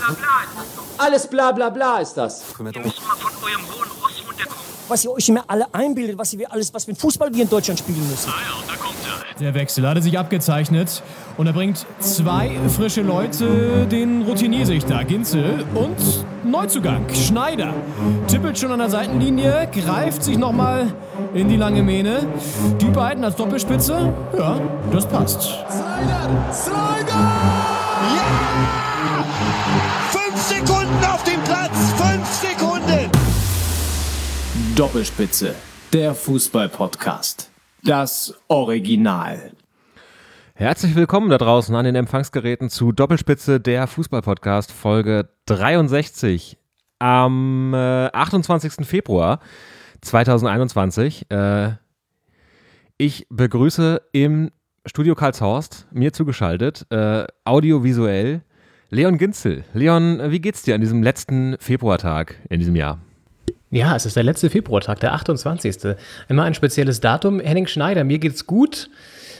bla bla ist das doch. Alles bla bla bla ist das. Ihr müsst mal von eurem hohen Ross runterkommen. Was ihr euch immer alle einbildet, was für Fußball wir in Deutschland spielen müssen. Ah ja, da kommt er. Der Wechsel hatte sich abgezeichnet und er bringt 2 frische Leute, den Routiniersichter Ginzel und Neuzugang Schneider. Tippelt schon an der Seitenlinie, greift sich nochmal in die lange Mähne. Die beiden als Doppelspitze, ja, das passt. Slider! Ja! 5 Sekunden auf dem Platz! 5 Sekunden! Doppelspitze, der Fußball-Podcast. Das Original. Herzlich willkommen da draußen an den Empfangsgeräten zu Doppelspitze, der Fußball-Podcast, Folge 63 am 28. Februar 2021. Ich begrüße im Studio Karlshorst, mir zugeschaltet, audiovisuell, Leon Ginzel. Leon, wie geht's dir an diesem letzten Februartag in diesem Jahr? Ja, es ist der letzte Februartag, der 28. Immer ein spezielles Datum. Henning Schneider, mir geht's gut.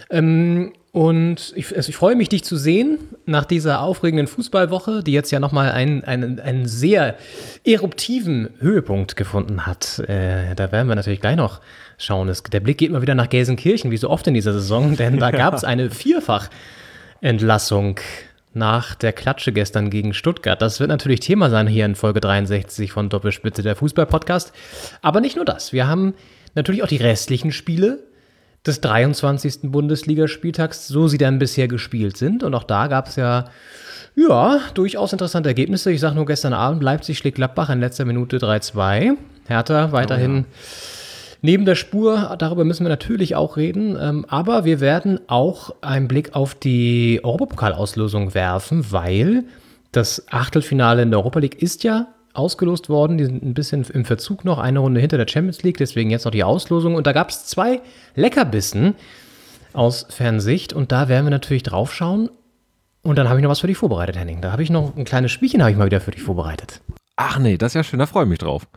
Und ich freue mich, dich zu sehen nach dieser aufregenden Fußballwoche, die jetzt ja nochmal einen sehr eruptiven Höhepunkt gefunden hat. Da werden wir natürlich gleich noch schauen. Der Blick geht mal wieder nach Gelsenkirchen, wie so oft in dieser Saison, denn da gab es eine Vierfach-Entlassung nach der Klatsche gestern gegen Stuttgart. Das wird natürlich Thema sein hier in Folge 63 von Doppelspitze, der Fußball-Podcast. Aber nicht nur das. Wir haben natürlich auch die restlichen Spiele des 23. Bundesligaspieltags, so sie dann bisher gespielt sind. Und auch da gab es ja durchaus interessante Ergebnisse. Ich sage nur gestern Abend, Leipzig schlägt Gladbach in letzter Minute 3-2. Hertha weiterhin neben der Spur, darüber müssen wir natürlich auch reden. Aber wir werden auch einen Blick auf die Europapokal-Auslosung werfen, weil das Achtelfinale in der Europa League ist ja ausgelost worden. Die sind ein bisschen im Verzug noch, eine Runde hinter der Champions League, deswegen jetzt noch die Auslosung. Und da gab es 2 Leckerbissen aus Fernsicht und da werden wir natürlich drauf schauen. Und dann habe ich noch was für dich vorbereitet, Henning. Da habe ich noch ein kleines Spielchen, habe ich mal wieder für dich vorbereitet. Ach nee, das ist ja schön, da freue ich mich drauf.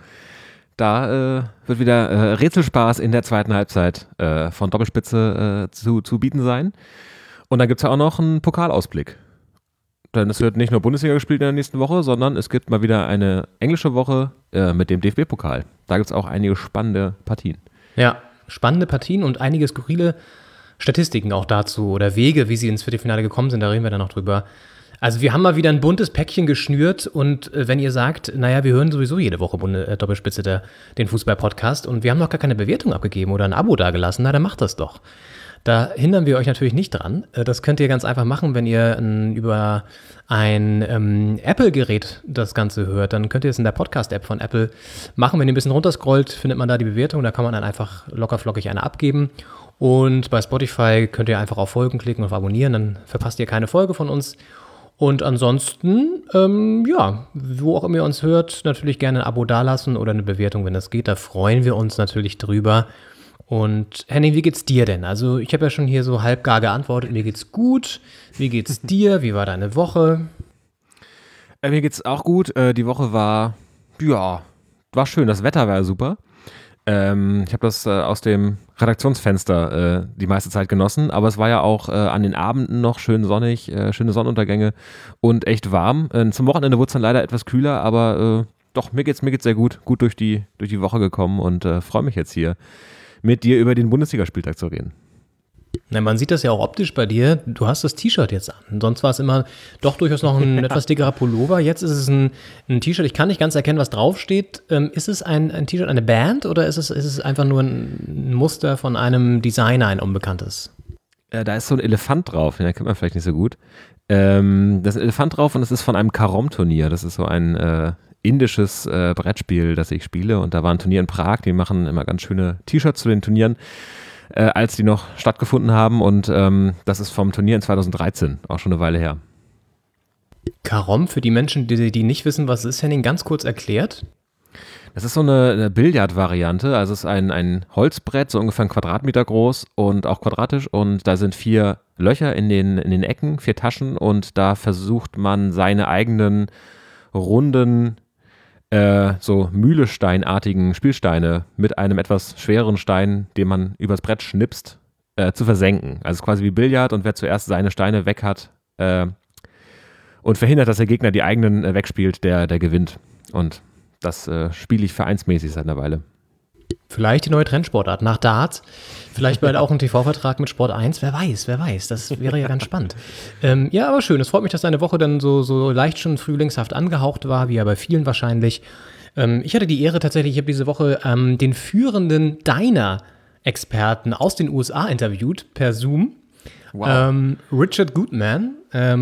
Da wird wieder Rätselspaß in der zweiten Halbzeit von Doppelspitze zu bieten sein. Und dann gibt es ja auch noch einen Pokalausblick. Denn es wird nicht nur Bundesliga gespielt in der nächsten Woche, sondern es gibt mal wieder eine englische Woche mit dem DFB-Pokal. Da gibt es auch einige spannende Partien. Ja, spannende Partien und einige skurrile Statistiken auch dazu oder Wege, wie sie ins Viertelfinale gekommen sind, da reden wir dann noch drüber. Also wir haben mal wieder ein buntes Päckchen geschnürt und wenn ihr sagt, naja, wir hören sowieso jede Woche Doppelspitze den Fußball-Podcast und wir haben noch gar keine Bewertung abgegeben oder ein Abo dagelassen, na dann macht das doch. Da hindern wir euch natürlich nicht dran. Das könnt ihr ganz einfach machen, wenn ihr über ein Apple-Gerät das Ganze hört. Dann könnt ihr es in der Podcast-App von Apple machen. Wenn ihr ein bisschen runterscrollt, findet man da die Bewertung. Da kann man dann einfach lockerflockig eine abgeben. Und bei Spotify könnt ihr einfach auf Folgen klicken und auf Abonnieren. Dann verpasst ihr keine Folge von uns. Und ansonsten, wo auch immer ihr uns hört, natürlich gerne ein Abo dalassen oder eine Bewertung, wenn das geht. Da freuen wir uns natürlich drüber. Und Henning, wie geht's dir denn? Also ich habe ja schon hier so halbgar geantwortet, mir geht's gut. Wie geht's dir? Wie war deine Woche? Mir geht's auch gut. Die Woche war schön. Das Wetter war super. Ich habe das aus dem Redaktionsfenster die meiste Zeit genossen, aber es war ja auch an den Abenden noch schön sonnig, schöne Sonnenuntergänge und echt warm. Zum Wochenende wurde es dann leider etwas kühler, aber doch, mir geht's sehr gut durch die Woche gekommen und freue mich jetzt hier mit dir über den Bundesligaspieltag zu reden. Na, man sieht das ja auch optisch bei dir. Du hast das T-Shirt jetzt an. Sonst war es immer doch durchaus noch ein etwas dickerer Pullover. Jetzt ist es ein T-Shirt. Ich kann nicht ganz erkennen, was draufsteht. Ist es ein T-Shirt, eine Band oder ist es einfach nur ein Muster von einem Designer, ein unbekanntes? Da ist so ein Elefant drauf. Den kennt man vielleicht nicht so gut. Da ist ein Elefant drauf und es ist von einem Carrom-Turnier. Das ist so ein indisches Brettspiel, das ich spiele. Und da war ein Turnier in Prag. Die machen immer ganz schöne T-Shirts zu den Turnieren, als die noch stattgefunden haben. Und das ist vom Turnier in 2013, auch schon eine Weile her. Carrom, für die Menschen, die nicht wissen, was es ist, Henning, ganz kurz erklärt. Das ist so eine Billard-Variante. Also es ist ein Holzbrett, so ungefähr 1 Quadratmeter groß und auch quadratisch. Und da sind 4 Löcher in den Ecken, 4 Taschen. Und da versucht man seine eigenen runden so Mühlesteinartigen Spielsteine mit einem etwas schwereren Stein, den man übers Brett schnipst, zu versenken. Also quasi wie Billard und wer zuerst seine Steine weg hat und verhindert, dass der Gegner die eigenen wegspielt, der gewinnt. Und das spiele ich vereinsmäßig seit einer Weile. Vielleicht die neue Trendsportart nach Darts, vielleicht bald auch ein TV-Vertrag mit Sport 1, wer weiß, das wäre ja ganz spannend. Ja, aber schön, es freut mich, dass deine Woche dann so leicht schon frühlingshaft angehaucht war, wie ja bei vielen wahrscheinlich. Ich hatte die Ehre tatsächlich, ich habe diese Woche den führenden Diner-Experten aus den USA interviewt, per Zoom. Wow. Richard Goodman,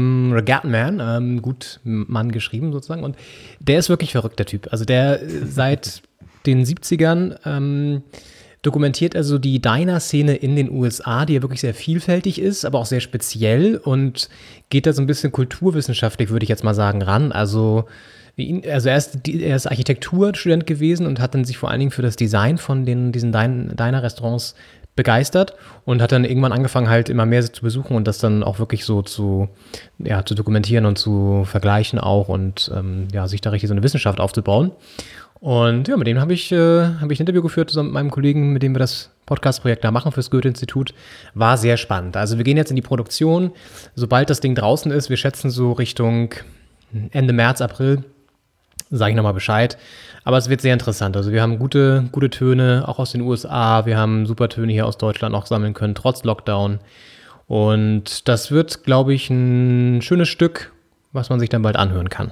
Goodman geschrieben sozusagen, und der ist wirklich verrückt, der Typ. Also der seit den 70ern dokumentiert also die Diner-Szene in den USA, die ja wirklich sehr vielfältig ist, aber auch sehr speziell, und geht da so ein bisschen kulturwissenschaftlich, würde ich jetzt mal sagen, ran. Also er ist Architekturstudent gewesen und hat dann sich vor allen Dingen für das Design von diesen Diner-Restaurants begeistert und hat dann irgendwann angefangen, halt immer mehr zu besuchen und das dann auch wirklich so zu dokumentieren und zu vergleichen auch und sich da richtig so eine Wissenschaft aufzubauen. Und ja, mit dem habe ich ein Interview geführt zusammen mit meinem Kollegen, mit dem wir das Podcast-Projekt da machen fürs Goethe-Institut. War sehr spannend. Also wir gehen jetzt in die Produktion, sobald das Ding draußen ist. Wir schätzen so Richtung Ende März, April, sage ich nochmal Bescheid. Aber es wird sehr interessant. Also wir haben gute Töne, auch aus den USA. Wir haben super Töne hier aus Deutschland auch sammeln können, trotz Lockdown. Und das wird, glaube ich, ein schönes Stück, was man sich dann bald anhören kann.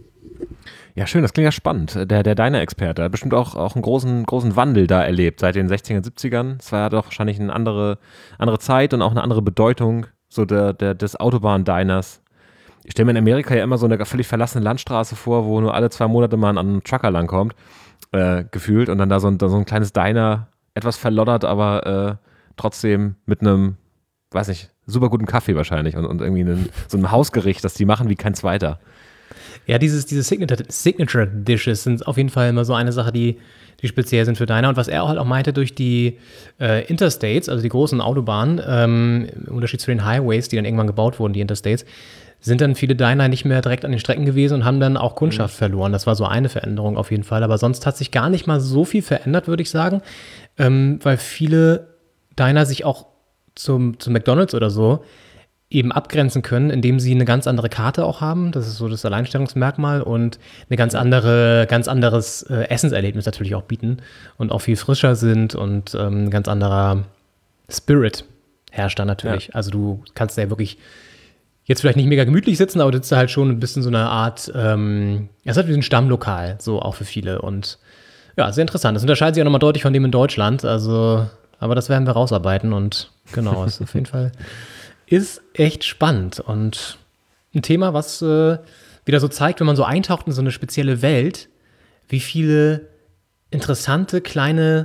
Ja, schön, das klingt ja spannend. Der Diner-Experte hat bestimmt auch einen großen Wandel da erlebt seit den 60er, 70ern. Es war ja doch wahrscheinlich eine andere Zeit und auch eine andere Bedeutung so des Autobahn-Diners. Ich stelle mir in Amerika ja immer so eine völlig verlassene Landstraße vor, wo nur alle 2 Monate mal ein Trucker langkommt, gefühlt, und dann da so ein kleines Diner, etwas verloddert, aber trotzdem mit einem, weiß nicht, super guten Kaffee wahrscheinlich und irgendwie so einem Hausgericht, das die machen wie kein zweiter. Ja, diese Signature Dishes sind auf jeden Fall immer so eine Sache, die speziell sind für Diner. Und was er halt auch meinte, durch die Interstates, also die großen Autobahnen, im Unterschied zu den Highways, die dann irgendwann gebaut wurden, die Interstates, sind dann viele Diner nicht mehr direkt an den Strecken gewesen und haben dann auch Kundschaft verloren. Das war so eine Veränderung auf jeden Fall. Aber sonst hat sich gar nicht mal so viel verändert, würde ich sagen, weil viele Diner sich auch zum McDonald's oder so eben abgrenzen können, indem sie eine ganz andere Karte auch haben. Das ist so das Alleinstellungsmerkmal und ein ganz anderes Essenserlebnis natürlich auch bieten und auch viel frischer sind und ein ganz anderer Spirit herrscht da natürlich. Ja. Also du kannst da ja wirklich jetzt vielleicht nicht mega gemütlich sitzen, aber du sitzt da halt schon ein bisschen so eine Art, es hat wie ein Stammlokal, so auch für viele, und ja, sehr interessant. Das unterscheidet sich auch nochmal deutlich von dem in Deutschland, also, aber das werden wir rausarbeiten und genau, ist auf jeden Fall ist echt spannend und ein Thema, was wieder so zeigt, wenn man so eintaucht in so eine spezielle Welt, wie viele interessante kleine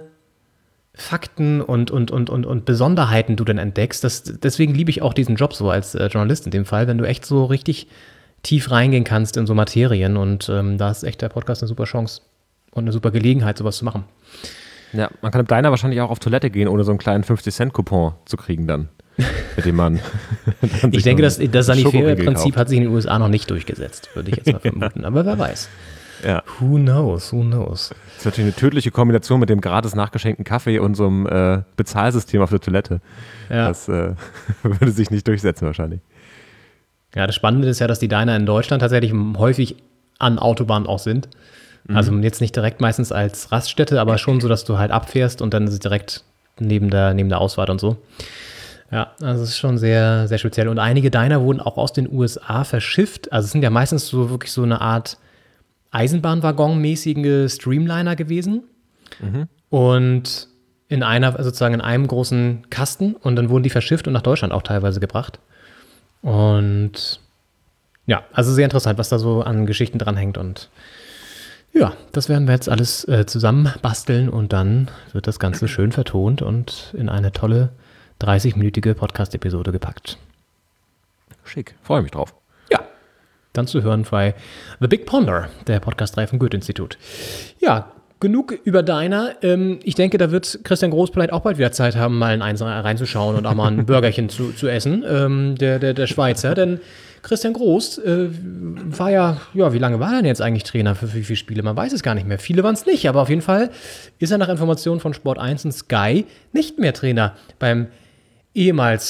Fakten und Besonderheiten du dann entdeckst. Deswegen liebe ich auch diesen Job so als Journalist in dem Fall, wenn du echt so richtig tief reingehen kannst in so Materien, und da ist echt der Podcast eine super Chance und eine super Gelegenheit, sowas zu machen. Ja, man kann im Diner wahrscheinlich auch auf Toilette gehen, ohne so einen kleinen 50-Cent-Coupon zu kriegen dann. Mit dem man ich denke, das Sanifair-Prinzip hat sich in den USA noch nicht durchgesetzt, würde ich jetzt mal vermuten. Aber wer weiß. Ja. Who knows? Das ist natürlich eine tödliche Kombination mit dem gratis nachgeschenkten Kaffee und so einem Bezahlsystem auf der Toilette. Ja. Das würde sich nicht durchsetzen wahrscheinlich. Ja, das Spannende ist ja, dass die Diner in Deutschland tatsächlich häufig an Autobahnen auch sind. Also jetzt nicht direkt meistens als Raststätte, aber schon so, dass du halt abfährst und dann ist es direkt neben der Ausfahrt und so. Ja, also es ist schon sehr, sehr speziell. Und einige Diner wurden auch aus den USA verschifft. Also es sind ja meistens so wirklich so eine Art Eisenbahnwaggon-mäßige Streamliner gewesen. Und in einem großen Kasten, und dann wurden die verschifft und nach Deutschland auch teilweise gebracht. Und ja, also sehr interessant, was da so an Geschichten dranhängt. Und ja, das werden wir jetzt alles zusammen basteln und dann wird das Ganze schön vertont und in eine tolle 30-minütige Podcast-Episode gepackt. Schick, freue mich drauf. Ja, dann zu hören bei The Big Ponder, der Podcast-Reihe vom Goethe-Institut. Ja, genug über Diner. Ich denke, da wird Christian Groß vielleicht auch bald wieder Zeit haben, mal in eins reinzuschauen und auch mal ein Burgerchen zu essen, der Schweizer. Denn Christian Groß war ja, wie lange war er denn jetzt eigentlich Trainer für wie viele Spiele? Man weiß es gar nicht mehr. Viele waren es nicht, aber auf jeden Fall ist er nach Informationen von Sport 1 und Sky nicht mehr Trainer beim ehemals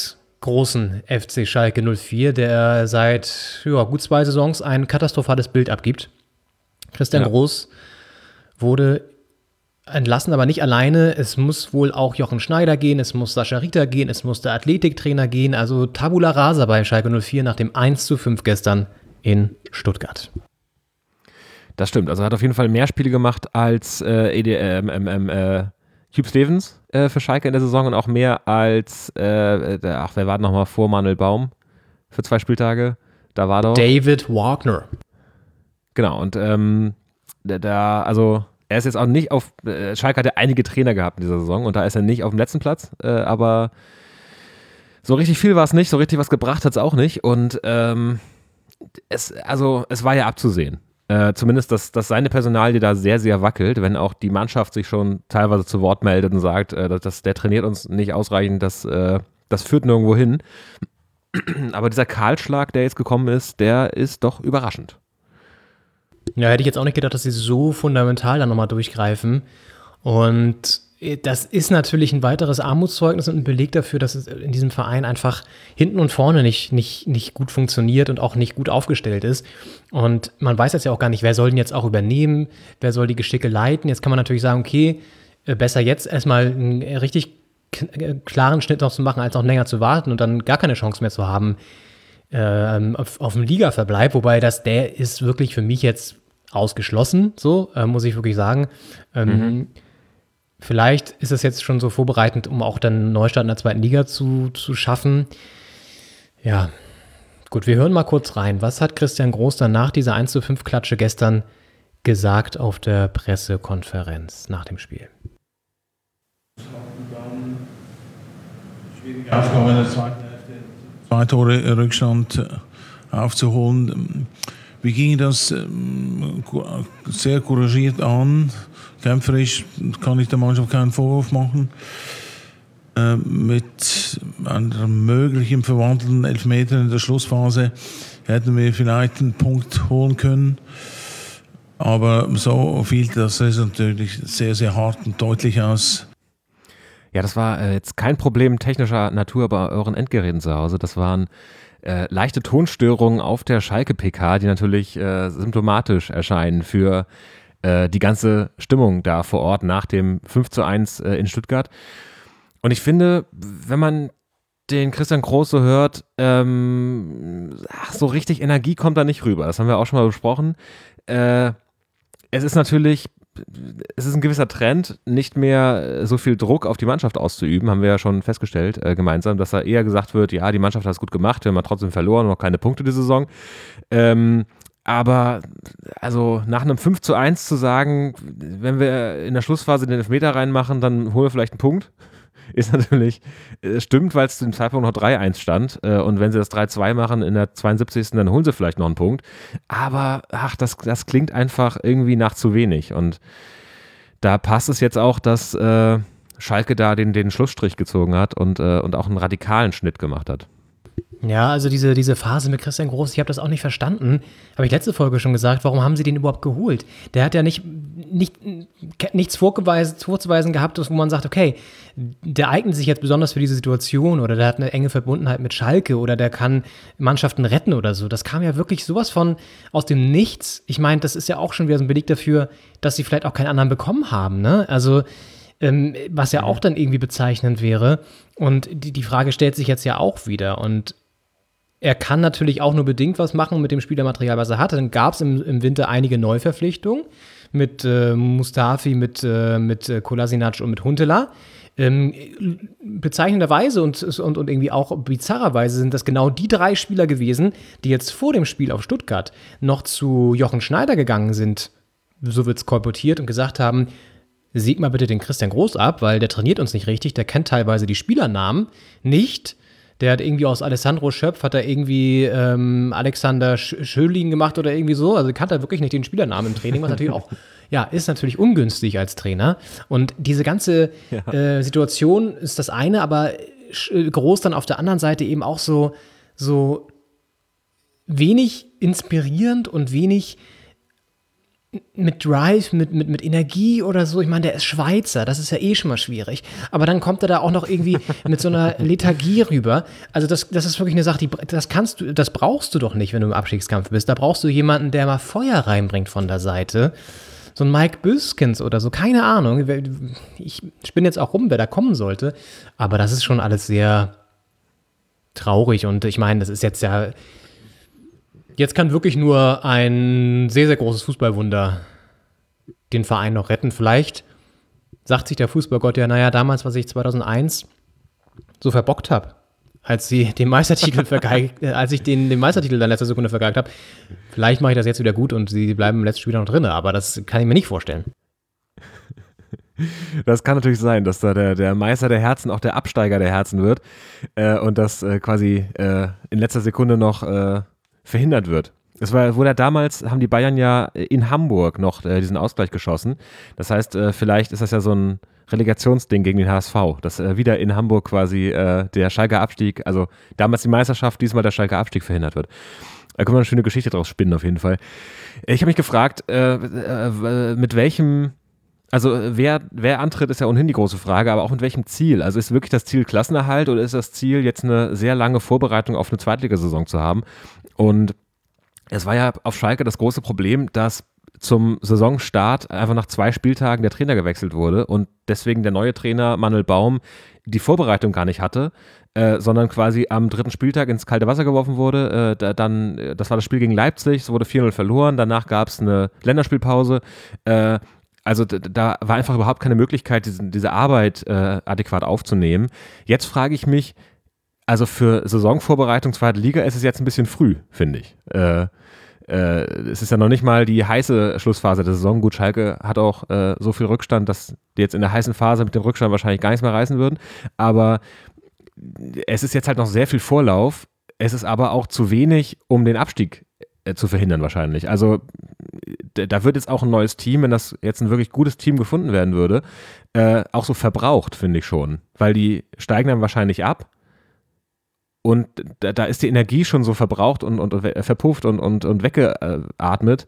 großen FC Schalke 04, der seit gut 2 Saisons ein katastrophales Bild abgibt. Christian Groß wurde entlassen, aber nicht alleine. Es muss wohl auch Jochen Schneider gehen, es muss Sascha Rieter gehen, es muss der Athletiktrainer gehen. Also Tabula Rasa bei Schalke 04 nach dem 1:5 gestern in Stuttgart. Das stimmt. Also er hat auf jeden Fall mehr Spiele gemacht als Hugh Stevens für Schalke in der Saison und auch mehr als, wer war nochmal vor Manuel Baum für 2 Spieltage? Da war doch David Wagner. Genau, und er ist jetzt auch nicht auf, Schalke hat ja einige Trainer gehabt in dieser Saison und da ist er nicht auf dem letzten Platz, aber so richtig viel war es nicht, so richtig was gebracht hat es auch nicht und es war ja abzusehen. Zumindest, dass seine Personalie da sehr, sehr wackelt, wenn auch die Mannschaft sich schon teilweise zu Wort meldet und sagt, der trainiert uns nicht ausreichend, das führt nirgendwo hin. Aber dieser Kahlschlag, der jetzt gekommen ist, der ist doch überraschend. Ja, hätte ich jetzt auch nicht gedacht, dass sie so fundamental dann nochmal durchgreifen. Und das ist natürlich ein weiteres Armutszeugnis und ein Beleg dafür, dass es in diesem Verein einfach hinten und vorne nicht gut funktioniert und auch nicht gut aufgestellt ist. Und man weiß jetzt ja auch gar nicht, wer soll denn jetzt auch übernehmen, wer soll die Geschicke leiten. Jetzt kann man natürlich sagen, okay, besser jetzt erstmal einen richtig klaren Schnitt noch zu machen, als noch länger zu warten und dann gar keine Chance mehr zu haben auf dem Ligaverbleib. Wobei der ist wirklich für mich jetzt ausgeschlossen, so muss ich wirklich sagen. Vielleicht ist es jetzt schon so vorbereitend, um auch dann einen Neustart in der 2. Liga zu schaffen. Ja, gut, wir hören mal kurz rein. Was hat Christian Groß dann nach dieser 1:5-Klatsche gestern gesagt auf der Pressekonferenz nach dem Spiel? Schwierige Aufgabe in der zweiten Hälfte. 2 Tore Rückstand aufzuholen. Wir gingen das sehr couragiert an. Kämpferisch kann ich der Mannschaft keinen Vorwurf machen. Mit einem möglichen verwandelten Elfmeter in der Schlussphase hätten wir vielleicht einen Punkt holen können. Aber so fiel das natürlich sehr, sehr hart und deutlich aus. Ja, das war jetzt kein Problem technischer Natur bei euren Endgeräten zu Hause. Das waren leichte Tonstörungen auf der Schalke-PK, die natürlich symptomatisch erscheinen für die ganze Stimmung da vor Ort nach dem 5:1 in Stuttgart. Und ich finde, wenn man den Christian Groß so hört, so richtig Energie kommt da nicht rüber. Das haben wir auch schon mal besprochen. Es ist ein gewisser Trend, nicht mehr so viel Druck auf die Mannschaft auszuüben, haben wir ja schon festgestellt gemeinsam, dass da eher gesagt wird, ja, die Mannschaft hat es gut gemacht, wir haben trotzdem verloren, noch keine Punkte die Saison. Aber also nach einem 5:1 zu sagen, wenn wir in der Schlussphase den Elfmeter reinmachen, dann holen wir vielleicht einen Punkt, ist natürlich, stimmt, weil es zu dem Zeitpunkt noch 3:1 stand und wenn sie das 3:2 machen in der 72. dann holen sie vielleicht noch einen Punkt, aber das klingt einfach irgendwie nach zu wenig und da passt es jetzt auch, dass Schalke da den Schlussstrich gezogen hat und auch einen radikalen Schnitt gemacht hat. Ja, also diese Phase mit Christian Groß, ich habe das auch nicht verstanden. Habe ich letzte Folge schon gesagt, warum haben sie den überhaupt geholt? Der hat ja nichts vorzuweisen gehabt, wo man sagt, okay, der eignet sich jetzt besonders für diese Situation oder der hat eine enge Verbundenheit mit Schalke oder der kann Mannschaften retten oder so. Das kam ja wirklich sowas von aus dem Nichts. Ich meine, das ist ja auch schon wieder so ein Beleg dafür, dass sie vielleicht auch keinen anderen bekommen haben, ne? Also was ja auch dann irgendwie bezeichnend wäre. Und die Frage stellt sich jetzt ja auch wieder. Und er kann natürlich auch nur bedingt was machen mit dem Spielermaterial, was er hatte. Dann gab es im Winter einige Neuverpflichtungen mit Mustafi, mit Kolasinac und mit Huntelaar. Bezeichnenderweise und irgendwie auch bizarrerweise sind das genau die 3 Spieler gewesen, die jetzt vor dem Spiel auf Stuttgart noch zu Jochen Schneider gegangen sind, so wird es kolportiert, und gesagt haben, sieg mal bitte den Christian Groß ab, weil der trainiert uns nicht richtig, der kennt teilweise die Spielernamen nicht. Der hat irgendwie aus Alessandro Schöpf, hat er irgendwie Alexander Schölin gemacht oder irgendwie so. Also kannte er wirklich nicht den Spielernamen im Training, was natürlich auch, ja, ist natürlich ungünstig als Trainer. Und diese ganze Situation ist das eine, aber Groß dann auf der anderen Seite eben auch so wenig inspirierend und wenig mit Drive, mit Energie oder so. Ich meine, der ist Schweizer, das ist ja eh schon mal schwierig. Aber dann kommt er da auch noch irgendwie mit so einer Lethargie rüber. Also das ist wirklich eine Sache, das brauchst du doch nicht, wenn du im Abstiegskampf bist. Da brauchst du jemanden, der mal Feuer reinbringt von der Seite. So ein Mike Büskens oder so, keine Ahnung. Ich spinne jetzt auch rum, wer da kommen sollte. Aber das ist schon alles sehr traurig. Und ich meine, das ist jetzt ja... Jetzt kann wirklich nur ein sehr, sehr großes Fußballwunder den Verein noch retten. Vielleicht sagt sich der Fußballgott ja, naja, damals, was ich 2001 so verbockt habe, als ich den Meistertitel den Meistertitel dann letzter Sekunde vergeigt habe, vielleicht mache ich das jetzt wieder gut und sie bleiben im letzten Spiel noch drin. Aber das kann ich mir nicht vorstellen. Das kann natürlich sein, dass da der Meister der Herzen auch der Absteiger der Herzen wird und das quasi in letzter Sekunde noch verhindert wird. Haben die Bayern ja in Hamburg noch diesen Ausgleich geschossen. Das heißt, vielleicht ist das ja so ein Relegationsding gegen den HSV, dass wieder in Hamburg quasi der Schalker Abstieg, also damals die Meisterschaft, diesmal der Schalker Abstieg verhindert wird. Da können wir eine schöne Geschichte draus spinnen auf jeden Fall. Ich habe mich gefragt, mit welchem, also wer antritt, ist ja ohnehin die große Frage, aber auch mit welchem Ziel? Also ist wirklich das Ziel Klassenerhalt oder ist das Ziel, jetzt eine sehr lange Vorbereitung auf eine Zweitligasaison zu haben? Und es war ja auf Schalke das große Problem, dass zum Saisonstart einfach nach 2 Spieltagen der Trainer gewechselt wurde und deswegen der neue Trainer Manuel Baum die Vorbereitung gar nicht hatte, sondern quasi am 3. Spieltag ins kalte Wasser geworfen wurde. Das war das Spiel gegen Leipzig, es wurde 4-0 verloren, danach gab es eine Länderspielpause. Also da war einfach überhaupt keine Möglichkeit, diese Arbeit adäquat aufzunehmen. Jetzt frage ich mich, also für Saisonvorbereitung zweite Liga ist es jetzt ein bisschen früh, finde ich. Es ist ja noch nicht mal die heiße Schlussphase der Saison. Gut, Schalke hat auch so viel Rückstand, dass die jetzt in der heißen Phase mit dem Rückstand wahrscheinlich gar nichts mehr reißen würden. Aber es ist jetzt halt noch sehr viel Vorlauf. Es ist aber auch zu wenig, um den Abstieg zu verhindern wahrscheinlich. Also da wird jetzt auch ein neues Team, wenn das jetzt ein wirklich gutes Team gefunden werden würde, auch so verbraucht, finde ich schon. Weil die steigen dann wahrscheinlich ab. Und da ist die Energie schon so verbraucht und verpufft und weggeatmet,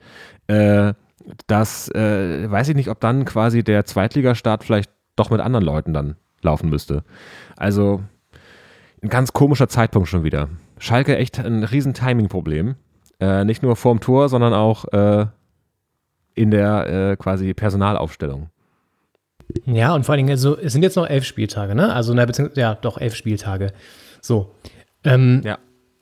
dass weiß ich nicht, ob dann quasi der Zweitligastart vielleicht doch mit anderen Leuten dann laufen müsste. Also ein ganz komischer Zeitpunkt schon wieder. Schalke echt ein riesen Timing-Problem. Nicht nur vorm Tor, sondern auch in der quasi Personalaufstellung. Ja, und vor allen Dingen, also, es sind jetzt noch 11 Spieltage, ne? Also, ja, doch 11 Spieltage. So. Ja.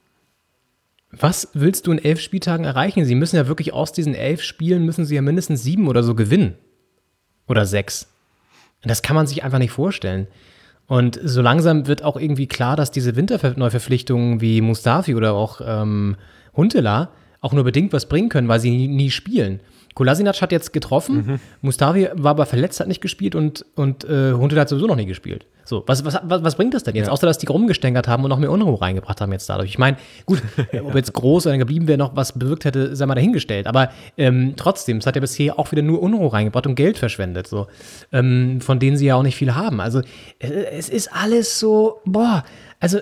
Was willst du in 11 Spieltagen erreichen? Sie müssen ja wirklich aus diesen 11 Spielen müssen sie ja mindestens 7 oder so gewinnen. Oder 6. Das kann man sich einfach nicht vorstellen. Und so langsam wird auch irgendwie klar, dass diese Winterneuverpflichtungen wie Mustafi oder auch Huntelaar auch nur bedingt was bringen können, weil sie nie spielen. Kolasinac hat jetzt getroffen, Mustafi war aber verletzt, hat nicht gespielt und Huntelaar hat sowieso noch nie gespielt. So, was bringt das denn jetzt? Ja. Außer, dass die rumgestänkert haben und noch mehr Unruhe reingebracht haben jetzt dadurch. Ich meine, gut, ob jetzt groß oder geblieben wäre, noch was bewirkt hätte, sei mal dahingestellt. Aber trotzdem, es hat ja bisher auch wieder nur Unruhe reingebracht und Geld verschwendet, so, von denen sie ja auch nicht viel haben. Also es ist alles so, also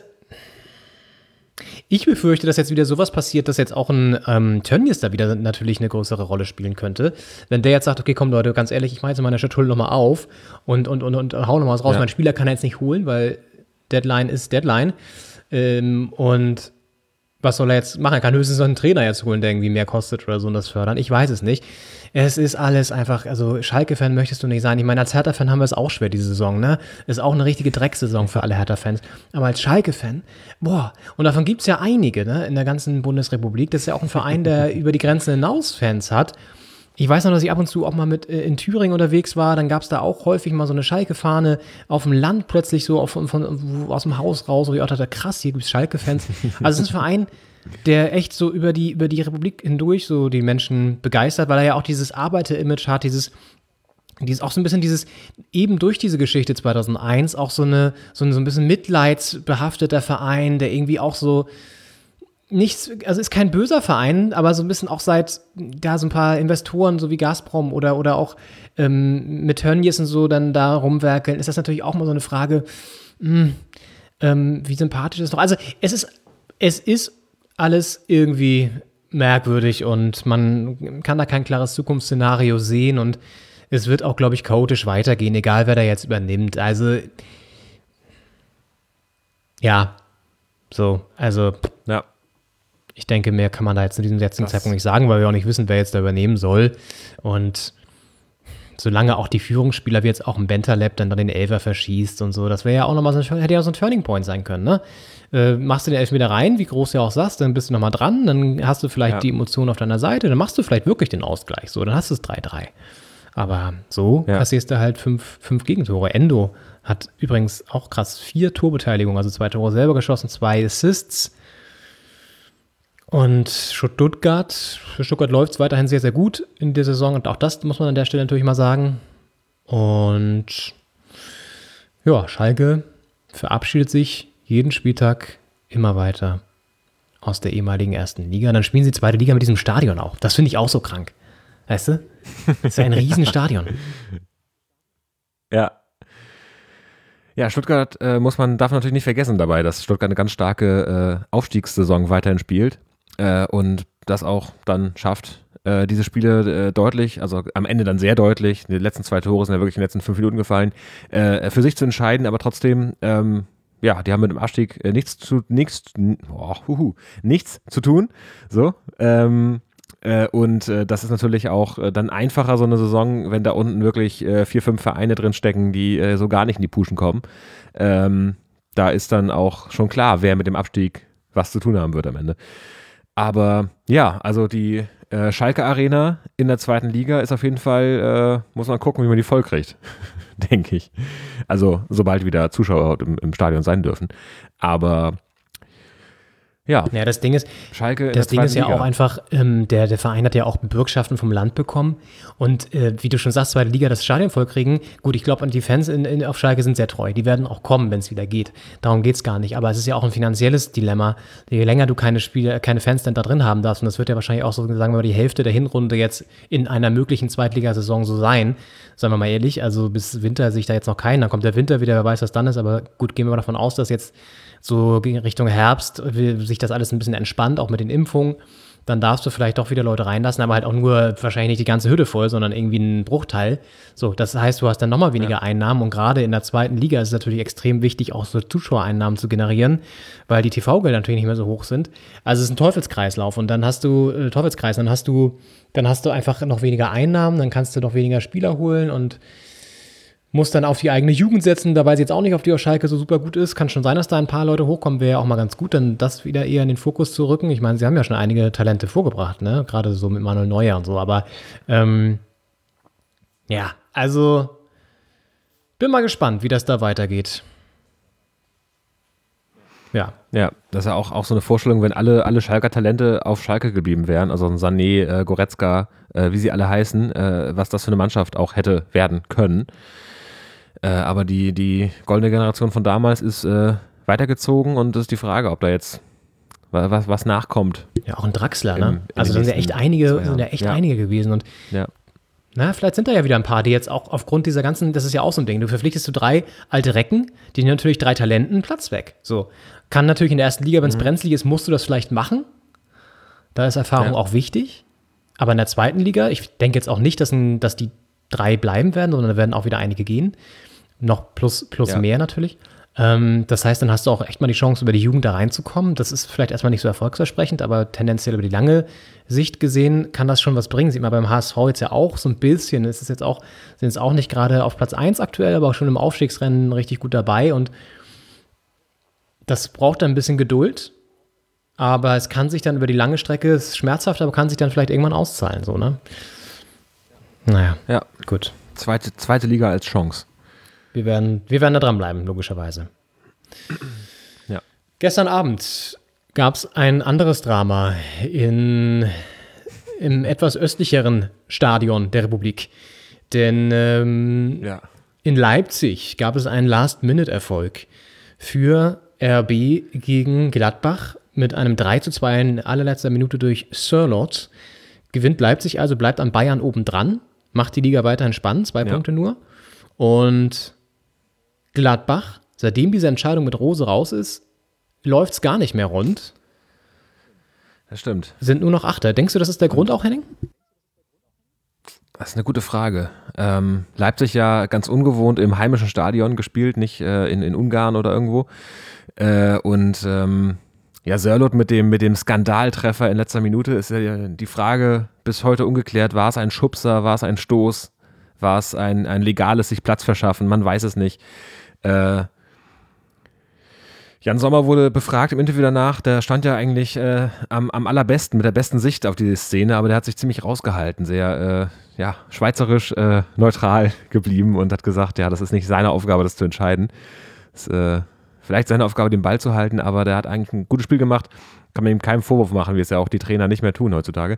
ich befürchte, dass jetzt wieder sowas passiert, dass jetzt auch ein Tönnies da wieder natürlich eine größere Rolle spielen könnte. Wenn der jetzt sagt, okay, komm Leute, ganz ehrlich, ich mache jetzt meine Schatulle nochmal auf und hau nochmal was raus. Ja. Mein Spieler kann er jetzt nicht holen, weil Deadline ist Deadline. Und was soll er jetzt machen? Er kann höchstens einen Trainer jetzt holen, der irgendwie mehr kostet oder so und das fördern. Ich weiß es nicht. Es ist alles einfach, also Schalke-Fan möchtest du nicht sein. Ich meine, als Hertha-Fan haben wir es auch schwer diese Saison, ne? Ist auch eine richtige Drecksaison für alle Hertha-Fans. Aber als Schalke-Fan, und davon gibt es ja einige, ne? In der ganzen Bundesrepublik. Das ist ja auch ein Verein, der über die Grenzen hinaus Fans hat. Ich weiß noch, dass ich ab und zu auch mal mit in Thüringen unterwegs war. Dann gab es da auch häufig mal so eine Schalke-Fahne auf dem Land plötzlich so aus dem Haus raus. Und ich dachte, krass, hier gibt es Schalke-Fans. Also es ist ein Verein, der echt so über die Republik hindurch so die Menschen begeistert, weil er ja auch dieses Arbeiter-Image hat, dieses auch so ein bisschen dieses, eben durch diese Geschichte 2001, auch so ein bisschen mitleidsbehafteter Verein, der irgendwie auch so nichts, also ist kein böser Verein, aber so ein bisschen auch seit da so ein paar Investoren, so wie Gazprom oder auch mit Tönnies und so dann da rumwerkeln, ist das natürlich auch mal so eine Frage, wie sympathisch ist doch. Also es ist alles irgendwie merkwürdig und man kann da kein klares Zukunftsszenario sehen und es wird auch, glaube ich, chaotisch weitergehen, egal wer da jetzt übernimmt. Also, ja, Ja. ich denke, mehr kann man da jetzt in diesem jetzigen Zeitpunkt nicht sagen, weil wir auch nicht wissen, wer jetzt da übernehmen soll. Und solange auch die Führungsspieler wie jetzt auch ein Bentaleb dann den Elfer verschießt und so, das wäre ja auch nochmal hätte ja so ein Turning Point sein können, ne? Machst du den Elfmeter rein, wie groß du auch sagst, dann bist du nochmal dran, dann hast du vielleicht die Emotionen auf deiner Seite, dann machst du vielleicht wirklich den Ausgleich, so, dann hast du es 3-3. Aber so kassierst du halt fünf Gegentore. Endo hat übrigens auch krass 4 Torbeteiligungen, also 2 Tore selber geschossen, 2 Assists. Und für Stuttgart läuft es weiterhin sehr, sehr gut in der Saison und auch das muss man an der Stelle natürlich mal sagen. Und ja, Schalke verabschiedet sich jeden Spieltag immer weiter aus der ehemaligen ersten Liga. Und dann spielen sie zweite Liga mit diesem Stadion auch. Das finde ich auch so krank. Weißt du? Das ist ja ein Riesenstadion. Ja. Ja, Stuttgart darf man natürlich nicht vergessen dabei, dass Stuttgart eine ganz starke Aufstiegssaison weiterhin spielt und das auch dann schafft, diese Spiele deutlich, also am Ende dann sehr deutlich, die letzten 2 Tore sind ja wirklich in den letzten 5 Minuten gefallen, für sich zu entscheiden, aber trotzdem, die haben mit dem Abstieg nichts zu tun, so, und das ist natürlich auch dann einfacher, so eine Saison, wenn da unten wirklich 4-5 Vereine drinstecken, die so gar nicht in die Puschen kommen. Da ist dann auch schon klar, wer mit dem Abstieg was zu tun haben wird am Ende. Aber ja, also die Schalke Arena in der zweiten Liga ist auf jeden Fall, muss man gucken, wie man die voll kriegt, denke ich. Also sobald wieder Zuschauer im Stadion sein dürfen. Aber ja, das Ding ist, Schalke ja auch einfach, der Verein hat ja auch Bürgschaften vom Land bekommen und wie du schon sagst, zweite Liga das Stadion vollkriegen, gut, ich glaube, die Fans auf Schalke sind sehr treu, die werden auch kommen, wenn es wieder geht, darum geht es gar nicht, aber es ist ja auch ein finanzielles Dilemma, je länger du keine Fans dann da drin haben darfst und das wird ja wahrscheinlich auch so, sagen wir mal, die Hälfte der Hinrunde jetzt in einer möglichen Zweitligasaison so sein, sagen wir mal ehrlich, also bis Winter sehe ich da jetzt noch keinen, dann kommt der Winter wieder, wer weiß, was dann ist, aber gut, gehen wir mal davon aus, dass jetzt so Richtung Herbst sich das alles ein bisschen entspannt, auch mit den Impfungen, dann darfst du vielleicht doch wieder Leute reinlassen, aber halt auch nur wahrscheinlich nicht die ganze Hütte voll, sondern irgendwie einen Bruchteil. So, das heißt, du hast dann nochmal weniger Einnahmen und gerade in der zweiten Liga ist es natürlich extrem wichtig, auch so Zuschauereinnahmen zu generieren, weil die TV-Gelder natürlich nicht mehr so hoch sind. Also es ist ein Teufelskreislauf und dann hast du dann hast du einfach noch weniger Einnahmen, dann kannst du noch weniger Spieler holen und muss dann auf die eigene Jugend setzen, dabei sie jetzt auch nicht auf die Schalke so super gut ist. Kann schon sein, dass da ein paar Leute hochkommen, wäre ja auch mal ganz gut, dann das wieder eher in den Fokus zu rücken. Ich meine, sie haben ja schon einige Talente vorgebracht, ne? Gerade so mit Manuel Neuer und so, aber also bin mal gespannt, wie das da weitergeht. Ja. Ja, das ist ja auch so eine Vorstellung, wenn alle Schalker Talente auf Schalke geblieben wären, also ein Sané, Goretzka, wie sie alle heißen, was das für eine Mannschaft auch hätte werden können. Aber die goldene Generation von damals ist weitergezogen und es ist die Frage, ob da jetzt was nachkommt. Ja, auch ein Draxler, ne? Also sind ja echt einige gewesen und vielleicht sind da ja wieder ein paar, die jetzt auch aufgrund dieser ganzen, das ist ja auch so ein Ding, du verpflichtest 3 alte Recken, die nehmen natürlich 3 Talenten Platz weg. So. Kann natürlich in der ersten Liga, wenn es brenzlig ist, musst du das vielleicht machen. Da ist Erfahrung auch wichtig. Aber in der zweiten Liga, ich denke jetzt auch nicht, dass die 3 bleiben werden, sondern da werden auch wieder einige gehen. Noch plus mehr natürlich. Das heißt, dann hast du auch echt mal die Chance, über die Jugend da reinzukommen. Das ist vielleicht erstmal nicht so erfolgsversprechend, aber tendenziell über die lange Sicht gesehen kann das schon was bringen. Sieht man beim HSV jetzt ja auch so ein bisschen. Es ist sind jetzt auch nicht gerade auf Platz 1 aktuell, aber auch schon im Aufstiegsrennen richtig gut dabei. Und das braucht dann ein bisschen Geduld. Aber es kann sich dann über die lange Strecke, es ist schmerzhaft, aber kann sich dann vielleicht irgendwann auszahlen. So, ne? Naja, gut. Zweite Liga als Chance. Wir werden da dranbleiben, logischerweise. Ja. Gestern Abend gab es ein anderes Drama im etwas östlicheren Stadion der Republik. Denn in Leipzig gab es einen Last-Minute-Erfolg für RB gegen Gladbach mit einem 3:2 in allerletzter Minute durch Sørloth. Gewinnt Leipzig also, bleibt an Bayern oben dran, macht die Liga weiterhin spannend, 2 Punkte nur. Und Gladbach, seitdem diese Entscheidung mit Rose raus ist, läuft es gar nicht mehr rund. Das stimmt. Sind nur noch Achter. Denkst du, das ist der Grund auch, Henning? Das ist eine gute Frage. Leipzig ja ganz ungewohnt im heimischen Stadion gespielt, nicht in Ungarn oder irgendwo. Sörloth mit dem Skandaltreffer in letzter Minute ist ja die Frage bis heute ungeklärt. War es ein Schubser, war es ein Stoß, war es ein legales sich Platz verschaffen? Man weiß es nicht. Jan Sommer wurde befragt im Interview danach, der stand ja eigentlich am allerbesten, mit der besten Sicht auf diese Szene, aber der hat sich ziemlich rausgehalten, sehr schweizerisch neutral geblieben und hat gesagt, ja, das ist nicht seine Aufgabe, das zu entscheiden. Das ist vielleicht seine Aufgabe, den Ball zu halten, aber der hat eigentlich ein gutes Spiel gemacht, kann man ihm keinen Vorwurf machen, wie es ja auch die Trainer nicht mehr tun heutzutage.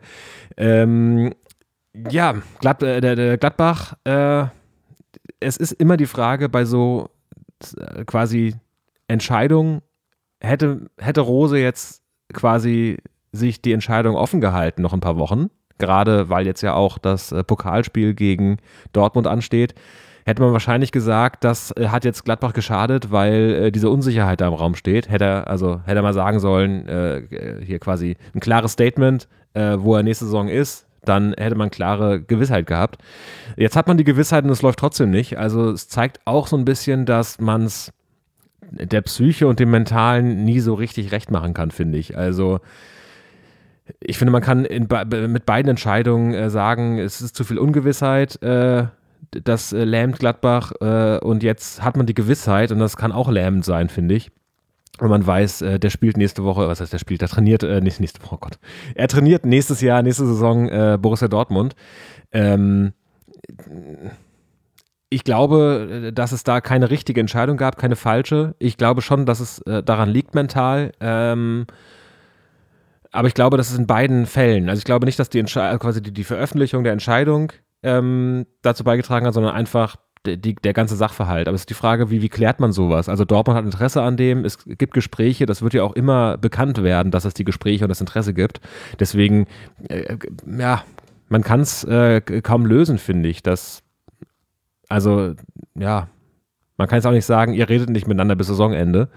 Gladbach, es ist immer die Frage bei so quasi Entscheidung, hätte Rose jetzt quasi sich die Entscheidung offen gehalten noch ein paar Wochen, gerade weil jetzt ja auch das Pokalspiel gegen Dortmund ansteht, hätte man wahrscheinlich gesagt, das hat jetzt Gladbach geschadet, weil diese Unsicherheit da im Raum steht. Hätte er mal sagen sollen, hier quasi ein klares Statement, wo er nächste Saison ist, dann hätte man klare Gewissheit gehabt. Jetzt hat man die Gewissheit und es läuft trotzdem nicht. Also es zeigt auch so ein bisschen, dass man es der Psyche und dem Mentalen nie so richtig recht machen kann, finde ich. Also ich finde, man kann mit beiden Entscheidungen sagen, es ist zu viel Ungewissheit, das lähmt Gladbach und jetzt hat man die Gewissheit und das kann auch lähmend sein, finde ich. Und man weiß, der spielt nächste Woche, was heißt der spielt, der trainiert, nächste Woche, oh Gott. Er trainiert nächste Saison Borussia Dortmund. Ich glaube, dass es da keine richtige Entscheidung gab, keine falsche. Ich glaube schon, dass es daran liegt mental. Aber ich glaube, das ist in beiden Fällen. Also ich glaube nicht, dass die Veröffentlichung der Entscheidung dazu beigetragen hat, sondern einfach der ganze Sachverhalt. Aber es ist die Frage, wie klärt man sowas? Also Dortmund hat Interesse an dem, es gibt Gespräche, das wird ja auch immer bekannt werden, dass es die Gespräche und das Interesse gibt. Deswegen, man kann es kaum lösen, finde ich. Man kann jetzt auch nicht sagen, ihr redet nicht miteinander bis Saisonende.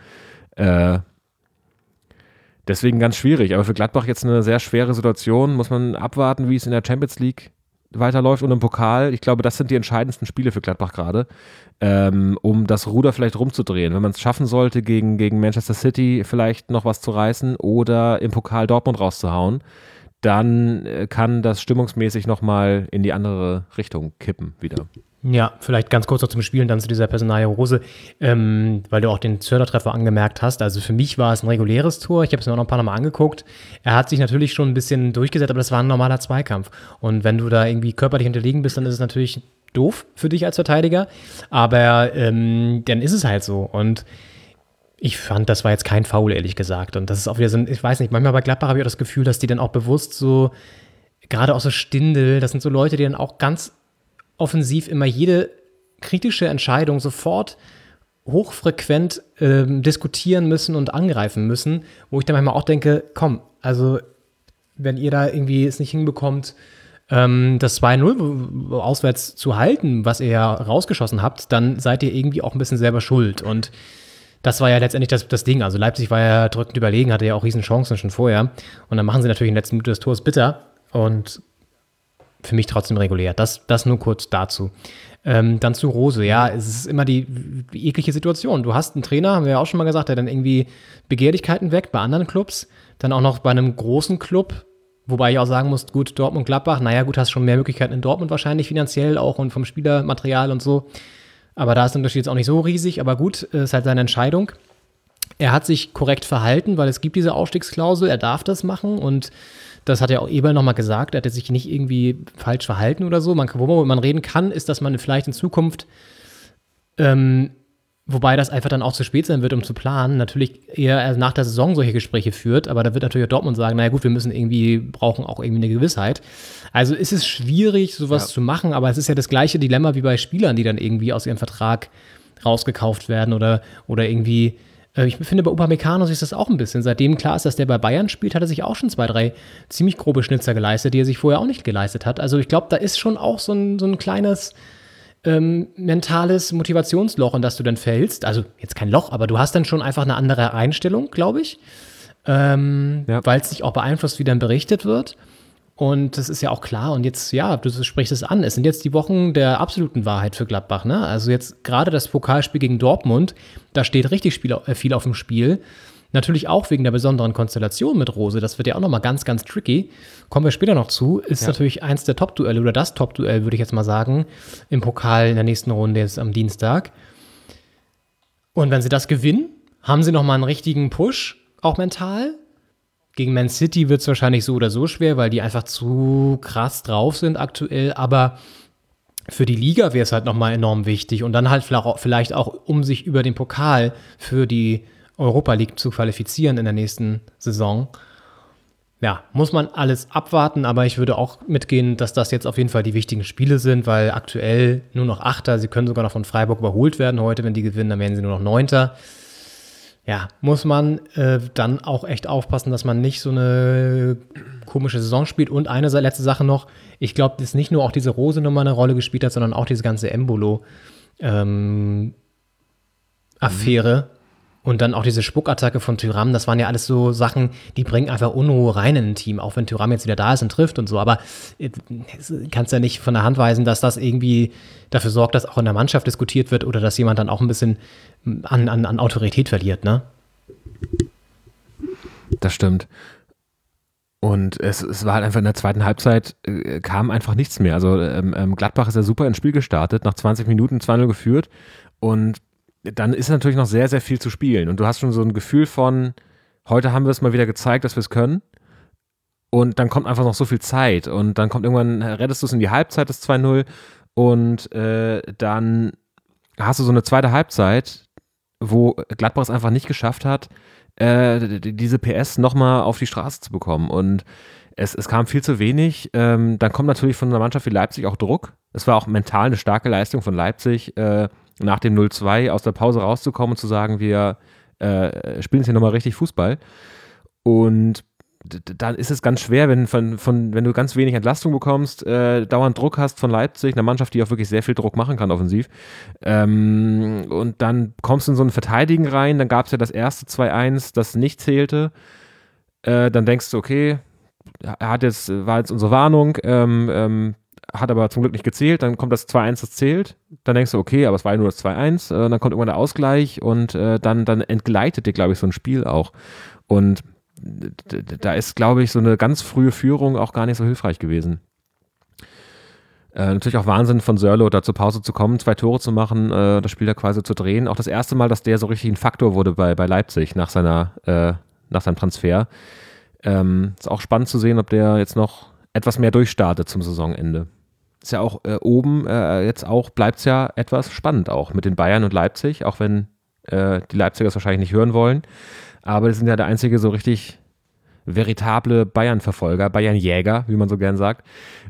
Deswegen ganz schwierig. Aber für Gladbach jetzt eine sehr schwere Situation. Muss man abwarten, wie es in der Champions League weiterläuft und im Pokal. Ich glaube, das sind die entscheidendsten Spiele für Gladbach gerade, um das Ruder vielleicht rumzudrehen. Wenn man es schaffen sollte, gegen Manchester City vielleicht noch was zu reißen oder im Pokal Dortmund rauszuhauen, dann kann das stimmungsmäßig nochmal in die andere Richtung kippen wieder. Ja, vielleicht ganz kurz noch zum Spielen, dann zu dieser Personalie Rose, weil du auch den Zörder-Treffer angemerkt hast. Also für mich war es ein reguläres Tor. Ich habe es mir auch noch ein paar Mal angeguckt. Er hat sich natürlich schon ein bisschen durchgesetzt, aber das war ein normaler Zweikampf. Und wenn du da irgendwie körperlich unterlegen bist, dann ist es natürlich doof für dich als Verteidiger. Aber dann ist es halt so. Und ich fand, das war jetzt kein Foul, ehrlich gesagt. Und das ist auch wieder so ein, ich weiß nicht, manchmal bei Gladbach habe ich auch das Gefühl, dass die dann auch bewusst so, gerade auch so Stindl, das sind so Leute, die dann auch ganz offensiv immer jede kritische Entscheidung sofort hochfrequent diskutieren müssen und angreifen müssen, wo ich dann manchmal auch denke, komm, also wenn ihr da irgendwie es nicht hinbekommt, das 2-0 auswärts zu halten, was ihr ja rausgeschossen habt, dann seid ihr irgendwie auch ein bisschen selber schuld. Und das war ja letztendlich das Ding. Also Leipzig war ja drückend überlegen, hatte ja auch riesen Chancen schon vorher. Und dann machen sie natürlich in der letzten Minute des Tors bitter und für mich trotzdem regulär. Das nur kurz dazu. Dann zu Rose. Ja, es ist immer die eklige Situation. Du hast einen Trainer, haben wir ja auch schon mal gesagt, der dann irgendwie Begehrlichkeiten weckt bei anderen Clubs. Dann auch noch bei einem großen Club. Wobei ich auch sagen muss, gut, Dortmund, Gladbach, naja gut, hast schon mehr Möglichkeiten in Dortmund wahrscheinlich finanziell auch und vom Spielermaterial und so. Aber da ist der Unterschied jetzt auch nicht so riesig. Aber gut, ist halt seine Entscheidung. Er hat sich korrekt verhalten, weil es gibt diese Ausstiegsklausel. Er darf das machen und das hat ja auch Eberl nochmal gesagt, er hat sich nicht irgendwie falsch verhalten oder so. Worüber man reden kann, ist, dass man vielleicht in Zukunft, wobei das einfach dann auch zu spät sein wird, um zu planen, natürlich eher nach der Saison solche Gespräche führt, aber da wird natürlich auch Dortmund sagen, naja gut, brauchen auch irgendwie eine Gewissheit. Also ist es schwierig, sowas zu machen, aber es ist ja das gleiche Dilemma wie bei Spielern, die dann irgendwie aus ihrem Vertrag rausgekauft werden oder irgendwie. Ich finde, bei Upamecano ist das auch ein bisschen. Seitdem klar ist, dass der bei Bayern spielt, hat er sich auch schon 2, 3 ziemlich grobe Schnitzer geleistet, die er sich vorher auch nicht geleistet hat. Also ich glaube, da ist schon auch so ein kleines mentales Motivationsloch, in das du dann fällst. Also jetzt kein Loch, aber du hast dann schon einfach eine andere Einstellung, glaube ich. weil es sich auch beeinflusst, wie dann berichtet wird. Und das ist ja auch klar. Und jetzt, ja, du sprichst es an. Es sind jetzt die Wochen der absoluten Wahrheit für Gladbach. Ne? Also jetzt gerade das Pokalspiel gegen Dortmund, da steht richtig viel auf dem Spiel. Natürlich auch wegen der besonderen Konstellation mit Rose. Das wird ja auch nochmal ganz, ganz tricky. Kommen wir später noch zu. Ist natürlich eins der Top-Duelle oder das Top-Duell, würde ich jetzt mal sagen, im Pokal in der nächsten Runde jetzt am Dienstag. Und wenn sie das gewinnen, haben sie nochmal einen richtigen Push, auch mental. Gegen Man City wird es wahrscheinlich so oder so schwer, weil die einfach zu krass drauf sind aktuell. Aber für die Liga wäre es halt nochmal enorm wichtig. Und dann halt vielleicht auch, um sich über den Pokal für die Europa League zu qualifizieren in der nächsten Saison. Ja, muss man alles abwarten, aber ich würde auch mitgehen, dass das jetzt auf jeden Fall die wichtigen Spiele sind, weil aktuell nur noch Achter, sie können sogar noch von Freiburg überholt werden heute, wenn die gewinnen, dann werden sie nur noch Neunter. Ja, muss man dann auch echt aufpassen, dass man nicht so eine komische Saison spielt. Und eine letzte Sache noch, ich glaube, dass nicht nur auch diese Rose-Nummer eine Rolle gespielt hat, sondern auch diese ganze Embolo-Affäre. Und dann auch diese Spuckattacke von Thuram, das waren ja alles so Sachen, die bringen einfach Unruhe rein in ein Team, auch wenn Thuram jetzt wieder da ist und trifft und so. Aber kannst ja nicht von der Hand weisen, dass das irgendwie dafür sorgt, dass auch in der Mannschaft diskutiert wird oder dass jemand dann auch ein bisschen an Autorität verliert, ne? Das stimmt. Und es war halt einfach in der zweiten Halbzeit, kam einfach nichts mehr. Also Gladbach ist ja super ins Spiel gestartet, nach 20 Minuten 2-0 geführt und dann ist natürlich noch sehr, sehr viel zu spielen. Und du hast schon so ein Gefühl von, heute haben wir es mal wieder gezeigt, dass wir es können. Und dann kommt einfach noch so viel Zeit. Und dann kommt irgendwann, rettest du es in die Halbzeit, das 2-0. Und dann hast du so eine zweite Halbzeit, wo Gladbach es einfach nicht geschafft hat, diese PS nochmal auf die Straße zu bekommen. Und es kam viel zu wenig. Dann kommt natürlich von einer Mannschaft wie Leipzig auch Druck. Es war auch mental eine starke Leistung von Leipzig, nach dem 0-2 aus der Pause rauszukommen und zu sagen, wir spielen jetzt hier nochmal richtig Fußball. Und dann ist es ganz schwer, wenn du ganz wenig Entlastung bekommst, dauernd Druck hast von Leipzig, einer Mannschaft, die auch wirklich sehr viel Druck machen kann offensiv. Und dann kommst du in so ein Verteidigen rein, dann gab es ja das erste 2-1, das nicht zählte. Dann denkst du, okay, war jetzt unsere Warnung, hat aber zum Glück nicht gezählt, dann kommt das 2-1, das zählt, dann denkst du, okay, aber es war ja nur das 2-1, dann kommt irgendwann der Ausgleich und dann entgleitet dir, glaube ich, so ein Spiel auch. Und da ist, glaube ich, so eine ganz frühe Führung auch gar nicht so hilfreich gewesen. Natürlich auch Wahnsinn von Sörloth, da zur Pause zu kommen, 2 Tore zu machen, das Spiel da quasi zu drehen. Auch das erste Mal, dass der so richtig ein Faktor wurde bei Leipzig nach seinem Transfer. Ist auch spannend zu sehen, ob der jetzt noch etwas mehr durchstartet zum Saisonende. Ist ja auch oben, jetzt auch bleibt es ja etwas spannend auch mit den Bayern und Leipzig, auch wenn die Leipziger es wahrscheinlich nicht hören wollen. Aber die sind ja der einzige so richtig veritable Bayern-Verfolger, Bayern-Jäger, wie man so gern sagt.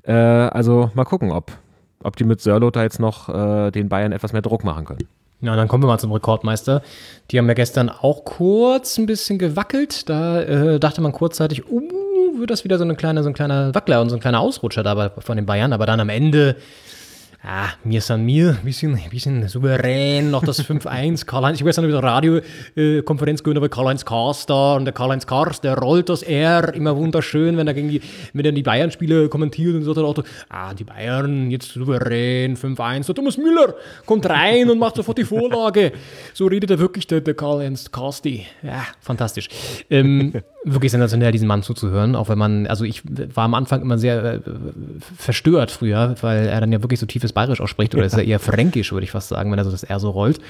Also mal gucken, ob die mit Sörloth da jetzt noch den Bayern etwas mehr Druck machen können. Ja, dann kommen wir mal zum Rekordmeister. Die haben ja gestern auch kurz ein bisschen gewackelt. Da dachte man kurzzeitig, wird das wieder so ein kleiner Wackler und so ein kleiner Ausrutscher da von den Bayern. Aber dann am Ende, mir san mir, ein bisschen souverän, noch das 5-1. Karl-Heinz, ich habe gestern wieder Radiokonferenz gehört, aber Karl-Heinz Kars da und der Karl-Heinz Kars, der rollt das R immer wunderschön, wenn er die Bayern-Spiele kommentiert und so, dann auch, die Bayern jetzt souverän, 5-1, der Thomas Müller kommt rein und macht sofort die Vorlage. So redet er wirklich, der Karl-Heinz Karsti. Ja, fantastisch. Wirklich sensationell, diesen Mann zuzuhören, auch wenn man, also ich war am Anfang immer sehr verstört früher, weil er dann ja wirklich so tiefes Bayerisch ausspricht, oder ist er eher fränkisch, würde ich fast sagen, wenn er so das R so rollt.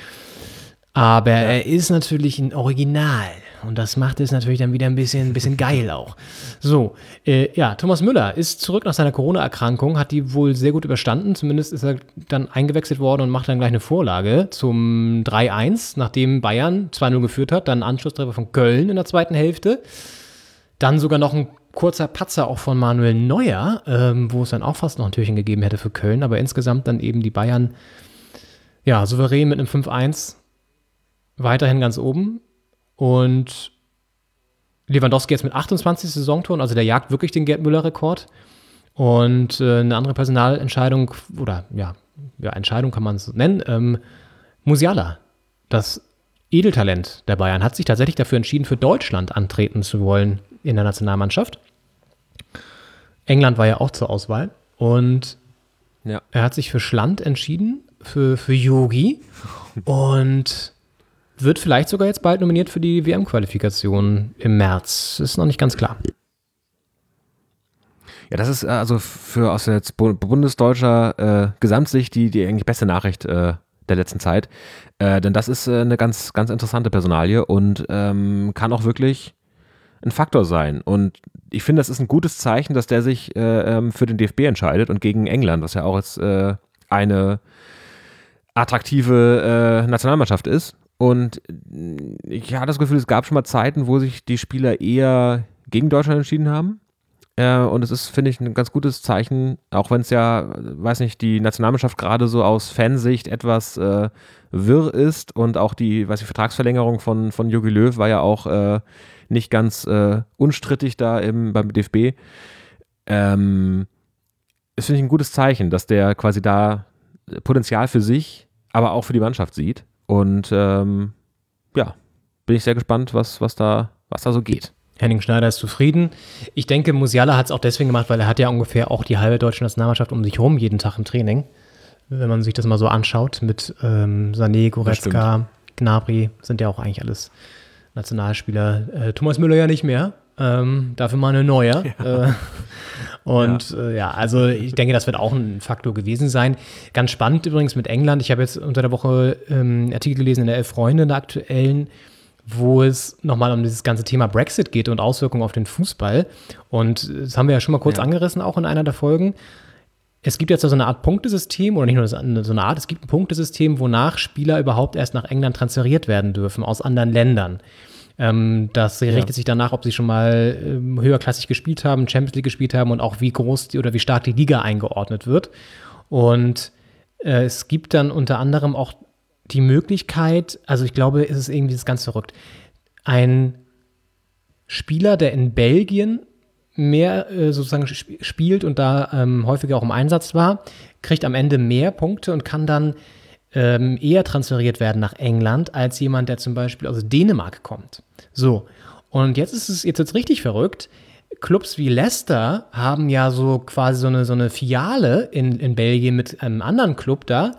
Aber er ist natürlich ein Original und das macht es natürlich dann wieder ein bisschen geil auch. So, Thomas Müller ist zurück nach seiner Corona-Erkrankung, hat die wohl sehr gut überstanden, zumindest ist er dann eingewechselt worden und macht dann gleich eine Vorlage zum 3-1, nachdem Bayern 2-0 geführt hat, dann Anschlusstreffer von Köln in der zweiten Hälfte, dann sogar noch ein kurzer Patzer auch von Manuel Neuer, wo es dann auch fast noch ein Türchen gegeben hätte für Köln, aber insgesamt dann eben die Bayern souverän mit einem 5-1 weiterhin ganz oben. Und Lewandowski jetzt mit 28 Saisontoren, also der jagt wirklich den Gerd-Müller-Rekord. Und eine andere Personalentscheidung, oder Entscheidung kann man es nennen, Musiala. Das Edeltalent der Bayern hat sich tatsächlich dafür entschieden, für Deutschland antreten zu wollen in der Nationalmannschaft. England war ja auch zur Auswahl. Und er hat sich für Schland entschieden, für Yogi. Und wird vielleicht sogar jetzt bald nominiert für die WM-Qualifikation im März. Ist noch nicht ganz klar. Ja, das ist also für aus jetzt bundesdeutscher Gesamtsicht die eigentlich beste Nachricht der letzten Zeit. Denn das ist eine ganz, ganz interessante Personalie und kann auch wirklich ein Faktor sein. Und ich finde, das ist ein gutes Zeichen, dass der sich für den DFB entscheidet und gegen England, was ja auch jetzt eine attraktive Nationalmannschaft ist. Und ich habe das Gefühl, es gab schon mal Zeiten, wo sich die Spieler eher gegen Deutschland entschieden haben. Und es ist, finde ich, ein ganz gutes Zeichen, auch wenn es ja, weiß nicht, die Nationalmannschaft gerade so aus Fansicht etwas wirr ist und auch die Vertragsverlängerung von Jogi Löw war ja auch nicht ganz unstrittig da beim DFB. Das finde ich ein gutes Zeichen, dass der quasi da Potenzial für sich, aber auch für die Mannschaft sieht. Und bin ich sehr gespannt, was da so geht. Henning Schneider ist zufrieden. Ich denke, Musiala hat es auch deswegen gemacht, weil er hat ja ungefähr auch die halbe deutsche Nationalmannschaft um sich herum jeden Tag im Training. Wenn man sich das mal so anschaut mit Sané, Goretzka, Gnabry, sind ja auch eigentlich alles Nationalspieler. Thomas Müller ja nicht mehr. Dafür mal eine neue. Ja. Also ich denke, das wird auch ein Faktor gewesen sein. Ganz spannend übrigens mit England. Ich habe jetzt unter der Woche Artikel gelesen in der 11 Freunde, in der aktuellen, wo es nochmal um dieses ganze Thema Brexit geht und Auswirkungen auf den Fußball. Und das haben wir ja schon mal kurz angerissen, auch in einer der Folgen. Es gibt jetzt so eine Art Punktesystem, oder nicht nur so eine Art, es gibt ein Punktesystem, wonach Spieler überhaupt erst nach England transferiert werden dürfen aus anderen Ländern. Das richtet sich danach, ob sie schon mal höherklassig gespielt haben, Champions League gespielt haben und auch wie groß oder wie stark die Liga eingeordnet wird. Und es gibt dann unter anderem auch die Möglichkeit, also ich glaube, es ist irgendwie das ganz verrückt, ein Spieler, der in Belgien mehr sozusagen spielt und da häufiger auch im Einsatz war, kriegt am Ende mehr Punkte und kann dann eher transferiert werden nach England als jemand, der zum Beispiel aus Dänemark kommt. So, und jetzt wird's richtig verrückt. Clubs wie Leicester haben ja so quasi so eine Filiale in Belgien mit einem anderen Club da,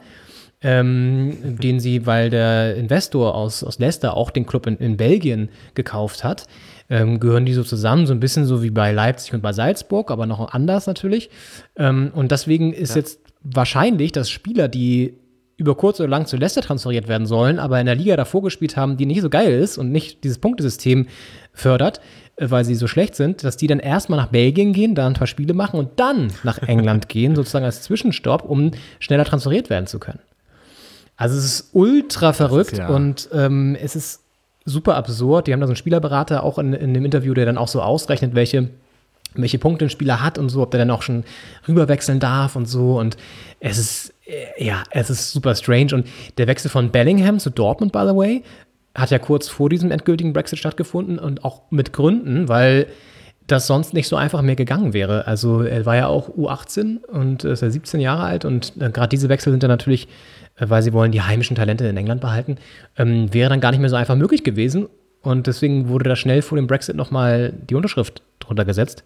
den sie, weil der Investor aus Leicester auch den Club in Belgien gekauft hat, gehören die so zusammen, so ein bisschen so wie bei Leipzig und bei Salzburg, aber noch anders natürlich. Und deswegen ist jetzt wahrscheinlich, dass Spieler, die über kurz oder lang zu Leicester transferiert werden sollen, aber in der Liga davor gespielt haben, die nicht so geil ist und nicht dieses Punktesystem fördert, weil sie so schlecht sind, dass die dann erstmal nach Belgien gehen, da ein paar Spiele machen und dann nach England gehen, sozusagen als Zwischenstopp, um schneller transferiert werden zu können. Also es ist ultra verrückt und es ist super absurd. Die haben da so einen Spielerberater auch in dem Interview, der dann auch so ausrechnet, welche Punkte ein Spieler hat und so, ob der dann auch schon rüberwechseln darf und so. Und es ist super strange. Und der Wechsel von Bellingham zu Dortmund, by the way, hat ja kurz vor diesem endgültigen Brexit stattgefunden und auch mit Gründen, weil das sonst nicht so einfach mehr gegangen wäre. Also er war ja auch U18 und ist ja 17 Jahre alt und gerade diese Wechsel sind dann natürlich, weil sie wollen die heimischen Talente in England behalten, wäre dann gar nicht mehr so einfach möglich gewesen. Und deswegen wurde da schnell vor dem Brexit nochmal die Unterschrift drunter gesetzt.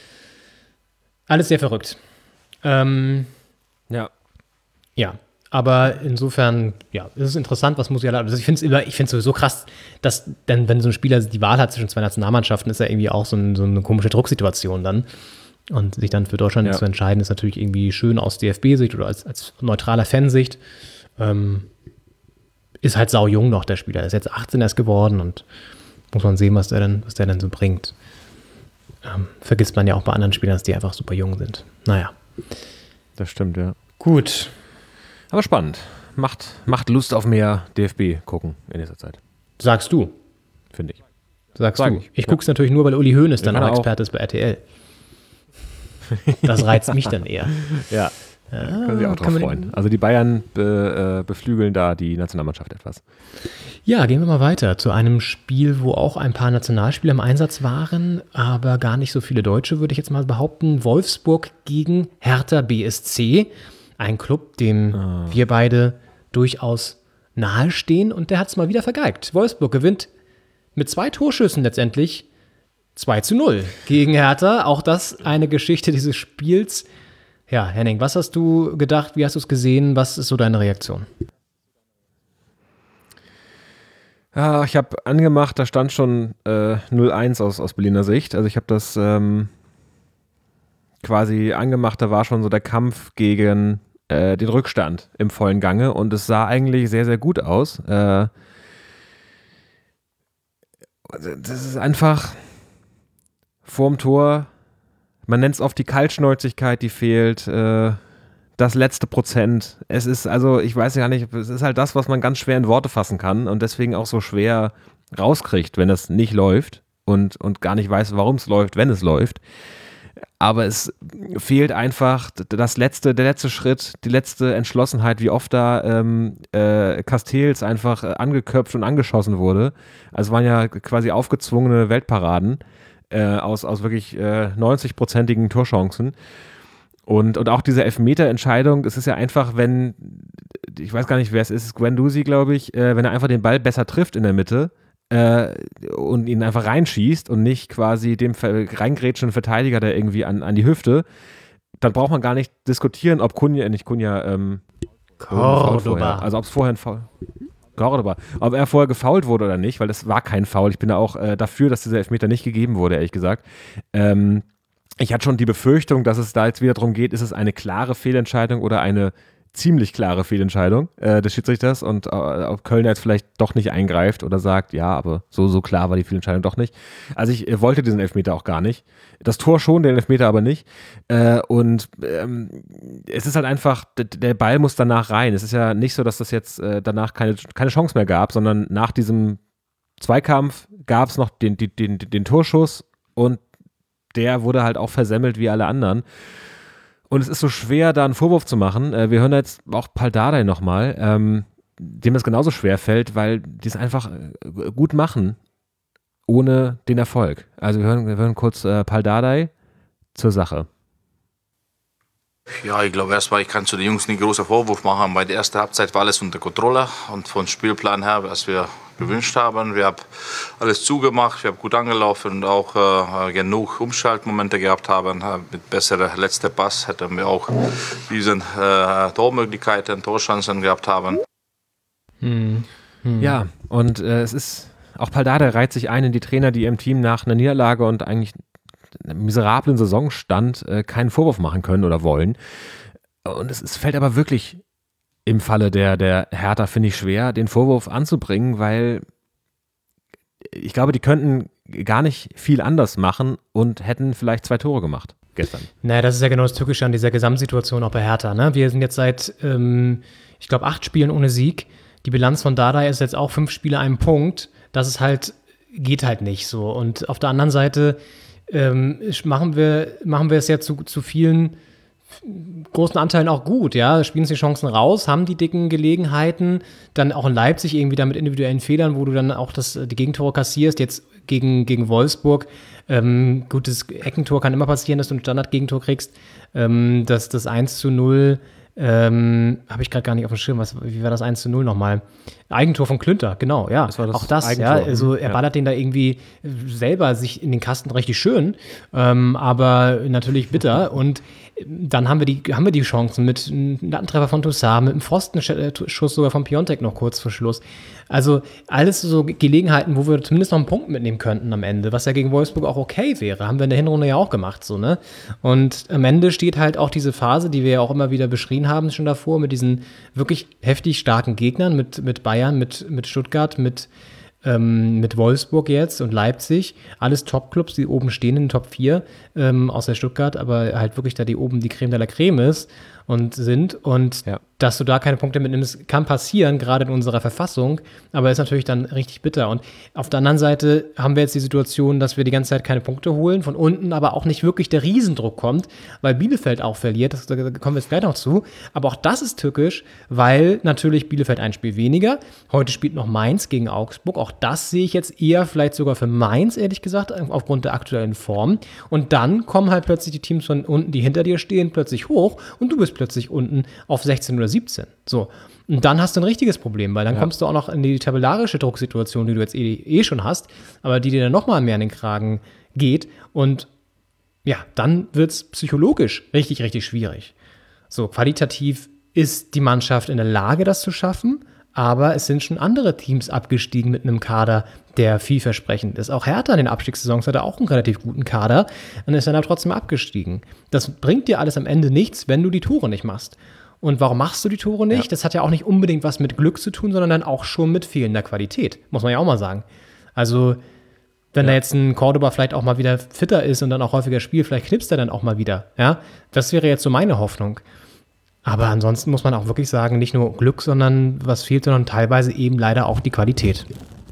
Alles sehr verrückt. Ja, aber insofern, ja, es ist interessant, was Musiala, also ich finde es sowieso krass, dass dann, wenn so ein Spieler die Wahl hat zwischen zwei Nationalmannschaften, ist ja irgendwie auch so eine komische Drucksituation dann. Und sich dann für Deutschland zu entscheiden, ist natürlich irgendwie schön aus DFB-Sicht oder als neutraler Fansicht. Ist halt sau jung noch, der Spieler. Er ist jetzt 18 erst geworden und muss man sehen, was der denn so bringt. Vergisst man ja auch bei anderen Spielern, dass die einfach super jung sind. Naja. Das stimmt, ja. Gut. Aber spannend. Macht Lust auf mehr DFB gucken in dieser Zeit. Sagst du. Finde ich. Sagst du. Ich gucke es natürlich nur, weil Uli Hoeneß dann auch Experte ist bei RTL. Das reizt mich dann eher. Ja. Können sich auch drauf freuen. Also die Bayern beflügeln da die Nationalmannschaft etwas. Ja, gehen wir mal weiter zu einem Spiel, wo auch ein paar Nationalspieler im Einsatz waren, aber gar nicht so viele Deutsche, würde ich jetzt mal behaupten. Wolfsburg gegen Hertha BSC. Ein Club, dem wir beide durchaus nahestehen und der hat es mal wieder vergeigt. Wolfsburg gewinnt mit 2 Torschüssen letztendlich 2-0 gegen Hertha. Auch das eine Geschichte dieses Spiels. Ja, Henning, was hast du gedacht? Wie hast du es gesehen? Was ist so deine Reaktion? Ja, ich habe angemacht, da stand schon 0-1 aus Berliner Sicht. Also ich habe das quasi angemacht, da war schon so der Kampf gegen den Rückstand im vollen Gange und es sah eigentlich sehr, sehr gut aus. Das ist einfach vorm Tor, man nennt es oft die Kaltschnäuzigkeit, die fehlt, das letzte Prozent. Es ist, also ich weiß ja nicht, es ist halt das, was man ganz schwer in Worte fassen kann und deswegen auch so schwer rauskriegt, wenn es nicht läuft und gar nicht weiß, warum es läuft, wenn es läuft. Aber es fehlt einfach der letzte Schritt, die letzte Entschlossenheit, wie oft da Castells einfach angeköpft und angeschossen wurde. Also waren ja quasi aufgezwungene Weltparaden aus wirklich 90-prozentigen Torchancen. Und auch diese Elfmeter-Entscheidung, es ist ja einfach, wenn, ich weiß gar nicht, wer es ist, Guendouzi, glaube ich, wenn er einfach den Ball besser trifft in der Mitte, und ihn einfach reinschießt und nicht quasi dem reingrätschenden Verteidiger da irgendwie an die Hüfte, dann braucht man gar nicht diskutieren, ob Cordoba. Also ob es vorher ein Foul, Cordoba, ob er vorher gefoult wurde oder nicht, weil das war kein Foul. Ich bin da auch dafür, dass dieser Elfmeter nicht gegeben wurde, ehrlich gesagt. Ich hatte schon die Befürchtung, dass es da jetzt wieder darum geht, ist es eine klare Fehlentscheidung oder eine ziemlich klare Fehlentscheidung des Schiedsrichters und ob Kölner jetzt vielleicht doch nicht eingreift oder sagt, ja, aber so klar war die Fehlentscheidung doch nicht. Also ich wollte diesen Elfmeter auch gar nicht. Das Tor schon, den Elfmeter aber nicht. Es ist halt einfach, der Ball muss danach rein. Es ist ja nicht so, dass das jetzt danach keine Chance mehr gab, sondern nach diesem Zweikampf gab es noch den Torschuss und der wurde halt auch versemmelt wie alle anderen. Und es ist so schwer, da einen Vorwurf zu machen. Wir hören jetzt auch Pal Dardai nochmal, dem das genauso schwer fällt, weil die es einfach gut machen, ohne den Erfolg. Also wir hören kurz Pal Dardai zur Sache. Ja, ich glaube erstmal, ich kann zu den Jungs nicht großen Vorwurf machen, weil die erste Halbzeit war alles unter Kontrolle und vom Spielplan her, was wir gewünscht haben. Wir haben alles zugemacht, wir haben gut angelaufen und auch genug Umschaltmomente gehabt haben. Mit besserem letzter Pass hätten wir auch diesen Tormöglichkeiten, Torchancen gehabt haben. Ja, und es ist, auch Pal Dardai reiht sich ein in die Trainer, die im Team nach einer Niederlage und eigentlich einem miserablen Saisonstand keinen Vorwurf machen können oder wollen. Und es fällt aber wirklich im Falle der Hertha, finde ich, schwer, den Vorwurf anzubringen, weil ich glaube, die könnten gar nicht viel anders machen und hätten vielleicht 2 Tore gemacht gestern. Naja, das ist ja genau das Tückische an dieser Gesamtsituation auch bei Hertha. Ne? Wir sind jetzt seit, ich glaube, 8 Spielen ohne Sieg. Die Bilanz von Dardai ist jetzt auch 5 Spiele, 1 Punkt. Das ist halt, geht halt nicht so. Und auf der anderen Seite machen wir es ja zu vielen großen Anteilen auch gut, ja, spielen sie die Chancen raus, haben die dicken Gelegenheiten, dann auch in Leipzig irgendwie da mit individuellen Fehlern, wo du dann auch die Gegentore kassierst, jetzt gegen Wolfsburg, gutes Eckentor kann immer passieren, dass du ein Standard-Gegentor kriegst, das 1-0 habe ich gerade gar nicht auf dem Schirm. Wie war das 1-0 nochmal? Eigentor von Klünter, genau, ja. Das war auch das, Eigentor. Ja. Also er ballert den da irgendwie selber sich in den Kasten richtig schön, aber natürlich bitter. Und dann haben wir die Chancen mit einem Lattentreffer von Toussaint, mit einem Pfostenschuss sogar von Piontek noch kurz vor Schluss. Also alles so Gelegenheiten, wo wir zumindest noch einen Punkt mitnehmen könnten am Ende, was ja gegen Wolfsburg auch okay wäre. Haben wir in der Hinrunde ja auch gemacht, so, ne? Und am Ende steht halt auch diese Phase, die wir ja auch immer wieder beschrieben haben schon davor, mit diesen wirklich heftig starken Gegnern, mit Bayern, mit Stuttgart, mit Wolfsburg jetzt und Leipzig, alles Top-Clubs, die oben stehen in den Top 4, außer Stuttgart, aber halt wirklich da die oben die Creme de la Creme ist und dass du da keine Punkte mitnimmst, kann passieren, gerade in unserer Verfassung, aber ist natürlich dann richtig bitter. Und auf der anderen Seite haben wir jetzt die Situation, dass wir die ganze Zeit keine Punkte holen, von unten aber auch nicht wirklich der Riesendruck kommt, weil Bielefeld auch verliert, da kommen wir jetzt gleich noch zu, aber auch das ist tückisch, weil natürlich Bielefeld ein Spiel weniger, heute spielt noch Mainz gegen Augsburg, auch das sehe ich jetzt eher vielleicht sogar für Mainz, ehrlich gesagt, aufgrund der aktuellen Form, und dann kommen halt plötzlich die Teams von unten, die hinter dir stehen, plötzlich hoch und du bist plötzlich unten auf 16 oder oder 17. So. Und dann hast du ein richtiges Problem, weil dann kommst du auch noch in die tabellarische Drucksituation, die du jetzt eh schon hast, aber die dir dann nochmal mehr in den Kragen geht. Und ja, dann wird es psychologisch richtig, richtig schwierig. So, qualitativ ist die Mannschaft in der Lage, das zu schaffen, aber es sind schon andere Teams abgestiegen mit einem Kader, der vielversprechend ist. Auch Hertha in den Abstiegssaisons hatte auch einen relativ guten Kader und ist dann aber trotzdem abgestiegen. Das bringt dir alles am Ende nichts, wenn du die Tore nicht machst. Und warum machst du die Tore nicht? Ja. Das hat ja auch nicht unbedingt was mit Glück zu tun, sondern dann auch schon mit fehlender Qualität, muss man ja auch mal sagen. Also, wenn da jetzt ein Cordoba vielleicht auch mal wieder fitter ist und dann auch häufiger spielt, vielleicht knipst er dann auch mal wieder. Ja, das wäre jetzt so meine Hoffnung. Aber ansonsten muss man auch wirklich sagen, nicht nur Glück, sondern was fehlt, sondern teilweise eben leider auch die Qualität.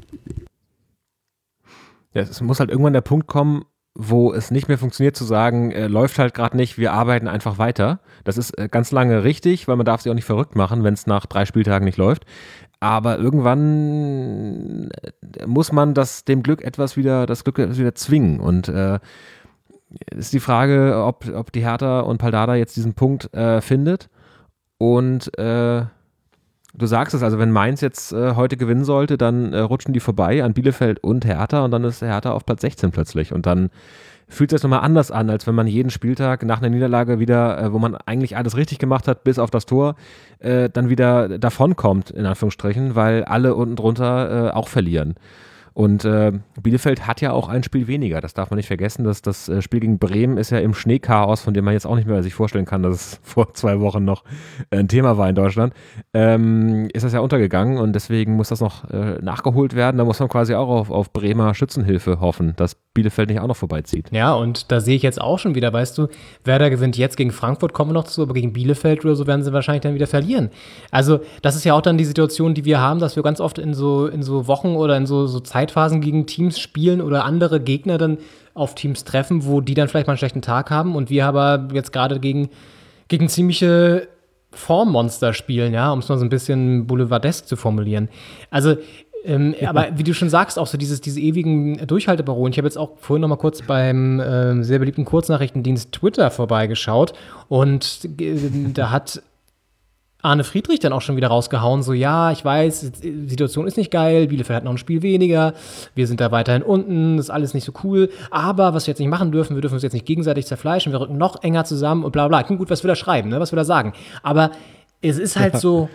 Ja, es muss halt irgendwann der Punkt kommen, wo es nicht mehr funktioniert zu sagen, läuft halt gerade nicht, wir arbeiten einfach weiter. Das ist ganz lange richtig, weil man darf sich auch nicht verrückt machen, wenn es nach 3 Spieltagen nicht läuft. Aber irgendwann muss man das Glück etwas wieder zwingen. Und ist die Frage, ob die Hertha und Paldada jetzt diesen Punkt findet. Und du sagst es, also wenn Mainz jetzt heute gewinnen sollte, dann rutschen die vorbei an Bielefeld und Hertha und dann ist Hertha auf Platz 16 plötzlich. Und dann fühlt sich das nochmal anders an, als wenn man jeden Spieltag nach einer Niederlage wieder, wo man eigentlich alles richtig gemacht hat, bis auf das Tor, dann wieder davonkommt, in Anführungsstrichen, weil alle unten drunter auch verlieren. Und Bielefeld hat ja auch ein Spiel weniger, das darf man nicht vergessen. Das Spiel gegen Bremen ist ja im Schneechaos, von dem man jetzt auch nicht mehr sich vorstellen kann, dass es vor 2 Wochen noch ein Thema war in Deutschland, ist das ja untergegangen und deswegen muss das noch nachgeholt werden. Da muss man quasi auch auf Bremer Schützenhilfe hoffen, dass Bielefeld nicht auch noch vorbeizieht. Ja, und da sehe ich jetzt auch schon wieder, weißt du, Werder gewinnt jetzt gegen Frankfurt, kommen wir noch zu, aber gegen Bielefeld oder so werden sie wahrscheinlich dann wieder verlieren. Also das ist ja auch dann die Situation, die wir haben, dass wir ganz oft in so Wochen oder in so Zeitphasen gegen Teams spielen oder andere Gegner dann auf Teams treffen, wo die dann vielleicht mal einen schlechten Tag haben und wir aber jetzt gerade gegen ziemliche Formmonster spielen, ja, um es mal so ein bisschen boulevardesk zu formulieren. Also aber wie du schon sagst, auch so diese ewigen Durchhalteparolen. Ich habe jetzt auch vorhin noch mal kurz beim sehr beliebten Kurznachrichtendienst Twitter vorbeigeschaut und da hat Arne Friedrich dann auch schon wieder rausgehauen, so ja, ich weiß, die Situation ist nicht geil, Bielefeld hat noch ein Spiel weniger, wir sind da weiterhin unten, das ist alles nicht so cool, aber was wir jetzt nicht machen dürfen, wir dürfen uns jetzt nicht gegenseitig zerfleischen, wir rücken noch enger zusammen und bla bla. Klingt gut, was wir da schreiben, ne, was wir da sagen. Aber es ist halt so,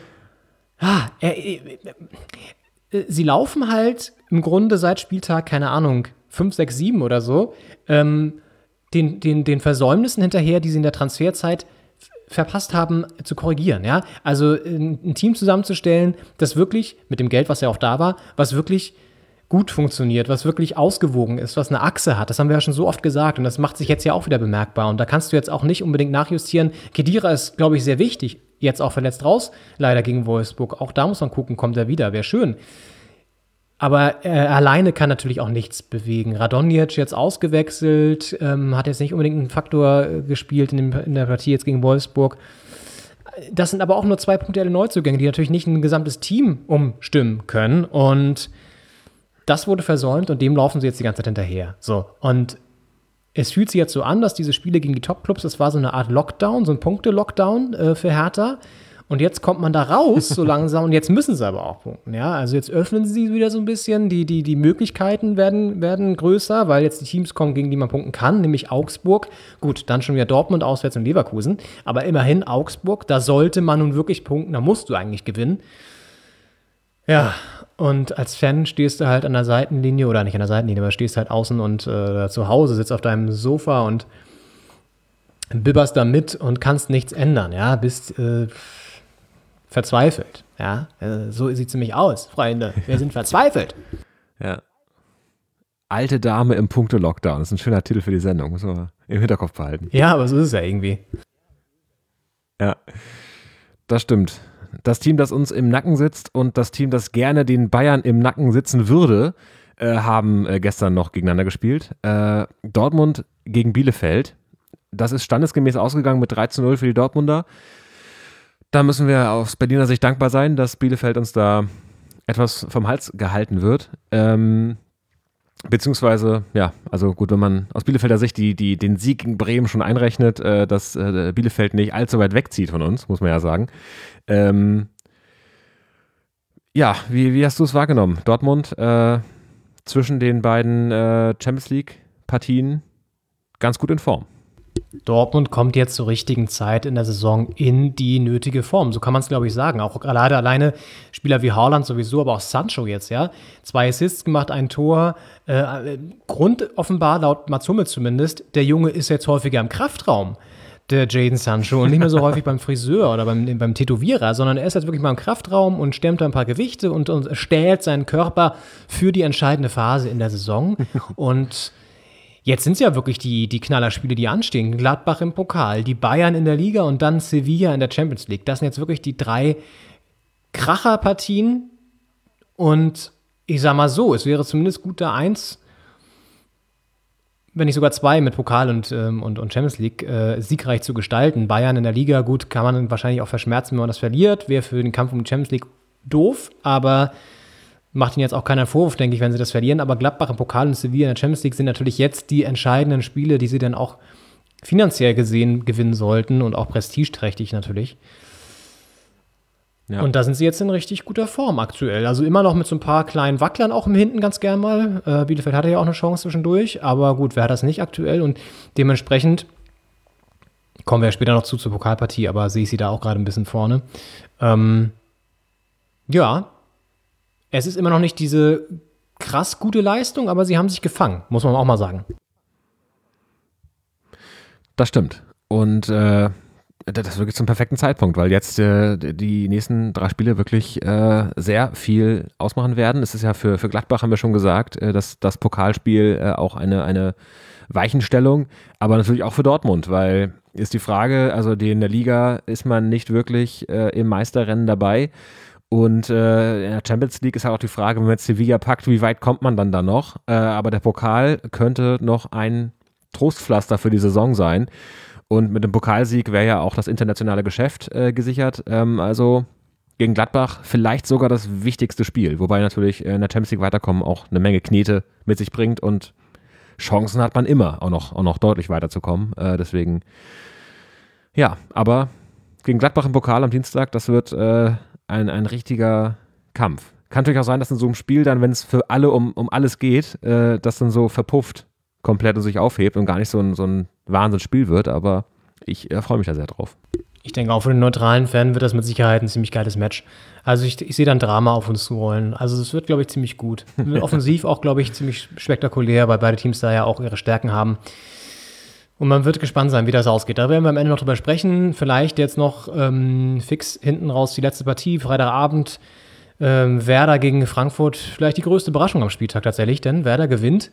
sie laufen halt im Grunde seit Spieltag, keine Ahnung, 5, 6, 7 oder so, den Versäumnissen hinterher, die sie in der Transferzeit verpasst haben, zu korrigieren, ja. Also ein Team zusammenzustellen, das wirklich, mit dem Geld, was ja auch da war, was wirklich gut funktioniert, was wirklich ausgewogen ist, was eine Achse hat. Das haben wir ja schon so oft gesagt und das macht sich jetzt ja auch wieder bemerkbar. Und da kannst du jetzt auch nicht unbedingt nachjustieren. Khedira ist, glaube ich, sehr wichtig. Jetzt auch verletzt raus, leider gegen Wolfsburg. Auch da muss man gucken, kommt er wieder, wäre schön. Aber alleine kann natürlich auch nichts bewegen. Radonjic jetzt ausgewechselt, hat jetzt nicht unbedingt einen Faktor gespielt in der Partie jetzt gegen Wolfsburg. Das sind aber auch nur 2 punktuelle Neuzugänge, die natürlich nicht ein gesamtes Team umstimmen können. Und das wurde versäumt und dem laufen sie jetzt die ganze Zeit hinterher. So, und es fühlt sich jetzt so an, dass diese Spiele gegen die Top-Clubs, das war so eine Art Lockdown, so ein Punkte-Lockdown für Hertha. Und jetzt kommt man da raus so langsam und jetzt müssen sie aber auch punkten. Ja? Also jetzt öffnen sie wieder so ein bisschen, die Möglichkeiten werden größer, weil jetzt die Teams kommen, gegen die man punkten kann, nämlich Augsburg. Gut, dann schon wieder Dortmund auswärts und Leverkusen. Aber immerhin Augsburg, da sollte man nun wirklich punkten, da musst du eigentlich gewinnen. Ja, und als Fan stehst du halt an der Seitenlinie, oder nicht an der Seitenlinie, aber stehst halt außen und zu Hause, sitzt auf deinem Sofa und bibberst da mit und kannst nichts ändern, ja, bist verzweifelt, ja, so sieht es nämlich aus, Freunde, wir sind verzweifelt. Ja. Alte Dame im Punkte-Lockdown, das ist ein schöner Titel für die Sendung, muss man im Hinterkopf behalten. Ja, aber so ist es ja irgendwie. Ja, das stimmt. Das Team, das uns im Nacken sitzt und das Team, das gerne den Bayern im Nacken sitzen würde, haben gestern noch gegeneinander gespielt. Dortmund gegen Bielefeld. Das ist standesgemäß ausgegangen mit 3:0 für die Dortmunder. Da müssen wir aus Berliner Sicht dankbar sein, dass Bielefeld uns da etwas vom Hals gehalten wird. Beziehungsweise, ja, also gut, wenn man aus Bielefelder Sicht den Sieg gegen Bremen schon einrechnet, dass Bielefeld nicht allzu weit wegzieht von uns, muss man ja sagen. Ja, wie hast du es wahrgenommen? Dortmund zwischen den beiden Champions League-Partien ganz gut in Form. Dortmund kommt jetzt zur richtigen Zeit in der Saison in die nötige Form. So kann man es, glaube ich, sagen. Auch gerade alleine Spieler wie Haaland sowieso, aber auch Sancho jetzt, ja. 2 Assists gemacht, ein Tor. Grund offenbar, laut Mats Hummels zumindest, der Junge ist jetzt häufiger im Kraftraum, der Jadon Sancho, und nicht mehr so häufig beim Friseur oder beim Tätowierer, sondern er ist jetzt wirklich mal im Kraftraum und stemmt da ein paar Gewichte und stählt seinen Körper für die entscheidende Phase in der Saison. Und jetzt sind es ja wirklich die Knallerspiele, die anstehen. Gladbach im Pokal, die Bayern in der Liga und dann Sevilla in der Champions League. Das sind jetzt wirklich die 3 Kracherpartien. Und ich sag mal so, es wäre zumindest gut, da 1, wenn nicht sogar 2 mit Pokal und Champions League siegreich zu gestalten. Bayern in der Liga, gut, kann man wahrscheinlich auch verschmerzen, wenn man das verliert. Wäre für den Kampf um die Champions League doof, aber macht ihnen jetzt auch keiner Vorwurf, denke ich, wenn sie das verlieren. Aber Gladbach im Pokal und Sevilla in der Champions League sind natürlich jetzt die entscheidenden Spiele, die sie dann auch finanziell gesehen gewinnen sollten und auch prestigeträchtig natürlich. Ja. Und da sind sie jetzt in richtig guter Form aktuell. Also immer noch mit so ein paar kleinen Wacklern auch im Hinten ganz gern mal. Bielefeld hatte ja auch eine Chance zwischendurch, aber gut, wer hat das nicht aktuell? Und dementsprechend kommen wir ja später noch zur Pokalpartie, aber sehe ich sie da auch gerade ein bisschen vorne. Ja, es ist immer noch nicht diese krass gute Leistung, aber sie haben sich gefangen, muss man auch mal sagen. Das stimmt. Und das ist wirklich zum perfekten Zeitpunkt, weil jetzt die nächsten 3 Spiele wirklich sehr viel ausmachen werden. Es ist ja für Gladbach, haben wir schon gesagt, dass das Pokalspiel auch eine Weichenstellung, aber natürlich auch für Dortmund, weil ist die Frage, also in der Liga ist man nicht wirklich im Meisterrennen dabei. Und in der Champions League ist halt auch die Frage, wenn man jetzt Sevilla packt, wie weit kommt man dann da noch? Aber der Pokal könnte noch ein Trostpflaster für die Saison sein. Und mit dem Pokalsieg wäre ja auch das internationale Geschäft gesichert. Also gegen Gladbach vielleicht sogar das wichtigste Spiel. Wobei natürlich in der Champions League weiterkommen auch eine Menge Knete mit sich bringt. Und Chancen hat man immer, auch noch deutlich weiterzukommen. Deswegen, ja, aber gegen Gladbach im Pokal am Dienstag, das wird ein richtiger Kampf. Kann natürlich auch sein, dass in so einem Spiel dann, wenn es für alle um alles geht, das dann so verpufft komplett und sich aufhebt und gar nicht so ein Wahnsinnsspiel wird, aber ich freue mich da sehr drauf. Ich denke, auch für den neutralen Fan wird das mit Sicherheit ein ziemlich geiles Match. Also ich sehe da ein Drama auf uns zurollen. Also es wird, glaube ich, ziemlich gut. Offensiv auch, glaube ich, ziemlich spektakulär, weil beide Teams da ja auch ihre Stärken haben. Und man wird gespannt sein, wie das ausgeht. Da werden wir am Ende noch drüber sprechen. Vielleicht jetzt noch fix hinten raus die letzte Partie, Freitagabend. Werder gegen Frankfurt, vielleicht die größte Überraschung am Spieltag tatsächlich, denn Werder gewinnt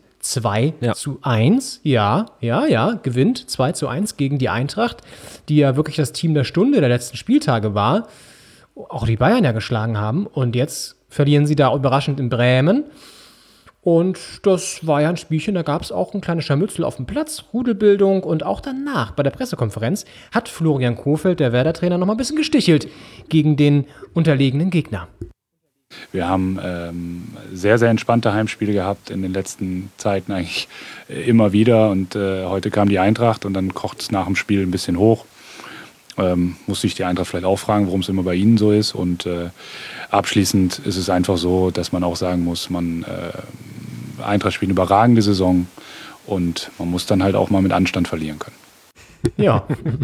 2-1. Ja, gewinnt 2-1 gegen die Eintracht, die ja wirklich das Team der Stunde der letzten Spieltage war. Auch die Bayern ja geschlagen haben. Und jetzt verlieren sie da überraschend in Bremen. Und das war ja ein Spielchen, da gab es auch ein kleines Scharmützel auf dem Platz, Rudelbildung, und auch danach bei der Pressekonferenz hat Florian Kohfeldt, der Werder-Trainer, noch mal ein bisschen gestichelt gegen den unterlegenen Gegner. Wir haben sehr, sehr entspannte Heimspiele gehabt in den letzten Zeiten eigentlich immer wieder, und heute kam die Eintracht und dann kocht es nach dem Spiel ein bisschen hoch. Muss sich die Eintracht vielleicht auch fragen, warum es immer bei ihnen so ist, und abschließend ist es einfach so, dass man auch sagen muss, Eintracht spielt eine überragende Saison und man muss dann halt auch mal mit Anstand verlieren können. Ja.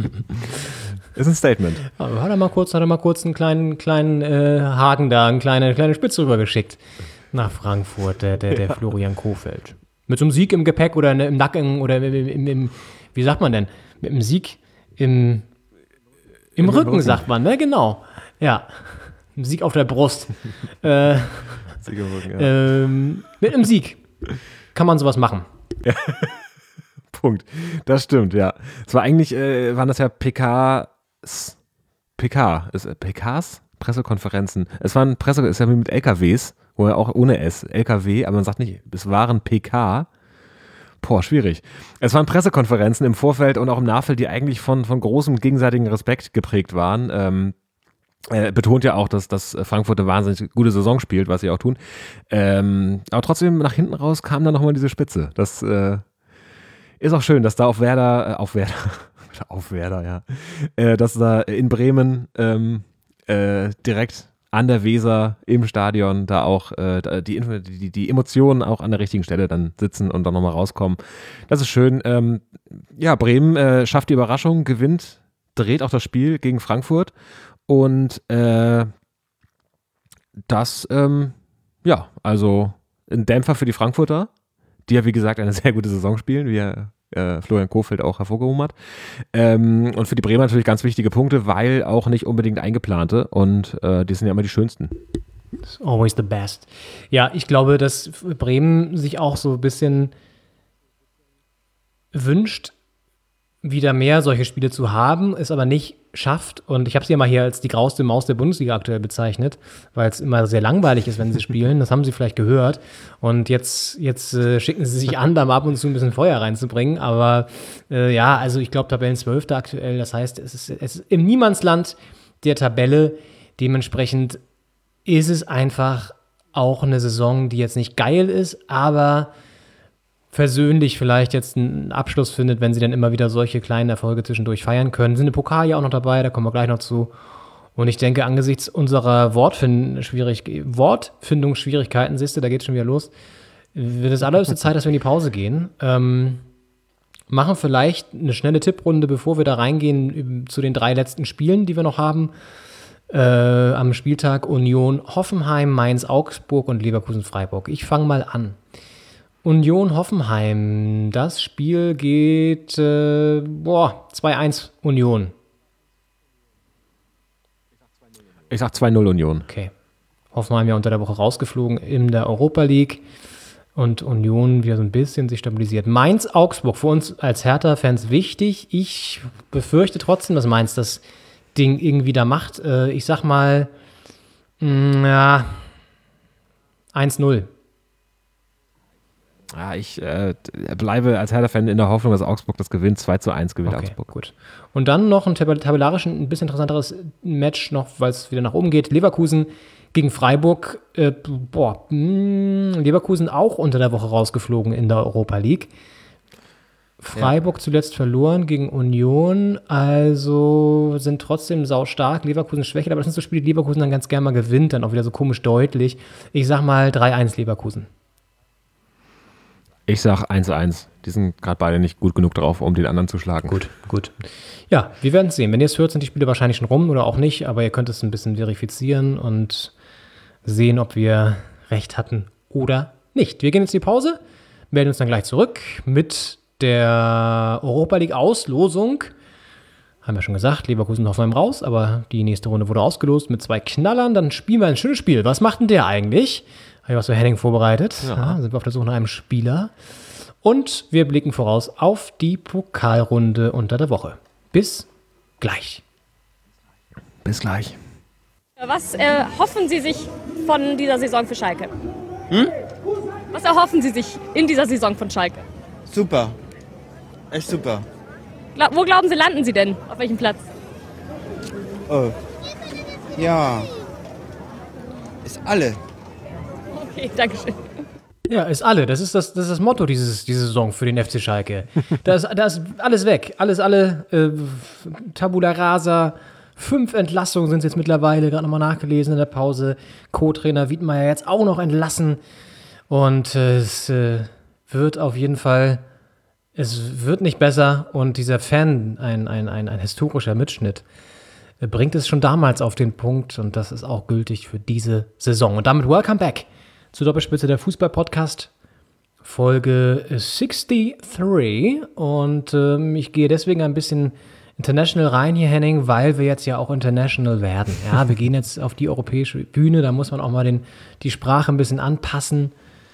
Ist ein Statement. Aber hat er mal kurz einen kleinen Haken da, eine kleine Spitze rübergeschickt nach Frankfurt, der Florian Kohfeldt. Mit so einem Sieg im Gepäck oder im Nacken oder im wie sagt man denn? Mit einem Sieg im Rücken, sagt man, ne? Genau. Ja. Ein Sieg auf der Brust. Sieg im Rücken, ja. Mit einem Sieg kann man sowas machen. Ja. Punkt. Das stimmt, ja. Es war eigentlich, waren das ja PKs? Pressekonferenzen. Es waren ist ja wie mit LKWs, wo ja auch ohne S, LKW, aber man sagt nicht, es waren PK. Boah, schwierig. Es waren Pressekonferenzen im Vorfeld und auch im Nachfeld, die eigentlich von großem gegenseitigen Respekt geprägt waren. betont ja auch, dass Frankfurt eine wahnsinnig gute Saison spielt, was sie auch tun. Aber trotzdem nach hinten raus kam dann nochmal diese Spitze. Das ist auch schön, dass da auf Werder, ja, dass da in Bremen direkt an der Weser im Stadion da auch die Emotionen auch an der richtigen Stelle dann sitzen und dann nochmal rauskommen. Das ist schön. Ja, Bremen schafft die Überraschung, gewinnt, dreht auch das Spiel gegen Frankfurt und das, ja, also ein Dämpfer für die Frankfurter, die ja wie gesagt eine sehr gute Saison spielen, wie Florian Kohfeldt auch hervorgehoben hat. Und für die Bremer natürlich ganz wichtige Punkte, weil auch nicht unbedingt eingeplante und die sind ja immer die schönsten. It's always the best. Ja, ich glaube, dass Bremen sich auch so ein bisschen wünscht, wieder mehr solche Spiele zu haben, es aber nicht schafft. Und ich habe sie ja mal hier als die grauste Maus der Bundesliga aktuell bezeichnet, weil es immer sehr langweilig ist, wenn sie spielen. Das haben sie vielleicht gehört. Und jetzt schicken sie sich an, da mal ab und zu ein bisschen Feuer reinzubringen. Aber ja, also ich glaube Tabellenzwölfter aktuell. Das heißt, es ist im Niemandsland der Tabelle. Dementsprechend ist es einfach auch eine Saison, die jetzt nicht geil ist, aber versöhnlich vielleicht jetzt einen Abschluss findet, wenn sie dann immer wieder solche kleinen Erfolge zwischendurch feiern können. Sind im Pokal ja auch noch dabei, da kommen wir gleich noch zu. Und ich denke, angesichts unserer Wortfindungsschwierigkeiten, siehst du, da geht schon wieder los, wird es allerhöchste Zeit, dass wir in die Pause gehen. Machen vielleicht eine schnelle Tipprunde, bevor wir da reingehen zu den 3 letzten Spielen, die wir noch haben. Am Spieltag Union Hoffenheim, Mainz, Augsburg und Leverkusen-Freiburg. Ich fange mal an. Union Hoffenheim, das Spiel geht 2-1 Union. Ich sag 2-0 Union. Okay. Hoffenheim ja unter der Woche rausgeflogen in der Europa League und Union wieder so ein bisschen sich stabilisiert. Mainz, Augsburg, für uns als Hertha-Fans wichtig. Ich befürchte trotzdem, dass Mainz das Ding irgendwie da macht. Ich sag mal 1-0. Ja, ich bleibe als Hertha-Fan in der Hoffnung, dass Augsburg das gewinnt. 2-1 gewinnt Okay, Augsburg. Gut. Und dann noch ein tabellarisch ein bisschen interessanteres Match noch, weil es wieder nach oben geht. Leverkusen gegen Freiburg. Leverkusen auch unter der Woche rausgeflogen in der Europa League. Freiburg zuletzt verloren gegen Union, also sind trotzdem saustark. Leverkusen schwächer, aber das sind so Spiele, die Leverkusen dann ganz gerne mal gewinnt, dann auch wieder so komisch deutlich. Ich sag mal 3-1 Leverkusen. Ich sag 1-1. Die sind gerade beide nicht gut genug drauf, um den anderen zu schlagen. Gut. Ja, wir werden es sehen. Wenn ihr es hört, sind die Spiele wahrscheinlich schon rum oder auch nicht, aber ihr könnt es ein bisschen verifizieren und sehen, ob wir recht hatten oder nicht. Wir gehen jetzt in die Pause, melden uns dann gleich zurück mit der Europa League Auslosung. Haben wir schon gesagt, Leverkusen Hoffenheim raus, aber die nächste Runde wurde ausgelost mit 2 Knallern. Dann spielen wir ein schönes Spiel. Was macht denn der eigentlich? Habe ich was für Henning vorbereitet. Ja, sind wir auf der Suche nach einem Spieler. Und wir blicken voraus auf die Pokalrunde unter der Woche. Bis gleich. Bis gleich. Was erhoffen Sie sich von dieser Saison für Schalke? Was erhoffen Sie sich in dieser Saison von Schalke? Super. Echt super. Wo glauben Sie, landen Sie denn? Auf welchem Platz? Oh. Ja. Ist alle. Okay, danke schön. Ja, ist alle. Das ist das Motto diese Saison für den FC Schalke. Da ist alles weg. Alle Tabula rasa. 5 Entlassungen sind es jetzt mittlerweile, gerade nochmal nachgelesen in der Pause. Co-Trainer Wiedmeier jetzt auch noch entlassen. Und es wird auf jeden Fall, es wird nicht besser. Und dieser Fan, ein historischer Mitschnitt, bringt es schon damals auf den Punkt. Und das ist auch gültig für diese Saison. Und damit welcome back zur Doppelspitze der Fußball-Podcast, Folge 63. Und ich gehe deswegen ein bisschen international rein hier, Henning, weil wir jetzt ja auch international werden. Ja, wir gehen jetzt auf die europäische Bühne, da muss man auch mal die Sprache ein bisschen anpassen.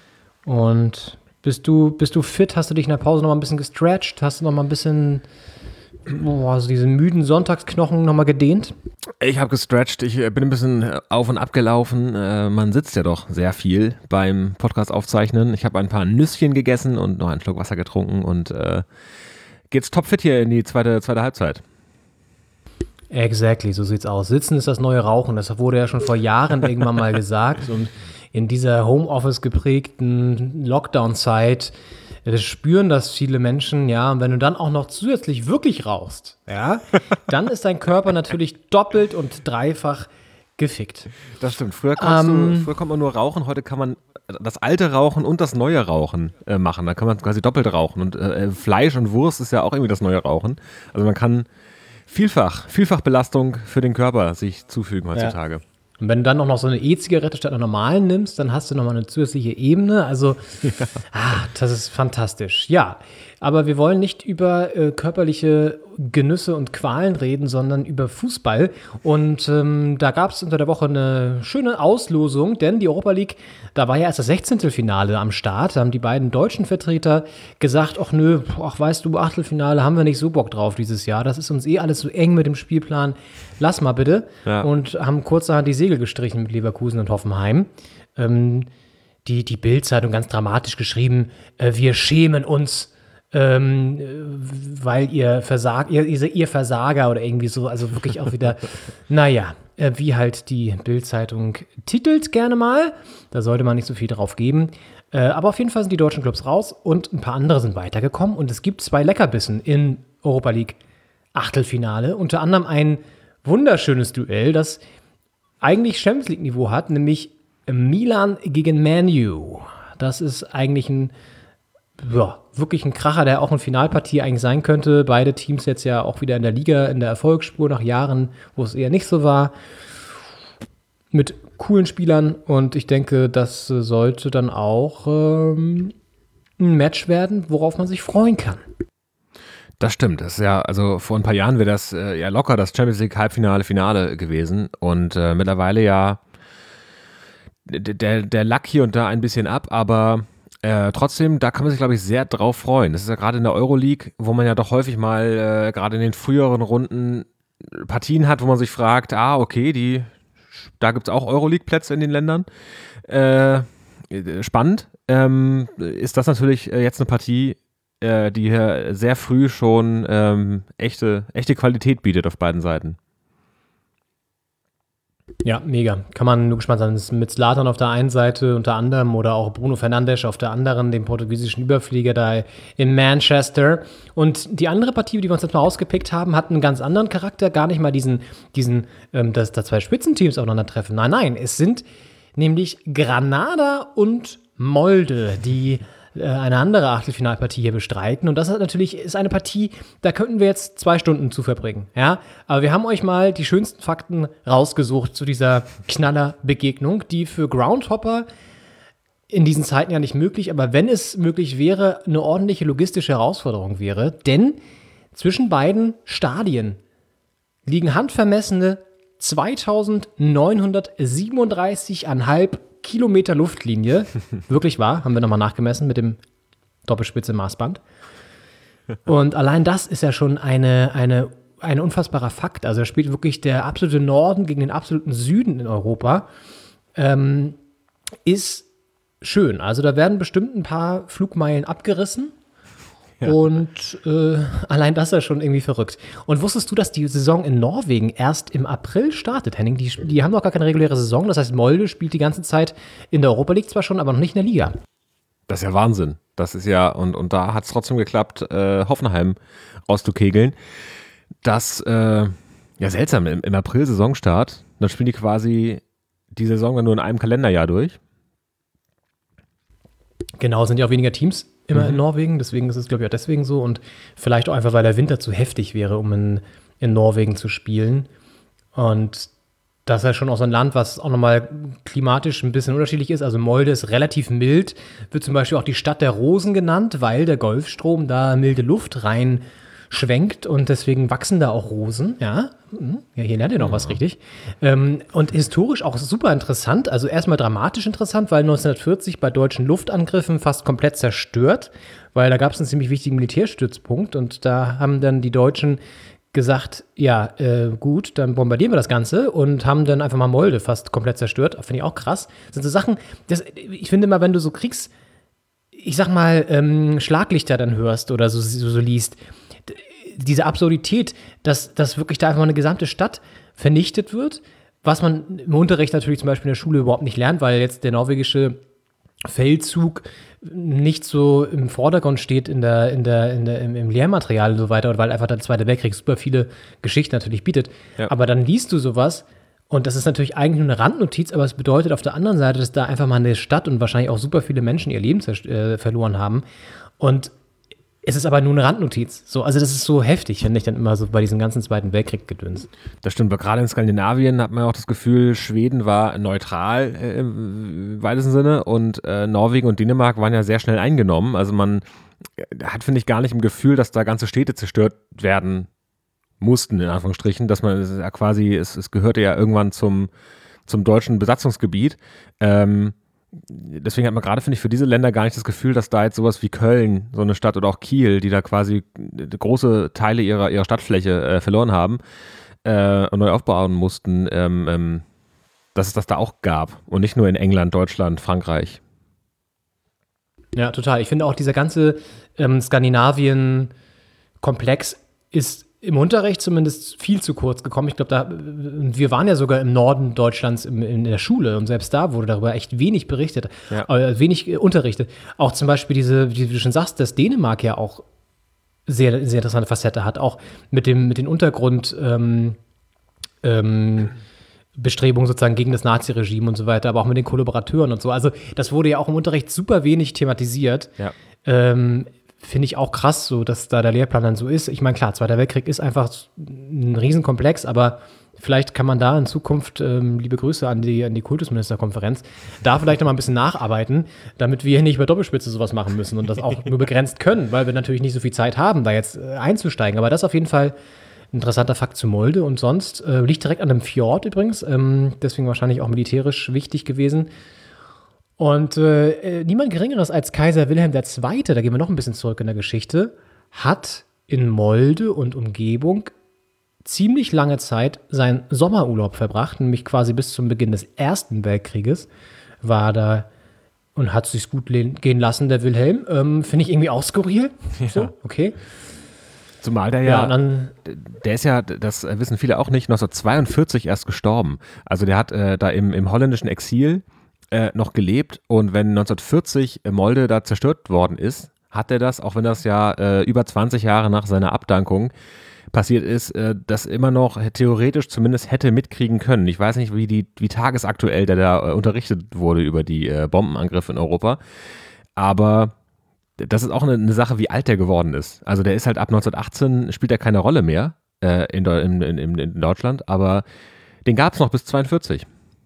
Und bist du fit? Hast du dich in der Pause noch mal ein bisschen gestretcht? Hast du noch mal ein bisschen so diese müden Sonntagsknochen noch mal gedehnt? Ich habe gestretcht, ich bin ein bisschen auf und ab gelaufen. Man sitzt ja doch sehr viel beim Podcast aufzeichnen. Ich habe ein paar Nüsschen gegessen und noch einen Schluck Wasser getrunken und geht's topfit hier in die zweite Halbzeit. Exactly, so sieht's aus. Sitzen ist das neue Rauchen. Das wurde ja schon vor Jahren irgendwann mal gesagt. Und in dieser Homeoffice geprägten Lockdown-Zeit spüren das viele Menschen, ja. Und wenn du dann auch noch zusätzlich wirklich rauchst, ja, dann ist dein Körper natürlich doppelt und dreifach gefickt. Das stimmt. Früher konnte man nur rauchen, heute kann man das alte Rauchen und das neue Rauchen machen. Da kann man quasi doppelt rauchen. Und Fleisch und Wurst ist ja auch irgendwie das neue Rauchen. Also man kann vielfach Belastung für den Körper sich zufügen heutzutage. Ja. Und wenn du dann auch noch so eine E-Zigarette statt einer normalen nimmst, dann hast du nochmal eine zusätzliche Ebene. Also, das ist fantastisch. Ja, aber wir wollen nicht über körperliche Genüsse und Qualen reden, sondern über Fußball. Und da gab es unter der Woche eine schöne Auslosung, denn die Europa League, da war ja erst das 16. Finale am Start. Da haben die beiden deutschen Vertreter gesagt, ach nö, weißt du, Achtelfinale haben wir nicht so Bock drauf dieses Jahr. Das ist uns alles so eng mit dem Spielplan. Lass mal bitte. Ja. Und haben kurzerhand die Segel gestrichen mit Leverkusen und Hoffenheim. Die Bild-Zeitung ganz dramatisch geschrieben, wir schämen uns, weil ihr Versager oder irgendwie so, also wirklich auch wieder, naja, wie halt die Bild-Zeitung titelt gerne mal, da sollte man nicht so viel drauf geben, aber auf jeden Fall sind die deutschen Clubs raus und ein paar andere sind weitergekommen und es gibt 2 Leckerbissen in Europa League Achtelfinale, unter anderem ein wunderschönes Duell, das eigentlich Champions League Niveau hat, nämlich Milan gegen Man U. Das ist eigentlich wirklich ein Kracher, der auch eine Finalpartie eigentlich sein könnte. Beide Teams jetzt ja auch wieder in der Liga, in der Erfolgsspur nach Jahren, wo es eher nicht so war. Mit coolen Spielern und ich denke, das sollte dann auch ein Match werden, worauf man sich freuen kann. Das stimmt. Das ist ja, also vor ein paar Jahren wäre das ja locker das Champions League Halbfinale, Finale gewesen und mittlerweile ja der Lack hier und da ein bisschen ab, aber trotzdem, da kann man sich, glaube ich, sehr drauf freuen. Das ist ja gerade in der Euroleague, wo man ja doch häufig mal gerade in den früheren Runden Partien hat, wo man sich fragt, okay, da gibt es auch Euroleague-Plätze in den Ländern. Spannend. Ist das natürlich jetzt eine Partie, die hier sehr früh schon echte Qualität bietet auf beiden Seiten. Ja, mega. Kann man nur gespannt sein. Mit Zlatan auf der einen Seite unter anderem oder auch Bruno Fernandes auf der anderen, dem portugiesischen Überflieger da in Manchester. Und die andere Partie, die wir uns jetzt mal rausgepickt haben, hat einen ganz anderen Charakter. Gar nicht mal dass da 2 Spitzenteams aufeinandertreffen. Nein, es sind nämlich Granada und Molde, die eine andere Achtelfinalpartie hier bestreiten. Und das ist eine Partie, da könnten wir jetzt 2 Stunden zu verbringen. Ja? Aber wir haben euch mal die schönsten Fakten rausgesucht zu dieser Knallerbegegnung, die für Groundhopper in diesen Zeiten ja nicht möglich, aber wenn es möglich wäre, eine ordentliche logistische Herausforderung wäre. Denn zwischen beiden Stadien liegen handvermessene 2937,5 Kilometer Luftlinie. Wirklich wahr, haben wir nochmal nachgemessen mit dem Doppelspitze-Maßband. Und allein das ist ja schon ein unfassbarer Fakt. Also da spielt wirklich der absolute Norden gegen den absoluten Süden in Europa. Ist schön. Also da werden bestimmt ein paar Flugmeilen abgerissen. Ja. Und allein das ist ja schon irgendwie verrückt. Und wusstest du, dass die Saison in Norwegen erst im April startet, Henning? Die haben noch gar keine reguläre Saison. Das heißt, Molde spielt die ganze Zeit in der Europa League zwar schon, aber noch nicht in der Liga. Das ist ja Wahnsinn. Das ist ja, und da hat es trotzdem geklappt, Hoffenheim auszukegeln. Das, seltsam, im April Saisonstart, dann spielen die quasi die Saison dann nur in einem Kalenderjahr durch. Genau, sind ja auch weniger Teams immer in Norwegen, deswegen ist es, glaube ich, auch deswegen so und vielleicht auch einfach, weil der Winter zu heftig wäre, um in Norwegen zu spielen. Und das ist ja schon auch so ein Land, was auch nochmal klimatisch ein bisschen unterschiedlich ist. Also Molde ist relativ mild, wird zum Beispiel auch die Stadt der Rosen genannt, weil der Golfstrom da milde Luft rein schwenkt und deswegen wachsen da auch Rosen, ja. Ja, hier lernt ihr noch was richtig. Und historisch auch super interessant, also erstmal dramatisch interessant, weil 1940 bei deutschen Luftangriffen fast komplett zerstört, weil da gab es einen ziemlich wichtigen Militärstützpunkt und da haben dann die Deutschen gesagt, ja, gut, dann bombardieren wir das Ganze und haben dann einfach mal Molde fast komplett zerstört. Finde ich auch krass. Das sind so Sachen, ich finde immer, wenn du so ich sag mal, Schlaglichter dann hörst oder so liest, diese Absurdität, dass wirklich da einfach mal eine gesamte Stadt vernichtet wird, was man im Unterricht natürlich zum Beispiel in der Schule überhaupt nicht lernt, weil jetzt der norwegische Feldzug nicht so im Vordergrund steht im Lehrmaterial und so weiter, und weil einfach der Zweite Weltkrieg super viele Geschichten natürlich bietet. Ja. Aber dann liest du sowas und das ist natürlich eigentlich nur eine Randnotiz, aber es bedeutet auf der anderen Seite, dass da einfach mal eine Stadt und wahrscheinlich auch super viele Menschen ihr Leben verloren haben. Und es ist aber nur eine Randnotiz. So, also das ist so heftig, finde ich dann immer so bei diesem ganzen Zweiten Weltkrieg-Gedöns. Das stimmt, aber gerade in Skandinavien hat man auch das Gefühl, Schweden war neutral im weitesten Sinne und Norwegen und Dänemark waren ja sehr schnell eingenommen. Also man hat, finde ich, gar nicht im Gefühl, dass da ganze Städte zerstört werden mussten, in Anführungsstrichen, dass man ja quasi, es gehörte ja irgendwann zum deutschen Besatzungsgebiet. Deswegen hat man gerade, finde ich, für diese Länder gar nicht das Gefühl, dass da jetzt sowas wie Köln, so eine Stadt, oder auch Kiel, die da quasi große Teile ihrer Stadtfläche verloren haben und neu aufbauen mussten, dass es das da auch gab und nicht nur in England, Deutschland, Frankreich. Ja, total. Ich finde auch, dieser ganze Skandinavien-Komplex ist im Unterricht zumindest viel zu kurz gekommen. Ich glaube, wir waren ja sogar im Norden Deutschlands in der Schule und selbst da wurde darüber echt wenig berichtet, wenig unterrichtet. Auch zum Beispiel wie du schon sagst, dass Dänemark ja auch sehr, sehr interessante Facette hat, auch mit den Untergrund Bestrebungen sozusagen gegen das Naziregime und so weiter, aber auch mit den Kollaborateuren und so. Also das wurde ja auch im Unterricht super wenig thematisiert. Ja. Finde ich auch krass, so dass da der Lehrplan dann so ist. Ich meine, klar, Zweiter Weltkrieg ist einfach ein Riesenkomplex, aber vielleicht kann man da in Zukunft, liebe Grüße an die Kultusministerkonferenz, da vielleicht noch mal ein bisschen nacharbeiten, damit wir nicht bei Doppelspitze sowas machen müssen und das auch nur begrenzt können, weil wir natürlich nicht so viel Zeit haben, da jetzt einzusteigen. Aber das ist auf jeden Fall ein interessanter Fakt zu Molde. Und sonst liegt direkt an einem Fjord übrigens, deswegen wahrscheinlich auch militärisch wichtig gewesen. Und niemand Geringeres als Kaiser Wilhelm II., da gehen wir noch ein bisschen zurück in der Geschichte, hat in Molde und Umgebung ziemlich lange Zeit seinen Sommerurlaub verbracht, nämlich quasi bis zum Beginn des Ersten Weltkrieges war da und hat es sich gut gehen lassen, der Wilhelm. Finde ich irgendwie auch skurril. Ja. So, okay. Zumal der der ist ja, das wissen viele auch nicht, 1942 erst gestorben. Also der hat da im holländischen Exil noch gelebt, und wenn 1940 Molde da zerstört worden ist, hat er das, auch wenn das ja über 20 Jahre nach seiner Abdankung passiert ist, das immer noch theoretisch zumindest hätte mitkriegen können. Ich weiß nicht, wie tagesaktuell der da unterrichtet wurde über die Bombenangriffe in Europa, aber das ist auch eine Sache, wie alt der geworden ist. Also der ist halt ab 1918, spielt er keine Rolle mehr in Deutschland, aber den gab es noch bis 1942.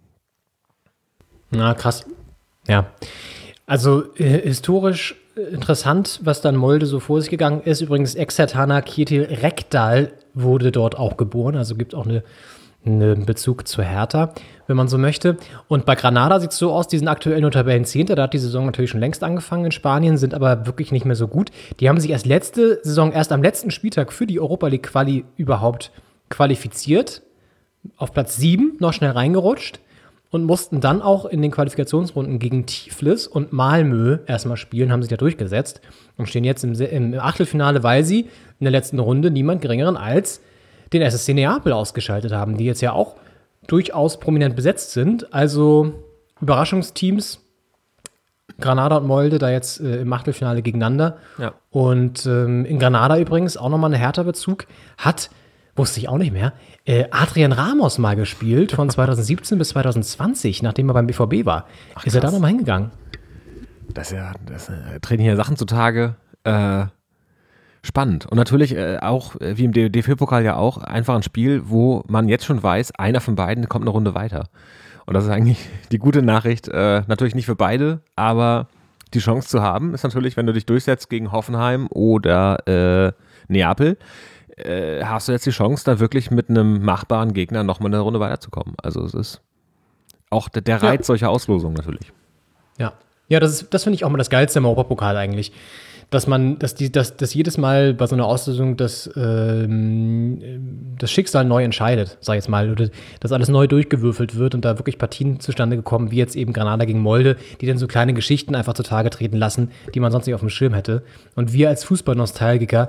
Na, krass. Ja. Also historisch interessant, was dann Molde so vor sich gegangen ist. Übrigens, Exertana Kjetil Rekdal wurde dort auch geboren. Also gibt auch einen Bezug zu Hertha, wenn man so möchte. Und bei Granada sieht es so aus, die sind aktuell nur Tabellenzehnter. Da hat die Saison natürlich schon längst angefangen in Spanien, sind aber wirklich nicht mehr so gut. Die haben sich erst am letzten Spieltag für die Europa League Quali überhaupt qualifiziert. Auf Platz 7 noch schnell reingerutscht. Und mussten dann auch in den Qualifikationsrunden gegen Tiflis und Malmö erstmal spielen, haben sich da durchgesetzt und stehen jetzt im Achtelfinale, weil sie in der letzten Runde niemand Geringeren als den SSC Neapel ausgeschaltet haben, die jetzt ja auch durchaus prominent besetzt sind. Also Überraschungsteams, Granada und Molde da jetzt im Achtelfinale gegeneinander. Ja. Und in Granada übrigens auch nochmal ein Hertha-Bezug wusste ich auch nicht mehr, Adrian Ramos mal gespielt von 2017 bis 2020, nachdem er beim BVB war. Ach, ist er da nochmal hingegangen? Das treten hier Sachen zutage. Spannend. Und natürlich auch, wie im DFB-Pokal ja auch, einfach ein Spiel, wo man jetzt schon weiß, einer von beiden kommt eine Runde weiter. Und das ist eigentlich die gute Nachricht. Natürlich nicht für beide, aber die Chance zu haben ist natürlich, wenn du dich durchsetzt gegen Hoffenheim oder Neapel, hast du jetzt die Chance, da wirklich mit einem machbaren Gegner nochmal eine Runde weiterzukommen. Also es ist auch der Reiz solcher Auslosungen natürlich. Ja, das finde ich auch mal das Geilste im Europapokal eigentlich. Dass jedes Mal bei so einer Auslosung das Schicksal neu entscheidet, sag ich jetzt mal, oder dass alles neu durchgewürfelt wird und da wirklich Partien zustande gekommen, wie jetzt eben Granada gegen Molde, die dann so kleine Geschichten einfach zutage treten lassen, die man sonst nicht auf dem Schirm hätte. Und wir als Fußballnostalgiker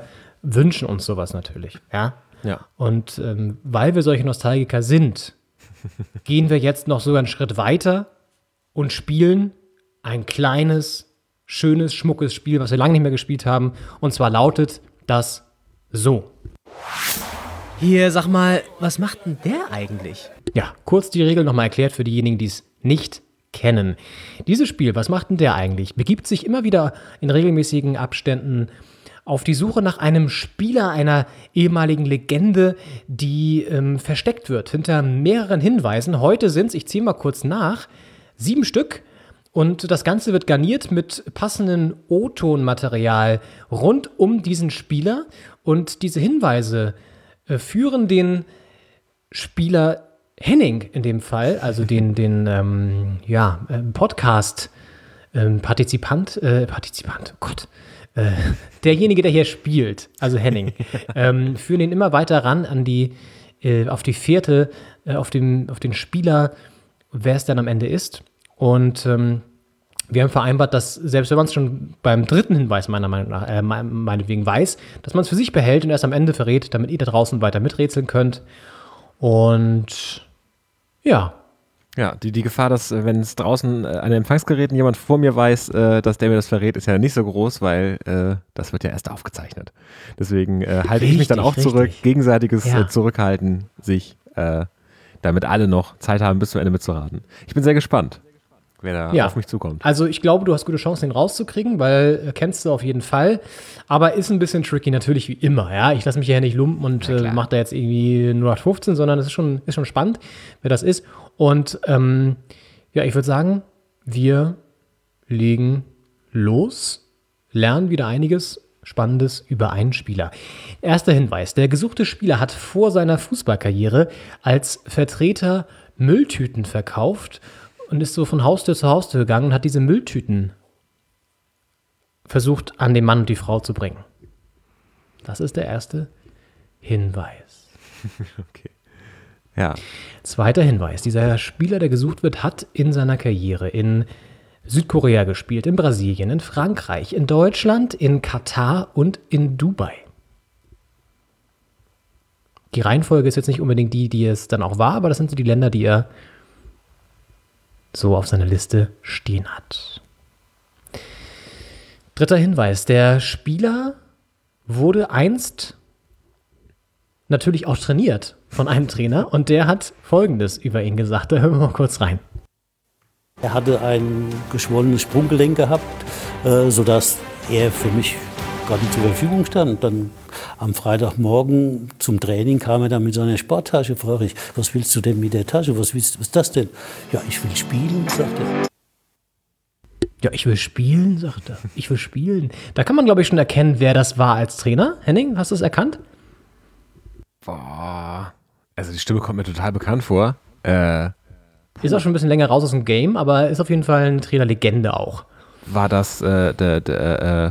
wünschen uns sowas natürlich. Ja. Ja. Und weil wir solche Nostalgiker sind, gehen wir jetzt noch sogar einen Schritt weiter und spielen ein kleines, schönes, schmuckes Spiel, was wir lange nicht mehr gespielt haben. Und zwar lautet das so. Hier, sag mal, was macht denn der eigentlich? Ja, kurz die Regel nochmal erklärt für diejenigen, die es nicht kennen. Dieses Spiel, was macht denn der eigentlich? Begibt sich immer wieder in regelmäßigen Abständen auf die Suche nach einem Spieler, einer ehemaligen Legende, die versteckt wird hinter mehreren Hinweisen. Heute sind es, ich ziehe mal kurz nach, 7 Stück. Und das Ganze wird garniert mit passendem O-Ton-Material rund um diesen Spieler. Und diese Hinweise führen den Spieler Henning in dem Fall, also den Podcast-Partizipant, oh Gott, derjenige, der hier spielt, also Henning, führen ihn immer weiter ran an auf die Fährte, auf den Spieler, wer es dann am Ende ist. Und wir haben vereinbart, dass selbst wenn man es schon beim 3. Hinweis meiner Meinung nach, meinetwegen weiß, dass man es für sich behält und erst am Ende verrät, damit ihr da draußen weiter miträtseln könnt. Und ja. Ja, die Gefahr, dass, wenn es draußen an den Empfangsgeräten jemand vor mir weiß, dass der mir das verrät, ist ja nicht so groß, weil das wird ja erst aufgezeichnet. Deswegen halte ich mich dann auch zurück. Gegenseitiges Zurückhalten sich, damit alle noch Zeit haben, bis zum Ende mitzuraten. Ich bin sehr gespannt, wer da auf mich zukommt. Also ich glaube, du hast gute Chancen, den rauszukriegen, weil kennst du auf jeden Fall. Aber ist ein bisschen tricky, natürlich wie immer. Ja, ich lasse mich ja nicht lumpen und mache da jetzt irgendwie 0815, sondern es ist schon spannend, wer das ist. Und ich würde sagen, wir legen los, lernen wieder einiges Spannendes über einen Spieler. Erster Hinweis: Der gesuchte Spieler hat vor seiner Fußballkarriere als Vertreter Mülltüten verkauft und ist so von Haustür zu Haustür gegangen und hat diese Mülltüten versucht, an den Mann und die Frau zu bringen. Das ist der erste Hinweis. Okay. Ja. Zweiter Hinweis: Dieser Spieler, der gesucht wird, hat in seiner Karriere in Südkorea gespielt, in Brasilien, in Frankreich, in Deutschland, in Katar und in Dubai. Die Reihenfolge ist jetzt nicht unbedingt die es dann auch war, aber das sind so die Länder, die er so auf seiner Liste stehen hat. Dritter Hinweis: Der Spieler wurde einst natürlich auch trainiert von einem Trainer und der hat Folgendes über ihn gesagt. Da hören wir mal kurz rein. Er hatte ein geschwollenes Sprunggelenk gehabt, sodass er für mich gar nicht zur Verfügung stand. Dann am Freitagmorgen zum Training kam er dann mit seiner Sporttasche. Frage ich, was willst du denn mit der Tasche? Was ist das denn? Ja, ich will spielen, sagt er. Ja, ich will spielen, sagt er. Ich will spielen. Da kann man, glaube ich, schon erkennen, wer das war als Trainer. Henning, hast du es erkannt? Boah. Also die Stimme kommt mir total bekannt vor. Ist auch schon ein bisschen länger raus aus dem Game, aber ist auf jeden Fall eine Trainerlegende auch. War das Scheiße.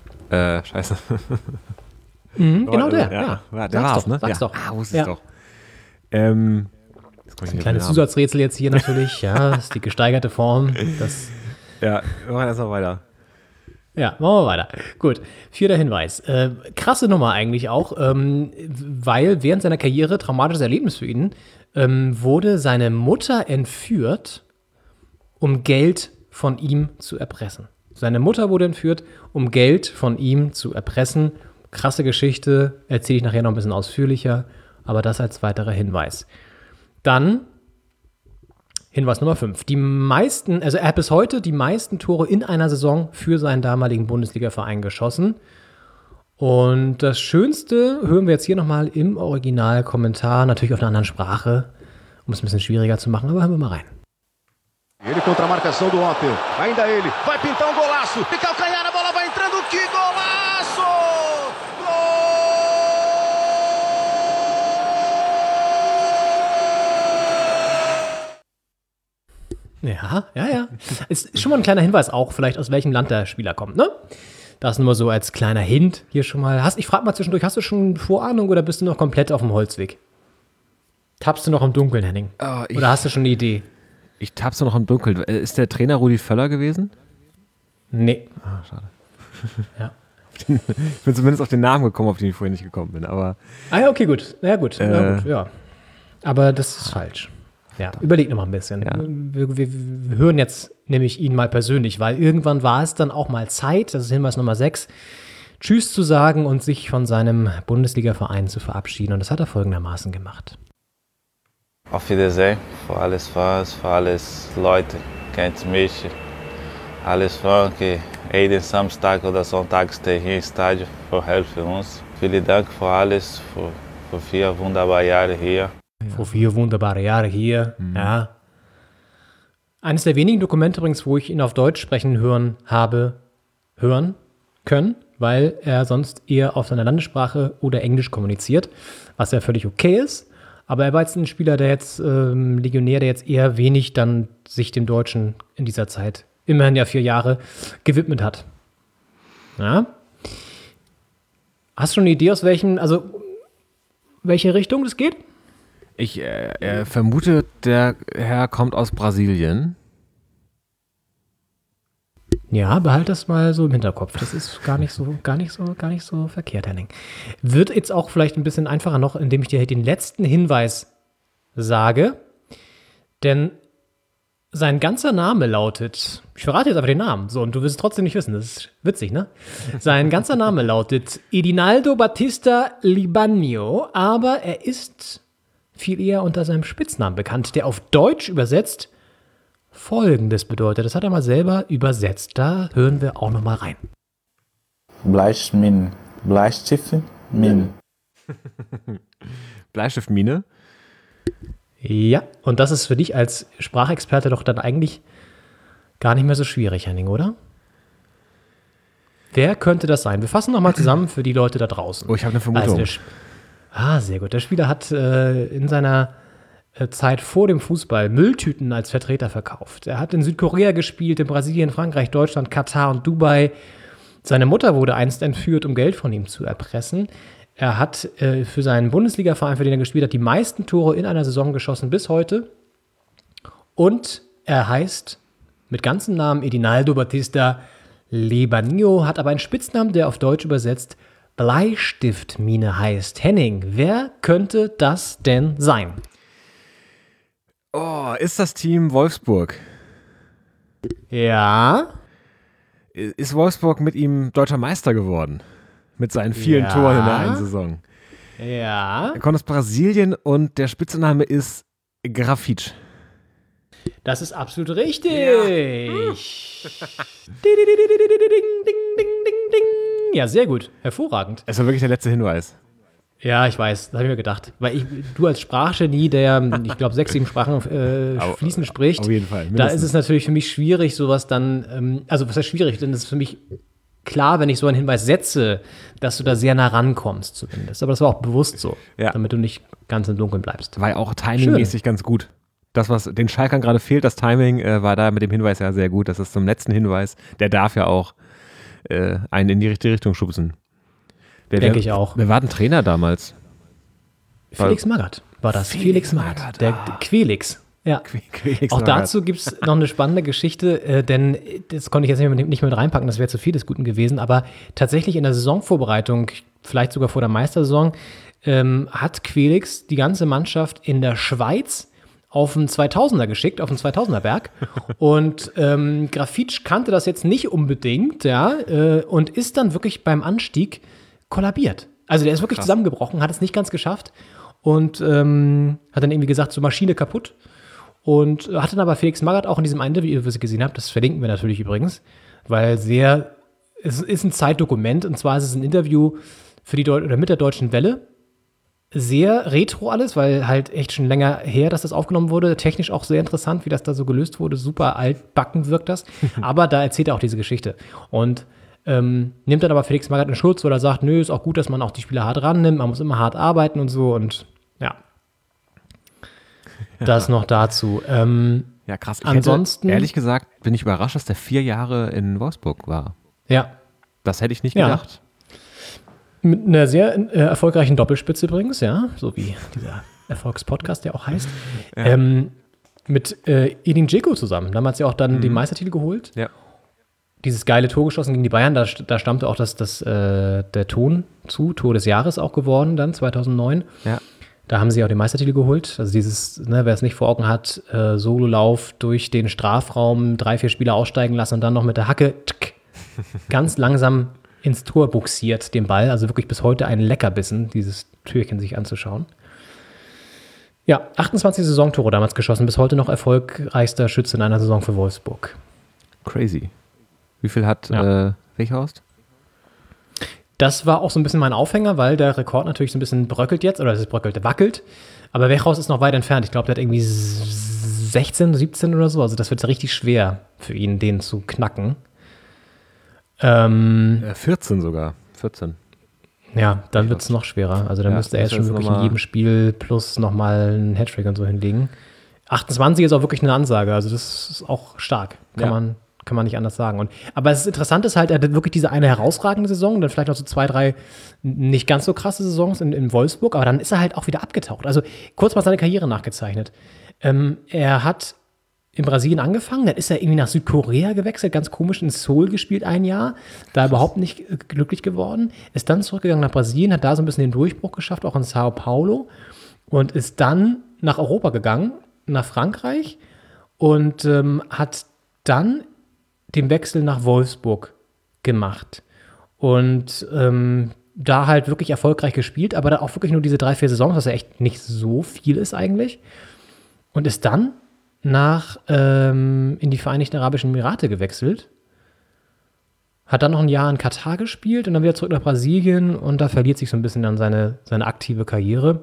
Genau der, ja. Der war's, ne? Sag's doch. Wusste ich doch. Das ist ein kleines Zusatzrätsel jetzt hier natürlich. Ja, das ist die gesteigerte Form. Ja, wir machen erstmal weiter. Ja, machen wir weiter. Gut, 4. Hinweis. Krasse Nummer eigentlich auch, weil während seiner Karriere, traumatisches Erlebnis für ihn, wurde seine Mutter entführt, um Geld von ihm zu erpressen. Seine Mutter wurde entführt, um Geld von ihm zu erpressen. Krasse Geschichte, erzähle ich nachher noch ein bisschen ausführlicher, aber das als weiterer Hinweis. Dann Hinweis Nummer 5. Er hat bis heute die meisten Tore in einer Saison für seinen damaligen Bundesliga-Verein geschossen. Und das Schönste hören wir jetzt hier nochmal im Originalkommentar, natürlich auf einer anderen Sprache, um es ein bisschen schwieriger zu machen, aber hören wir mal rein. Ele contra a marcação do Opel. Ainda ele. Vai pintar golaço. De calcanhar, a bola vai entrando. Que golaço! Ja. Ist schon mal ein kleiner Hinweis auch, vielleicht aus welchem Land der Spieler kommt, ne? Das nur so als kleiner Hint hier schon mal. Ich frage mal zwischendurch, hast du schon Vorahnung oder bist du noch komplett auf dem Holzweg? Tappst du noch im Dunkeln, Henning? Oder hast du schon eine Idee? Ich tapse noch im Dunkeln. Ist der Trainer Rudi Völler gewesen? Nee. Schade. Ja. Ich bin zumindest auf den Namen gekommen, auf den ich vorhin nicht gekommen bin. Aber ja, okay, gut. Ja, gut. Ja. Aber das ist falsch. Ja, überleg noch mal ein bisschen. Ja. Wir hören jetzt nämlich ihn mal persönlich, weil irgendwann war es dann auch mal Zeit, das ist Hinweis Nummer 6, Tschüss zu sagen und sich von seinem Bundesliga-Verein zu verabschieden. Und das hat er folgendermaßen gemacht. Auf Wiedersehen für alles Fans, für alles Leute, kennt mich, alles Fans, que jeden Samstag oder Sonntag stehe hier im Stadion für helfen uns. Vielen Dank für alles, für 4 wunderbare Jahre hier. Vor 4 wunderbare Jahre hier, ja. Eines der wenigen Dokumente übrigens, wo ich ihn auf Deutsch sprechen hören können, weil er sonst eher auf seiner Landessprache oder Englisch kommuniziert, was ja völlig okay ist. Aber er war jetzt ein Spieler, der jetzt Legionär, der jetzt eher wenig dann sich dem Deutschen in dieser Zeit, immerhin ja 4 Jahre, gewidmet hat. Ja. Hast du schon eine Idee, welche Richtung das geht? Ich vermute, der Herr kommt aus Brasilien. Ja, behalt das mal so im Hinterkopf. Das ist gar nicht so verkehrt, Henning. Wird jetzt auch vielleicht ein bisschen einfacher noch, indem ich dir den letzten Hinweis sage. Denn sein ganzer Name lautet, ich verrate jetzt aber den Namen, so, und du wirst es trotzdem nicht wissen, das ist witzig, ne? Sein ganzer Name lautet Edinaldo Batista Libânio, aber er ist viel eher unter seinem Spitznamen bekannt, der auf Deutsch übersetzt Folgendes bedeutet. Das hat er mal selber übersetzt. Da hören wir auch noch mal rein. Bleistiftmine. Bleistiftmine? Ja, und das ist für dich als Sprachexperte doch dann eigentlich gar nicht mehr so schwierig, Henning, oder? Wer könnte das sein? Wir fassen noch mal zusammen für die Leute da draußen. Oh, ich habe eine Vermutung. Sehr gut. Der Spieler hat in seiner Zeit vor dem Fußball Mülltüten als Vertreter verkauft. Er hat in Südkorea gespielt, in Brasilien, Frankreich, Deutschland, Katar und Dubai. Seine Mutter wurde einst entführt, um Geld von ihm zu erpressen. Er hat für seinen Bundesliga-Verein, für den er gespielt hat, die meisten Tore in einer Saison geschossen bis heute. Und er heißt mit ganzem Namen Edinaldo Batista Libânio, hat aber einen Spitznamen, der auf Deutsch übersetzt Bleistiftmine heißt. Henning, wer könnte das denn sein? Oh, ist das Team Wolfsburg? Ja. Ist Wolfsburg mit ihm deutscher Meister geworden? Mit seinen vielen Toren in der einen Saison. Ja. Er kommt aus Brasilien und der Spitzname ist Grafitsch. Das ist absolut richtig. Ja, sehr gut. Hervorragend. Es war wirklich der letzte Hinweis. Ja, ich weiß, das habe ich mir gedacht. Weil du als Sprachgenie, der, ich glaube, 6, 7 Sprachen fließend spricht, auf jeden Fall, da ist es natürlich für mich schwierig, sowas dann, also was heißt schwierig, denn es ist für mich klar, wenn ich so einen Hinweis setze, dass du da sehr nah rankommst zumindest. Aber das war auch bewusst so, damit du nicht ganz im Dunkeln bleibst. War ja auch timingmäßig ganz gut. Das, was den Schalkern gerade fehlt, das Timing, war da mit dem Hinweis ja sehr gut. Das ist zum letzten Hinweis, der darf ja auch einen in die richtige Richtung schubsen. Denke ich auch. Wer war denn Trainer damals? Felix Magath war das. Felix Magath. Der Quelix. Ja. Quelix auch dazu gibt es noch eine spannende Geschichte, denn das konnte ich jetzt nicht mit reinpacken, das wäre zu viel des Guten gewesen, aber tatsächlich in der Saisonvorbereitung, vielleicht sogar vor der Meistersaison, hat Quelix die ganze Mannschaft in der Schweiz auf den 2000er geschickt, auf den 2000er Berg. Und Grafitsch kannte das jetzt nicht unbedingt, und ist dann wirklich beim Anstieg kollabiert. Also der ist wirklich zusammengebrochen, hat es nicht ganz geschafft und hat dann irgendwie gesagt, so Maschine kaputt. Und hat dann aber Felix Magath auch in diesem Interview, was ich gesehen habe, das verlinken wir natürlich übrigens, weil es ist ein Zeitdokument, und zwar ist es ein Interview für mit der Deutschen Welle. Sehr retro alles, weil halt echt schon länger her, dass das aufgenommen wurde. Technisch auch sehr interessant, wie das da so gelöst wurde. Super altbacken wirkt das. Aber da erzählt er auch diese Geschichte. Und nimmt dann aber Felix Magath in Schutz, weil er sagt, nö, ist auch gut, dass man auch die Spieler hart rannimmt, man muss immer hart arbeiten und so. Und ja, das noch dazu. Ja, krass. Ansonsten, ehrlich gesagt, bin ich überrascht, dass der 4 Jahre in Wolfsburg war. Ja. Das hätte ich nicht gedacht. Mit einer sehr erfolgreichen Doppelspitze übrigens, ja, so wie dieser Erfolgspodcast, der auch heißt. Ja. Mit Edin Dzeko zusammen. Damals ja auch dann den Meistertitel geholt. Ja. dieses geile Tor geschossen gegen die Bayern. Da stammte auch der Ton zu, Tor des Jahres auch geworden dann, 2009. Ja. Da haben sie auch den Meistertitel geholt. Also dieses, wer es nicht vor Augen hat, Sololauf durch den Strafraum, 3-4 Spieler aussteigen lassen und dann noch mit der Hacke ganz langsam ins Tor buxiert, den Ball. Also wirklich bis heute ein Leckerbissen, dieses Türchen sich anzuschauen. Ja, 28 Saisontore damals geschossen, bis heute noch erfolgreichster Schütze in einer Saison für Wolfsburg. Crazy. Wie viel hat Weghorst? Das war auch so ein bisschen mein Aufhänger, weil der Rekord natürlich so ein bisschen bröckelt jetzt, oder es bröckelt, der wackelt. Aber Weghorst ist noch weit entfernt. Ich glaube, der hat irgendwie 16, 17 oder so. Also das wird richtig schwer für ihn, den zu knacken. 14 sogar. 14. Ja, dann wird es noch schwerer. Also dann müsste er jetzt schon wirklich in jedem Spiel plus nochmal einen Hattrick und so hinlegen. 28 ist auch wirklich eine Ansage. Also das ist auch stark. Kann man nicht anders sagen. Aber das Interessante ist halt, er hat wirklich diese eine herausragende Saison, dann vielleicht noch so 2, 3 nicht ganz so krasse Saisons in Wolfsburg, aber dann ist er halt auch wieder abgetaucht. Also kurz mal seine Karriere nachgezeichnet. Er hat in Brasilien angefangen, dann ist er irgendwie nach Südkorea gewechselt, ganz komisch in Seoul gespielt ein Jahr, da überhaupt nicht glücklich geworden, ist dann zurückgegangen nach Brasilien, hat da so ein bisschen den Durchbruch geschafft, auch in Sao Paulo und ist dann nach Europa gegangen, nach Frankreich und hat dann den Wechsel nach Wolfsburg gemacht und da halt wirklich erfolgreich gespielt, aber da auch wirklich nur diese 3, 4 Saisons, was ja echt nicht so viel ist eigentlich und ist dann in die Vereinigten Arabischen Emirate gewechselt, hat dann noch ein Jahr in Katar gespielt und dann wieder zurück nach Brasilien und da verliert sich so ein bisschen dann seine aktive Karriere.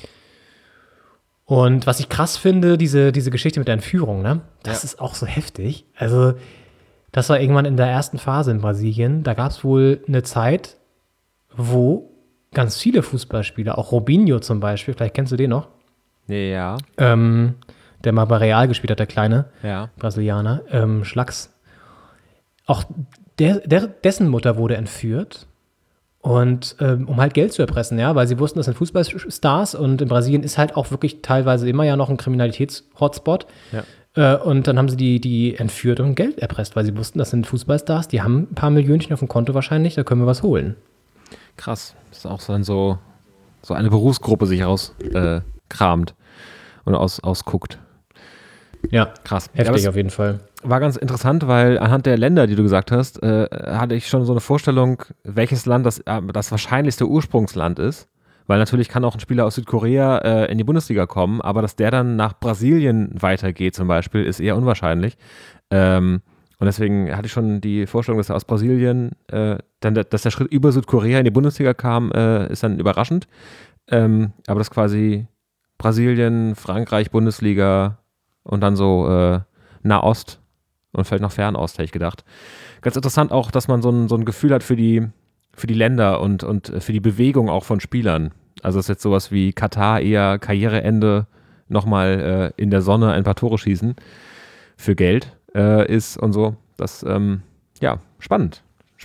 Und was ich krass finde, diese Geschichte mit der Entführung, ne? Das ist auch so heftig. Also das war irgendwann in der ersten Phase in Brasilien. Da gab es wohl eine Zeit, wo ganz viele Fußballspieler, auch Robinho zum Beispiel, vielleicht kennst du den noch? Ja. Der mal bei Real gespielt hat, der kleine Brasilianer, Schlags. Auch dessen Mutter wurde entführt und um halt Geld zu erpressen, ja, weil sie wussten, das sind Fußballstars und in Brasilien ist halt auch wirklich teilweise immer ja noch ein Kriminalitäts-Hotspot. Ja. Und dann haben sie die entführt und Geld erpresst, weil sie wussten, das sind Fußballstars, die haben ein paar Millionchen auf dem Konto wahrscheinlich, da können wir was holen. Krass. Das ist auch so eine Berufsgruppe sich rauskramt und ausguckt. Ja, krass. Heftig auf jeden Fall. War ganz interessant, weil anhand der Länder, die du gesagt hast, hatte ich schon so eine Vorstellung, welches Land das wahrscheinlichste Ursprungsland ist. Weil natürlich kann auch ein Spieler aus Südkorea in die Bundesliga kommen, aber dass der dann nach Brasilien weitergeht zum Beispiel, ist eher unwahrscheinlich. Und deswegen hatte ich schon die Vorstellung, dass er aus Brasilien, dass der Schritt über Südkorea in die Bundesliga kam, ist dann überraschend. Aber das quasi Brasilien, Frankreich, Bundesliga und dann so Nahost und vielleicht noch Fernost, hätte ich gedacht. Ganz interessant auch, dass man so ein Gefühl hat für die Länder und für die Bewegung auch von Spielern. Also ist jetzt sowas wie Katar eher Karriereende, nochmal in der Sonne ein paar Tore schießen für Geld ist und so. Das, spannend.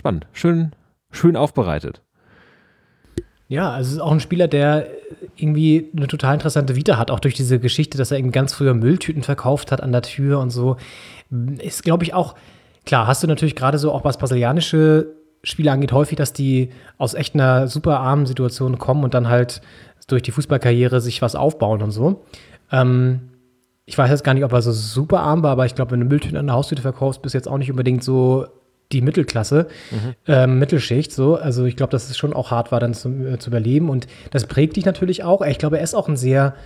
Schön aufbereitet. Ja, also es ist auch ein Spieler, der irgendwie eine total interessante Vita hat, auch durch diese Geschichte, dass er eben ganz früher Mülltüten verkauft hat an der Tür und so. Ist, glaube ich, auch, klar, hast du natürlich gerade so auch was brasilianische Spieler angeht, häufig, dass die aus echt einer super armen Situation kommen und dann halt durch die Fußballkarriere sich was aufbauen und so. Ich weiß jetzt gar nicht, ob er so super arm war, aber ich glaube, wenn du Mülltüten an der Haustüte verkaufst, bist du jetzt auch nicht unbedingt so die Mittelklasse, Mittelschicht, so. Also ich glaube, dass es schon auch hart war, dann zu überleben und das prägt dich natürlich auch. Ich glaube, er ist auch ein sehr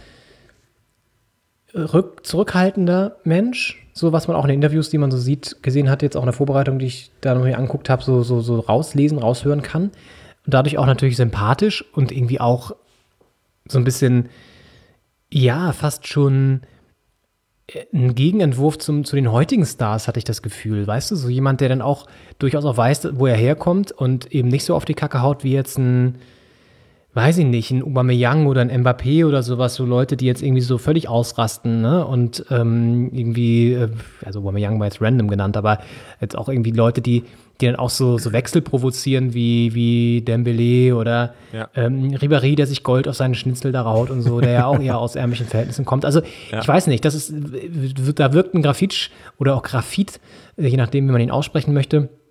zurückhaltender Mensch, so was man auch in den Interviews, die man so sieht, gesehen hat, jetzt auch in der Vorbereitung, die ich da noch hier angeguckt habe, so raushören kann. Und dadurch auch natürlich sympathisch und irgendwie auch so ein bisschen, ja, fast schon ein Gegenentwurf zu den heutigen Stars, hatte ich das Gefühl, weißt du, so jemand, der dann auch durchaus auch weiß, wo er herkommt und eben nicht so auf die Kacke haut wie jetzt ein Aubameyang oder ein Mbappé oder sowas, so Leute, die jetzt irgendwie so völlig ausrasten, ne, und also Aubameyang war jetzt random genannt, aber jetzt auch irgendwie Leute, die dann auch so Wechsel provozieren wie Dembélé oder Ribéry, der sich Gold auf seinen Schnitzel da raut und so, der ja auch eher aus ärmlichen Verhältnissen kommt. Also ich weiß nicht, da wirkt ein Grafitsch oder auch Graphit, je nachdem, wie man ihn aussprechen möchte,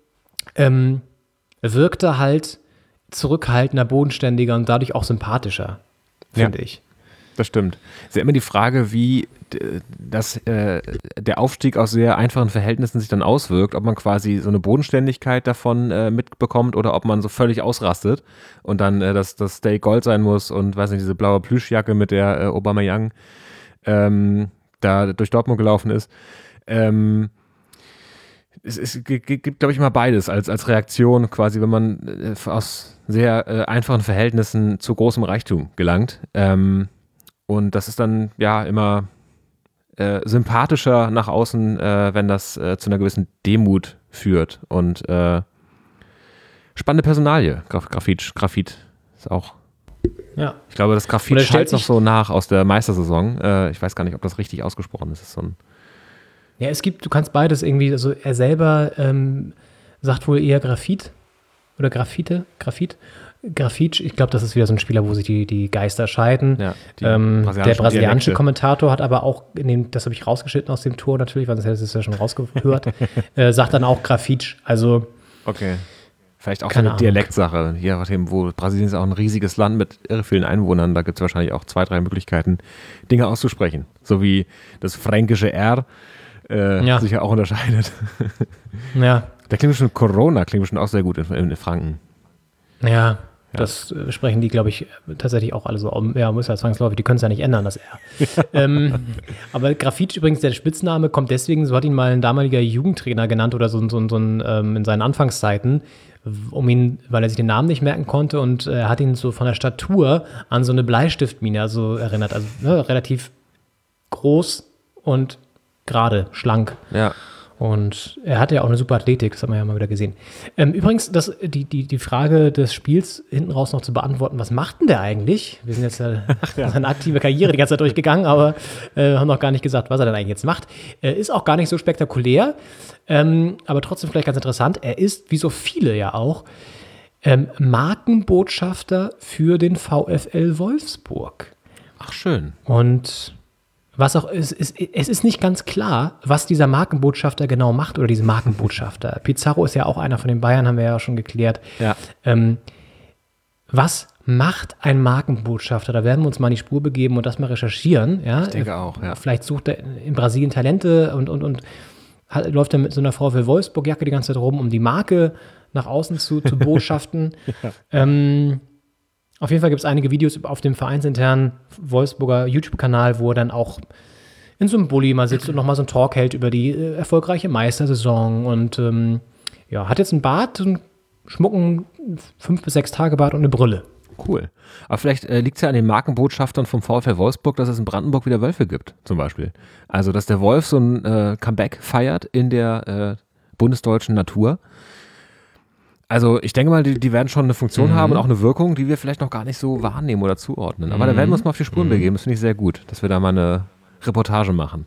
wirkte halt zurückhaltender, bodenständiger und dadurch auch sympathischer, finde ich. Das stimmt. Es ist ja immer die Frage, wie der Aufstieg aus sehr einfachen Verhältnissen sich dann auswirkt, ob man quasi so eine Bodenständigkeit davon mitbekommt oder ob man so völlig ausrastet und dann das Steak Gold sein muss und weiß nicht, diese blaue Plüschjacke, mit der Aubameyang da durch Dortmund gelaufen ist. Es gibt, glaube ich, immer beides als Reaktion quasi, wenn man aus sehr einfachen Verhältnissen zu großem Reichtum gelangt. Und das ist dann ja immer sympathischer nach außen, wenn das zu einer gewissen Demut führt. Und spannende Personalie, Grafit ist auch. Ja. Ich glaube, das Grafit schallt noch so nach aus der Meistersaison. Ich weiß gar nicht, ob das richtig ausgesprochen ist. Das ist so ein Ja, du kannst beides irgendwie, also er selber sagt wohl eher Grafit oder Graphit. Ich glaube, das ist wieder so ein Spieler, wo sich die Geister scheiden. Ja, der brasilianische Kommentator hat aber auch, das habe ich rausgeschnitten aus dem Tor natürlich, weil sonst hättest du es ja schon rausgehört, sagt dann auch Grafit. Also okay. Vielleicht auch so eine Dialektsache, je nachdem, wo Brasilien ist auch ein riesiges Land mit irre vielen Einwohnern, da gibt es wahrscheinlich auch 2, 3 Möglichkeiten, Dinge auszusprechen. So wie das fränkische R sich ja auch unterscheidet. Ja. Da klingt schon Corona, klingt schon auch sehr gut in Franken. Ja, das sprechen die, glaube ich, tatsächlich auch alle so. Ja, muss ja zwangsläufig, die können es ja nicht ändern, das R. Aber Grafit übrigens, der Spitzname kommt deswegen, so hat ihn mal ein damaliger Jugendtrainer genannt oder so in seinen Anfangszeiten, weil er sich den Namen nicht merken konnte und er hat ihn so von der Statur an so eine Bleistiftmine erinnert. Also relativ groß und gerade, schlank. Ja. Und er hatte ja auch eine super Athletik, das haben wir ja mal wieder gesehen. Übrigens, die Frage des Spiels hinten raus noch zu beantworten, was macht denn der eigentlich? Wir sind jetzt seine aktive Karriere die ganze Zeit durchgegangen, aber haben noch gar nicht gesagt, was er denn eigentlich jetzt macht. Ist auch gar nicht so spektakulär, aber trotzdem vielleicht ganz interessant. Er ist, wie so viele ja auch, Markenbotschafter für den VfL Wolfsburg. Ach, schön. Und was auch es ist nicht ganz klar, was dieser Markenbotschafter genau macht oder diese Markenbotschafter. Pizarro ist ja auch einer von den Bayern, haben wir ja schon geklärt. Ja. Was macht ein Markenbotschafter? Da werden wir uns mal in die Spur begeben und das mal recherchieren. Ja? Ich denke auch, ja. Vielleicht sucht er in Brasilien Talente und läuft er mit so einer VfL Wolfsburg-Jacke die ganze Zeit rum, um die Marke nach außen zu botschaften. Ja. Auf jeden Fall gibt es einige Videos auf dem vereinsinternen Wolfsburger YouTube-Kanal, wo er dann auch in so einem Bulli mal sitzt und nochmal so einen Talk hält über die erfolgreiche Meistersaison und hat jetzt einen Bart, einen schmucken 5 bis 6 Tage Bart und eine Brille. Cool. Aber vielleicht liegt es ja an den Markenbotschaftern vom VfL Wolfsburg, dass es in Brandenburg wieder Wölfe gibt, zum Beispiel. Also, dass der Wolf so ein Comeback feiert in der bundesdeutschen Natur. Also ich denke mal, die werden schon eine Funktion haben und auch eine Wirkung, die wir vielleicht noch gar nicht so wahrnehmen oder zuordnen. Aber da werden wir uns mal auf die Spuren begeben. Das finde ich sehr gut, dass wir da mal eine Reportage machen.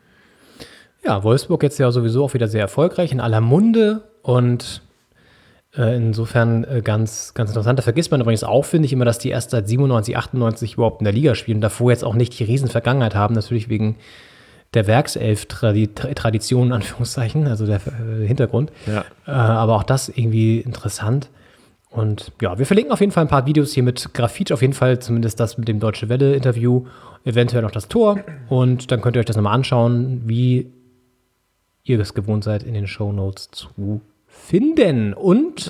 Ja, Wolfsburg jetzt ja sowieso auch wieder sehr erfolgreich, in aller Munde und insofern ganz, ganz interessant. Da vergisst man übrigens auch, finde ich, immer, dass die erst seit 97, 98 überhaupt in der Liga spielen und davor jetzt auch nicht die Riesenvergangenheit haben, natürlich wegen der Werkself-Tradition, in Anführungszeichen, also der Hintergrund. Ja. Aber auch das irgendwie interessant. Und ja, wir verlinken auf jeden Fall ein paar Videos hier mit Grafit, auf jeden Fall zumindest das mit dem Deutsche Welle-Interview, eventuell noch das Tor. Und dann könnt ihr euch das nochmal anschauen, wie ihr es gewohnt seid, in den Shownotes zu finden. Und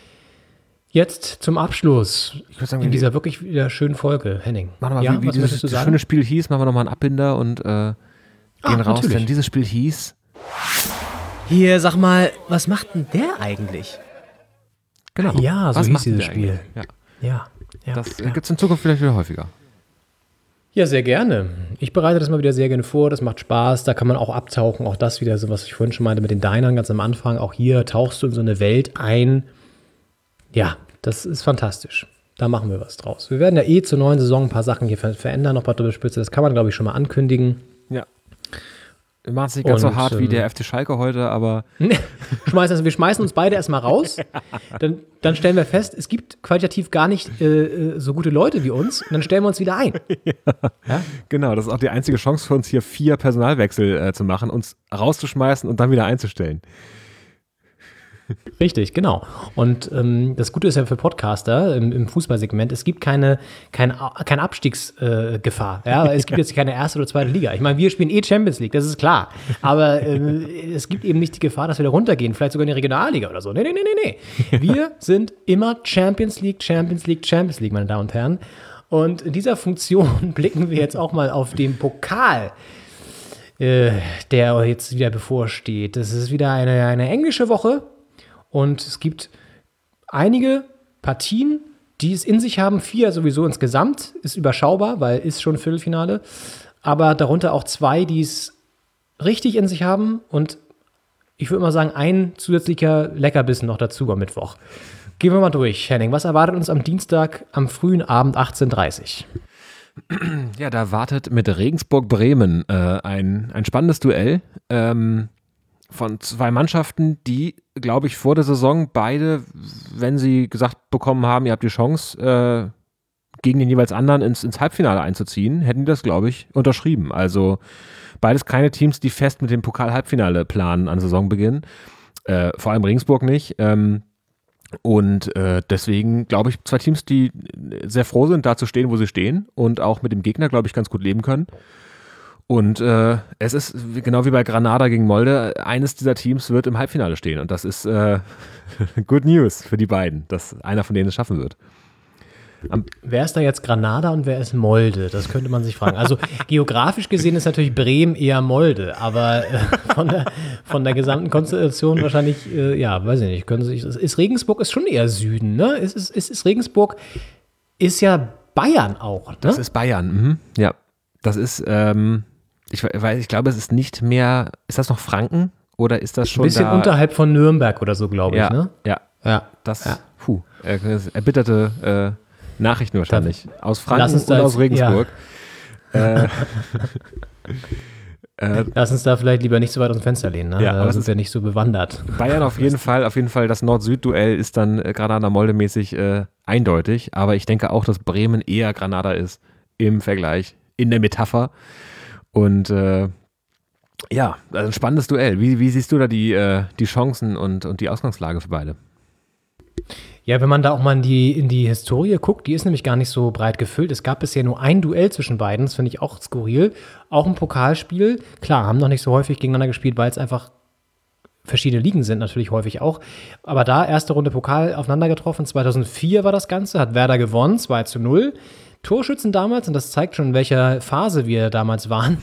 jetzt zum Abschluss in dieser wirklich wieder schönen Folge, Henning. Machen wir mal, wie dieses schöne Spiel hieß, machen wir nochmal einen Abbinder und gehen raus, natürlich. Denn dieses Spiel hieß... Hier, sag mal, was macht denn der eigentlich? Genau. Ja, so was hieß dieses Spiel. Ja. Das gibt es in Zukunft vielleicht wieder häufiger. Ja, sehr gerne. Ich bereite das mal wieder sehr gerne vor, das macht Spaß, da kann man auch abtauchen, auch das wieder, so was ich vorhin schon meinte mit den Dinern ganz am Anfang, auch hier tauchst du in so eine Welt ein. Ja, das ist fantastisch. Da machen wir was draus. Wir werden ja zur neuen Saison ein paar Sachen hier verändern, noch ein paar Doppelspitze, das kann man, glaube ich, schon mal ankündigen. Ja. Wir machen es nicht ganz so hart wie der FC Schalke heute, aber... wir schmeißen uns beide erstmal raus, dann stellen wir fest, es gibt qualitativ gar nicht so gute Leute wie uns und dann stellen wir uns wieder ein. Ja? Genau, das ist auch die einzige Chance für uns hier 4 Personalwechsel zu machen, uns rauszuschmeißen und dann wieder einzustellen. Richtig, genau. Und das Gute ist ja für Podcaster im Fußballsegment, es gibt keine Abstiegsgefahr. Ja? Es gibt jetzt keine erste oder zweite Liga. Ich meine, wir spielen Champions League, das ist klar. Aber es gibt eben nicht die Gefahr, dass wir da runtergehen, vielleicht sogar in die Regionalliga oder so. Nee. Wir sind immer Champions League, meine Damen und Herren. Und in dieser Funktion blicken wir jetzt auch mal auf den Pokal, der jetzt wieder bevorsteht. Das ist wieder eine englische Woche. Und es gibt einige Partien, die es in sich haben. 4 sowieso insgesamt, ist überschaubar, weil ist schon Viertelfinale. Aber darunter auch 2, die es richtig in sich haben. Und ich würde mal sagen, ein zusätzlicher Leckerbissen noch dazu am Mittwoch. Gehen wir mal durch, Henning. Was erwartet uns am Dienstag am frühen Abend 18:30 Uhr? Ja, da wartet mit Regensburg-Bremen ein spannendes Duell. Von 2 Mannschaften, die, glaube ich, vor der Saison beide, wenn sie gesagt bekommen haben, ihr habt die Chance, gegen den jeweils anderen ins Halbfinale einzuziehen, hätten die das, glaube ich, unterschrieben. Also beides keine Teams, die fest mit dem Pokal-Halbfinale planen an Saisonbeginn. Vor allem Regensburg nicht. Und deswegen, glaube ich, 2 Teams, die sehr froh sind, da zu stehen, wo sie stehen und auch mit dem Gegner, glaube ich, ganz gut leben können. Und es ist, genau wie bei Granada gegen Molde, eines dieser Teams wird im Halbfinale stehen. Und das ist good news für die beiden, dass einer von denen es schaffen wird. Wer ist da jetzt Granada und wer ist Molde? Das könnte man sich fragen. Also geografisch gesehen ist natürlich Bremen eher Molde, aber von der gesamten Konstellation wahrscheinlich, weiß ich nicht, ist Regensburg ist schon eher Süden, ne? Ist Regensburg ist ja Bayern auch, ne? Das ist Bayern, ja. Das ist, ich glaube, es ist nicht mehr, ist das noch Franken oder ist das schon ein bisschen da, unterhalb von Nürnberg oder so, glaube ich, ne? Ja. Das, erbitterte Nachrichten wahrscheinlich. Aus Franken und aus Regensburg. Ja. Lass uns da vielleicht lieber nicht so weit aus dem Fenster lehnen, ne? Ja, da sind wir nicht so bewandert. Bayern auf jeden Fall, das Nord-Süd-Duell ist dann Granada-Molde-mäßig eindeutig, aber ich denke auch, dass Bremen eher Granada ist im Vergleich, in der Metapher. Und also ein spannendes Duell. Wie siehst du da die Chancen und die Ausgangslage für beide? Ja, wenn man da auch mal in die Historie guckt, die ist nämlich gar nicht so breit gefüllt. Es gab bisher nur ein Duell zwischen beiden, das finde ich auch skurril. Auch ein Pokalspiel. Klar, haben noch nicht so häufig gegeneinander gespielt, weil es einfach verschiedene Ligen sind, natürlich häufig auch. Aber da erste Runde Pokal aufeinander getroffen. 2004 war das Ganze, hat Werder gewonnen, 2:0. Torschützen damals, und das zeigt schon, in welcher Phase wir damals waren,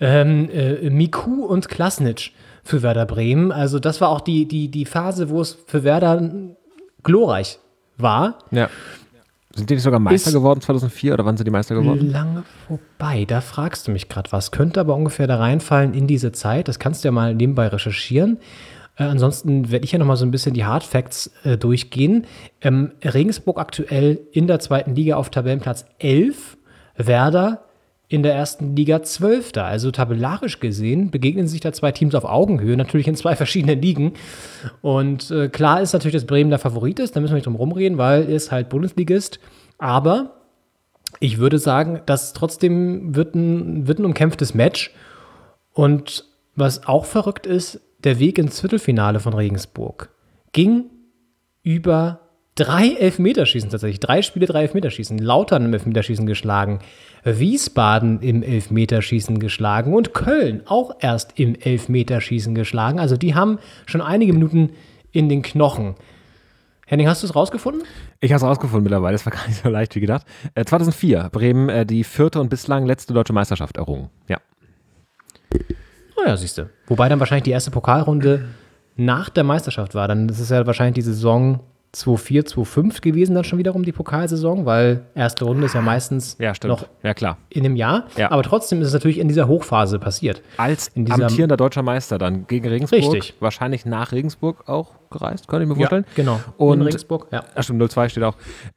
Miku und Klasnic für Werder Bremen. Also das war auch die Phase, wo es für Werder glorreich war. Ja. Sind die nicht sogar Meister geworden 2004 oder wann sind die Meister geworden? Lange vorbei, da fragst du mich gerade was. Könnte aber ungefähr da reinfallen in diese Zeit. Das kannst du ja mal nebenbei recherchieren. Ansonsten werde ich ja noch mal so ein bisschen die Hard Facts durchgehen. Regensburg aktuell in der 2. Liga auf Tabellenplatz 11, Werder in der 1. Liga 12. Also tabellarisch gesehen begegnen sich da 2 Teams auf Augenhöhe, natürlich in 2 verschiedenen Ligen. Und klar ist natürlich, dass Bremen der Favorit ist, da müssen wir nicht drum rumreden, weil er ist halt Bundesligist. Aber ich würde sagen, das trotzdem wird ein umkämpftes Match. Und was auch verrückt ist, der Weg ins Viertelfinale von Regensburg ging über 3 Elfmeterschießen tatsächlich. 3 Spiele, 3 Elfmeterschießen. Lautern im Elfmeterschießen geschlagen. Wiesbaden im Elfmeterschießen geschlagen. Und Köln auch erst im Elfmeterschießen geschlagen. Also die haben schon einige Minuten in den Knochen. Henning, hast du es rausgefunden? Ich habe es rausgefunden mittlerweile. Das war gar nicht so leicht wie gedacht. 2004, Bremen die 4. und bislang letzte deutsche Meisterschaft errungen. Ja. Oh ja, siehst du. Wobei dann wahrscheinlich die erste Pokalrunde nach der Meisterschaft war. Dann ist es ja wahrscheinlich die Saison 2-4, 2-5 gewesen dann schon wiederum die Pokalsaison, weil erste Runde ist ja meistens noch in dem Jahr. Ja. Aber trotzdem ist es natürlich in dieser Hochphase passiert. Als amtierender deutscher Meister dann gegen Regensburg. Richtig. Wahrscheinlich nach Regensburg auch gereist, könnte ich mir vorstellen. Ja, genau. Und in Regensburg, ja. Ach stimmt, 0-2 steht auch.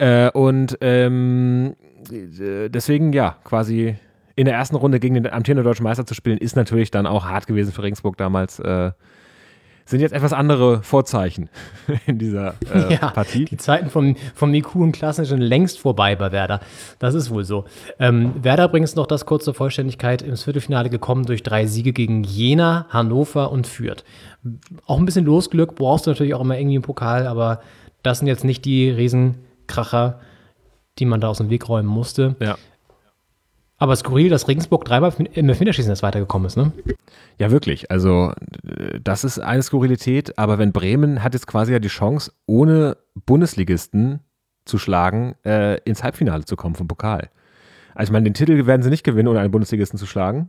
Deswegen, ja, quasi in der ersten Runde gegen den amtierenden deutschen Meister zu spielen, ist natürlich dann auch hart gewesen für Regensburg damals. sind jetzt etwas andere Vorzeichen in dieser Partie. Die Zeiten vom Miku und Klassen sind längst vorbei bei Werder. Das ist wohl so. Werder übrigens noch das kurz zur Vollständigkeit ins Viertelfinale gekommen durch 3 Siege gegen Jena, Hannover und Fürth. Auch ein bisschen Losglück, brauchst du natürlich auch immer irgendwie im Pokal, aber das sind jetzt nicht die Riesenkracher, die man da aus dem Weg räumen musste. Ja. Aber skurril, dass Regensburg 3-mal im Elfmeterschießen erst weitergekommen ist, ne? Ja, wirklich. Also das ist eine Skurrilität, aber wenn Bremen hat jetzt quasi ja die Chance, ohne Bundesligisten zu schlagen, ins Halbfinale zu kommen vom Pokal. Also ich meine, den Titel werden sie nicht gewinnen, ohne einen Bundesligisten zu schlagen.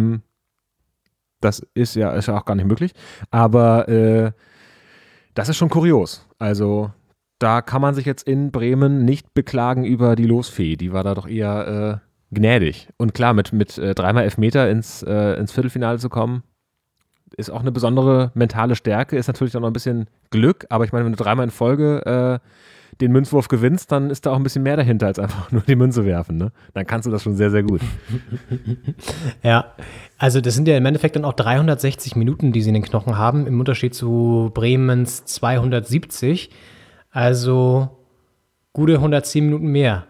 Das ist ja auch gar nicht möglich. Aber das ist schon kurios. Also da kann man sich jetzt in Bremen nicht beklagen über die Losfee. Die war da doch eher gnädig. Und klar, mit 3-mal Elfmeter ins Viertelfinale zu kommen, ist auch eine besondere mentale Stärke, ist natürlich auch noch ein bisschen Glück, aber ich meine, wenn du 3-mal in Folge den Münzwurf gewinnst, dann ist da auch ein bisschen mehr dahinter, als einfach nur die Münze werfen, ne? Dann kannst du das schon sehr, sehr gut. Ja, also das sind ja im Endeffekt dann auch 360 Minuten, die sie in den Knochen haben, im Unterschied zu Bremens 270, also gute 110 Minuten mehr.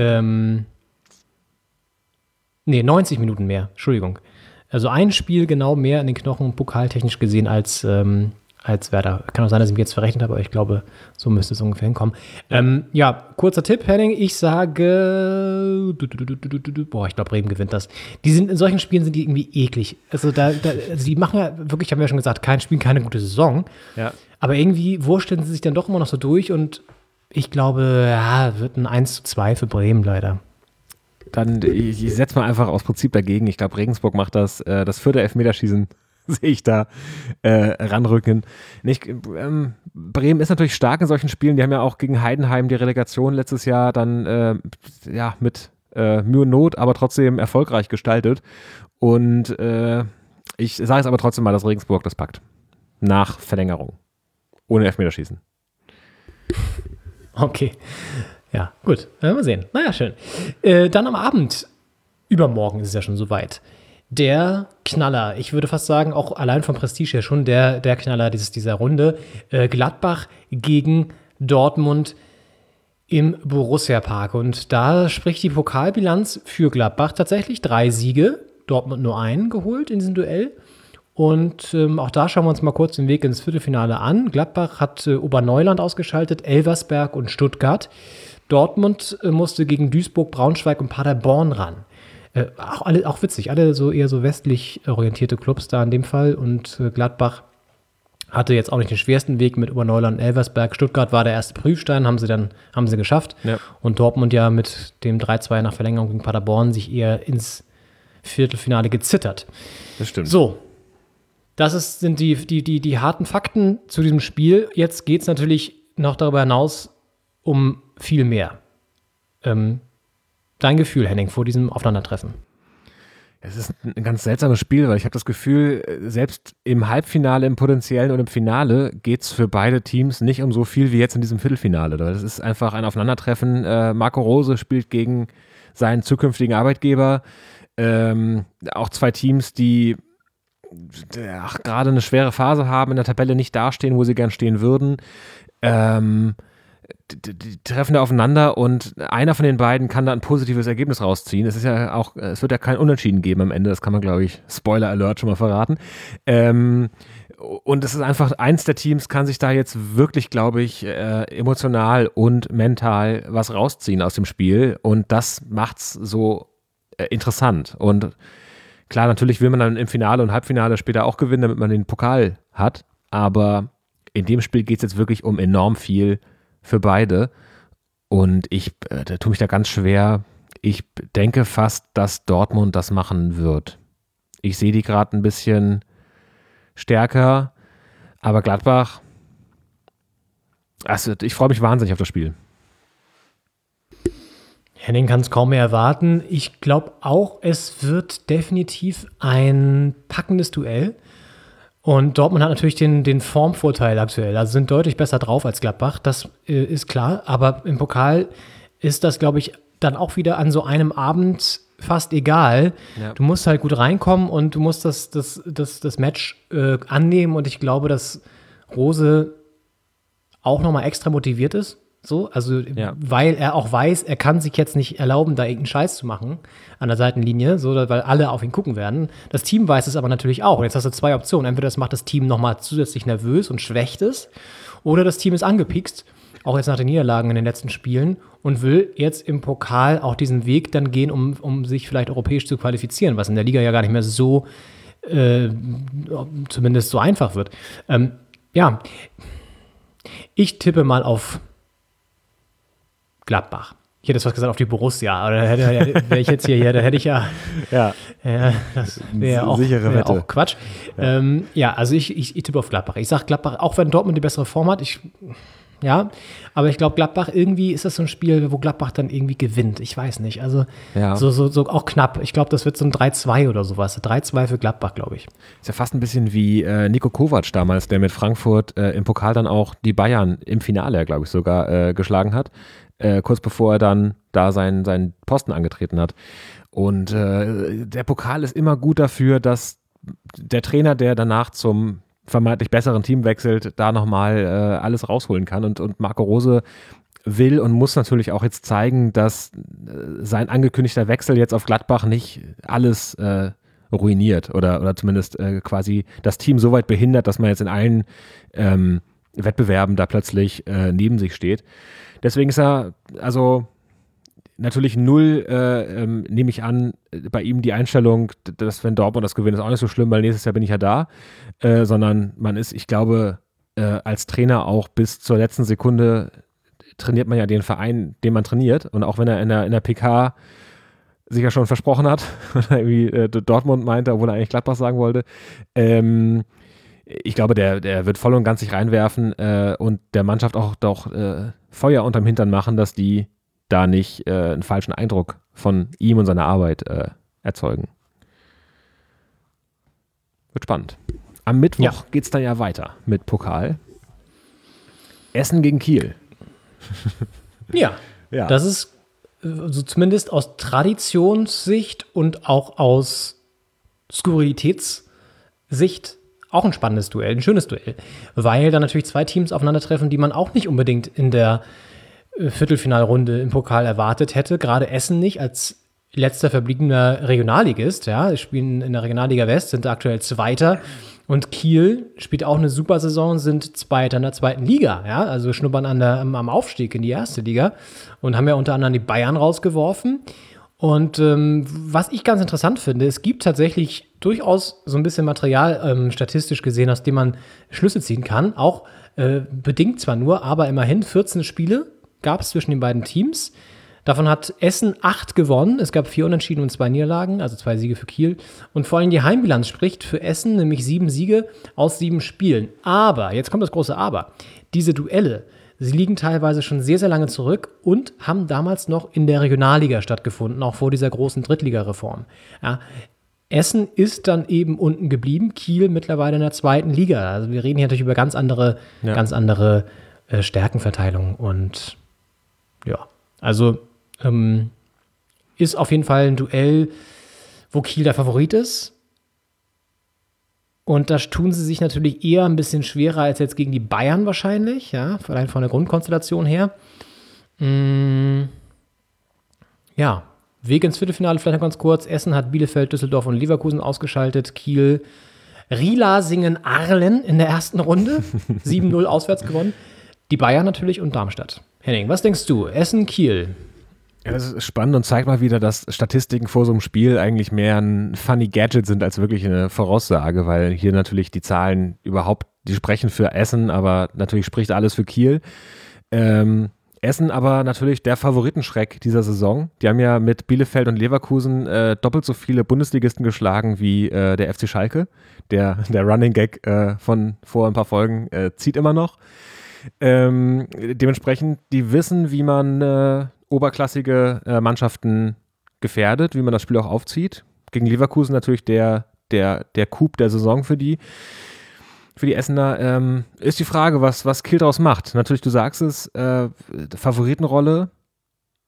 90 Minuten mehr, Entschuldigung. Also ein Spiel genau mehr in den Knochen pokaltechnisch gesehen als Werder. Kann auch sein, dass ich mich jetzt verrechnet habe, aber ich glaube, so müsste es ungefähr hinkommen. Kurzer Tipp, Henning, ich sage, ich glaube, Bremen gewinnt das. In solchen Spielen sind die irgendwie eklig. Also die machen ja wirklich, haben wir ja schon gesagt, Spielen keine gute Saison. Ja. Aber irgendwie wursteln sie sich dann doch immer noch so durch und ich glaube, wird ein 1:2 für Bremen leider. Dann, ich setze mal einfach aus Prinzip dagegen. Ich glaube, Regensburg macht das 4. Elfmeterschießen, sehe ich da ranrücken. Bremen ist natürlich stark in solchen Spielen. Die haben ja auch gegen Heidenheim die Relegation letztes Jahr dann mit Mühe und Not, aber trotzdem erfolgreich gestaltet. Und ich sage es aber trotzdem mal, dass Regensburg das packt. Nach Verlängerung. Ohne Elfmeterschießen. Okay. Ja, gut. Mal sehen. Naja, schön. Dann am Abend, übermorgen ist es ja schon soweit. Der Knaller, ich würde fast sagen, auch allein vom Prestige her schon der Knaller dieser Runde. Gladbach gegen Dortmund im Borussia-Park. Und da spricht die Pokalbilanz für Gladbach tatsächlich 3 Siege. Dortmund nur einen geholt in diesem Duell. Und auch da schauen wir uns mal kurz den Weg ins Viertelfinale an. Gladbach hat Oberneuland ausgeschaltet, Elversberg und Stuttgart. Dortmund musste gegen Duisburg, Braunschweig und Paderborn ran. Auch witzig, alle so eher so westlich orientierte Clubs da in dem Fall. Und Gladbach hatte jetzt auch nicht den schwersten Weg mit Oberneuland und Elversberg. Stuttgart war der erste Prüfstein, haben sie geschafft. Ja. Und Dortmund ja mit dem 3:2 nach Verlängerung gegen Paderborn sich eher ins Viertelfinale gezittert. Das stimmt. So, das sind die harten Fakten zu diesem Spiel. Jetzt geht es natürlich noch darüber hinaus um viel mehr. Dein Gefühl, Henning, vor diesem Aufeinandertreffen? Es ist ein ganz seltsames Spiel, weil ich habe das Gefühl, selbst im Halbfinale, im Potenziellen und im Finale geht es für beide Teams nicht um so viel wie jetzt in diesem Viertelfinale. Das ist einfach ein Aufeinandertreffen. Marco Rose spielt gegen seinen zukünftigen Arbeitgeber. Auch 2 Teams, die gerade eine schwere Phase haben, in der Tabelle nicht dastehen, wo sie gern stehen würden. Die treffen da aufeinander und einer von den beiden kann da ein positives Ergebnis rausziehen. Es wird ja kein Unentschieden geben am Ende, das kann man, glaube ich, Spoiler Alert schon mal verraten. Und es ist einfach, eins der Teams kann sich da jetzt wirklich, glaube ich, emotional und mental was rausziehen aus dem Spiel und das macht's so interessant. Und klar, natürlich will man dann im Finale und Halbfinale später auch gewinnen, damit man den Pokal hat, aber in dem Spiel geht es jetzt wirklich um enorm viel für beide und ich tue mich da ganz schwer. Ich denke fast, dass Dortmund das machen wird. Ich sehe die gerade ein bisschen stärker, aber Gladbach, also ich freue mich wahnsinnig auf das Spiel. Henning kann es kaum mehr erwarten. Ich glaube auch, es wird definitiv ein packendes Duell. Und Dortmund hat natürlich den Formvorteil aktuell. Also sind deutlich besser drauf als Gladbach, das ist klar. Aber im Pokal ist das, glaube ich, dann auch wieder an so einem Abend fast egal. Ja. Du musst halt gut reinkommen und du musst das Match annehmen und ich glaube, dass Rose auch nochmal extra motiviert ist. So, also weil er auch weiß, er kann sich jetzt nicht erlauben, da irgendeinen Scheiß zu machen an der Seitenlinie, so, weil alle auf ihn gucken werden. Das Team weiß es aber natürlich auch. Und jetzt hast du 2 Optionen. Entweder das macht das Team nochmal zusätzlich nervös und schwächt es, oder das Team ist angepiekst, auch jetzt nach den Niederlagen in den letzten Spielen, und will jetzt im Pokal auch diesen Weg dann gehen, um sich vielleicht europäisch zu qualifizieren, was in der Liga ja gar nicht mehr so zumindest so einfach wird. Ich tippe mal auf Gladbach. Ich hätte jetzt was gesagt auf die Borussia, aber wäre ich jetzt hier, da hätte ich ja. Das wäre auch Quatsch. Also ich tippe auf Gladbach. Ich sage Gladbach, auch wenn Dortmund die bessere Form hat, aber ich glaube, Gladbach, irgendwie ist das so ein Spiel, wo Gladbach dann irgendwie gewinnt. Ich weiß nicht. Also so auch knapp. Ich glaube, das wird so ein 3-2 oder sowas. 3-2 für Gladbach, glaube ich. Ist ja fast ein bisschen wie Niko Kovac damals, der mit Frankfurt im Pokal dann auch die Bayern im Finale, glaube ich, sogar geschlagen hat. Kurz bevor er dann da seinen Posten angetreten hat. Und der Pokal ist immer gut dafür, dass der Trainer, der danach zum vermeintlich besseren Team wechselt, da nochmal alles rausholen kann. Und Marco Rose will und muss natürlich auch jetzt zeigen, dass sein angekündigter Wechsel jetzt auf Gladbach nicht alles ruiniert oder zumindest quasi das Team so weit behindert, dass man jetzt in allen Wettbewerben da plötzlich neben sich steht. Deswegen ist er, also natürlich null, nehme ich an, bei ihm die Einstellung, dass wenn Dortmund das gewinnt, ist auch nicht so schlimm, weil nächstes Jahr bin ich ja da, sondern man ist, ich glaube, als Trainer auch bis zur letzten Sekunde trainiert man ja den Verein, den man trainiert, und auch wenn er in der PK sich ja schon versprochen hat, wie Dortmund meinte, obwohl er eigentlich Gladbach sagen wollte, ich glaube, der wird voll und ganz sich reinwerfen und der Mannschaft auch doch Feuer unterm Hintern machen, dass die da nicht einen falschen Eindruck von ihm und seiner Arbeit erzeugen. Wird spannend. Am Mittwoch geht es dann ja weiter mit Pokal. Essen gegen Kiel. Ja, das ist also zumindest aus Traditionssicht und auch aus Skurrilitätssicht auch ein spannendes Duell, ein schönes Duell, weil da natürlich 2 Teams aufeinandertreffen, die man auch nicht unbedingt in der Viertelfinalrunde im Pokal erwartet hätte. Gerade Essen nicht als letzter verbliebener Regionalligist. Ja, spielen in der Regionalliga West, sind aktuell Zweiter. Und Kiel spielt auch eine super Saison, sind Zweiter in der 2. Liga. Ja, also schnuppern am Aufstieg in die 1. Liga und haben ja unter anderem die Bayern rausgeworfen. Und was ich ganz interessant finde, es gibt tatsächlich durchaus so ein bisschen Material statistisch gesehen, aus dem man Schlüsse ziehen kann. Auch bedingt zwar nur, aber immerhin 14 Spiele gab es zwischen den beiden Teams. Davon hat Essen 8 gewonnen. Es gab 4 Unentschieden und 2 Niederlagen, also 2 Siege für Kiel. Und vor allem die Heimbilanz spricht für Essen, nämlich 7 Siege aus 7 Spielen. Aber, jetzt kommt das große Aber, diese Duelle, sie liegen teilweise schon sehr, sehr lange zurück und haben damals noch in der Regionalliga stattgefunden, auch vor dieser großen Drittligareform. Ja, Essen ist dann eben unten geblieben, Kiel mittlerweile in der 2. Liga. Also wir reden hier natürlich über ganz andere Stärkenverteilung. Und ja, also ist auf jeden Fall ein Duell, wo Kiel der Favorit ist. Und da tun sie sich natürlich eher ein bisschen schwerer als jetzt gegen die Bayern wahrscheinlich, ja, allein von der Grundkonstellation her. Ja, Weg ins Viertelfinale vielleicht noch ganz kurz. Essen hat Bielefeld, Düsseldorf und Leverkusen ausgeschaltet. Kiel, Rielasingen, Arlen in der ersten Runde. 7-0 auswärts gewonnen. Die Bayern natürlich und Darmstadt. Henning, was denkst du? Essen, Kiel? Ja, das ist spannend und zeigt mal wieder, dass Statistiken vor so einem Spiel eigentlich mehr ein funny Gadget sind als wirklich eine Voraussage, weil hier natürlich die Zahlen die sprechen für Essen, aber natürlich spricht alles für Kiel. Essen aber natürlich der Favoritenschreck dieser Saison. Die haben ja mit Bielefeld und Leverkusen doppelt so viele Bundesligisten geschlagen wie der FC Schalke. Der Running Gag von vor ein paar Folgen zieht immer noch. Dementsprechend, die wissen, wie man oberklassige Mannschaften gefährdet, wie man das Spiel auch aufzieht. Gegen Leverkusen natürlich der Coup der Saison für die Essener. Ist die Frage, was Kiel daraus macht. Natürlich, du sagst es, Favoritenrolle,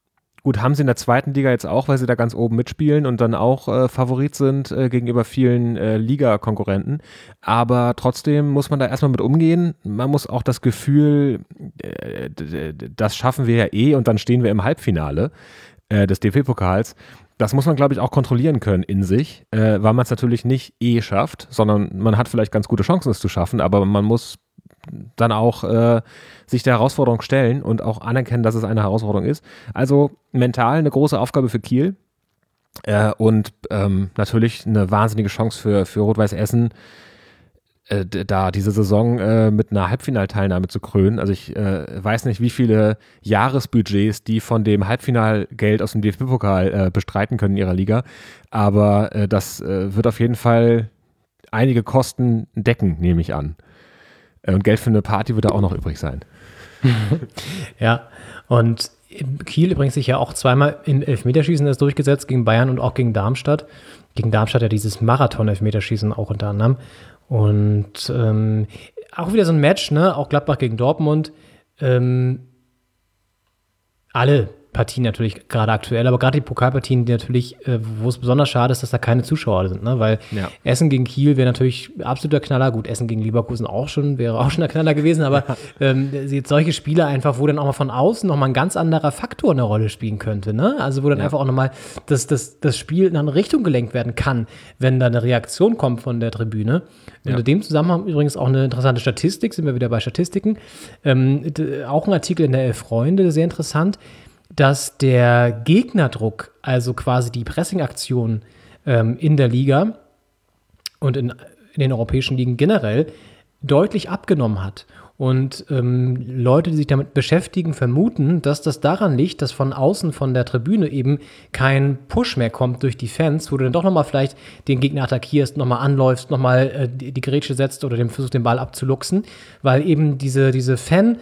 Gut, haben sie in der zweiten Liga jetzt auch, weil sie da ganz oben mitspielen und dann auch Favorit sind gegenüber vielen Liga-Konkurrenten. Aber trotzdem muss man da erstmal mit umgehen. Man muss auch das Gefühl, das schaffen wir ja eh und dann stehen wir im Halbfinale des DFB-Pokals. Das muss man, glaube ich, auch kontrollieren können in sich, weil man es natürlich nicht schafft, sondern man hat vielleicht ganz gute Chancen, es zu schaffen, aber man muss dann auch sich der Herausforderung stellen und auch anerkennen, dass es eine Herausforderung ist. Also mental eine große Aufgabe für Kiel und natürlich eine wahnsinnige Chance für Rot-Weiß Essen, da diese Saison mit einer Halbfinalteilnahme zu krönen. Also ich weiß nicht, wie viele Jahresbudgets die von dem Halbfinalgeld aus dem DFB-Pokal bestreiten können in ihrer Liga, aber das wird auf jeden Fall einige Kosten decken, nehme ich an. Und Geld für eine Party wird da auch noch übrig sein. Ja, und Kiel übrigens sich ja auch zweimal im Elfmeterschießen das durchgesetzt, gegen Bayern und auch gegen Darmstadt. Gegen Darmstadt ja dieses Marathon-Elfmeterschießen auch unter anderem. Und auch wieder so ein Match, ne? Auch Gladbach gegen Dortmund. Alle Partien natürlich gerade aktuell, aber gerade die Pokalpartien, die natürlich, wo es besonders schade ist, dass da keine Zuschauer sind, ne? Weil Essen gegen Kiel wäre natürlich absoluter Knaller. Gut, Essen gegen Leverkusen wäre auch schon der Knaller gewesen, aber jetzt solche Spiele einfach, wo dann auch mal von außen nochmal ein ganz anderer Faktor eine Rolle spielen könnte, ne? Also wo dann einfach auch nochmal das Spiel in eine Richtung gelenkt werden kann, wenn da eine Reaktion kommt von der Tribüne. Und in dem Zusammenhang übrigens auch eine interessante Statistik, sind wir wieder bei Statistiken, auch ein Artikel in der Elf Freunde, sehr interessant, dass der Gegnerdruck, also quasi die Pressingaktion in der Liga und in den europäischen Ligen generell, deutlich abgenommen hat. Und Leute, die sich damit beschäftigen, vermuten, dass das daran liegt, dass von außen von der Tribüne eben kein Push mehr kommt durch die Fans, wo du dann doch nochmal vielleicht den Gegner attackierst, nochmal anläufst, nochmal die Grätsche setzt oder versuchst, den Ball abzuluxen, weil eben diese Fan-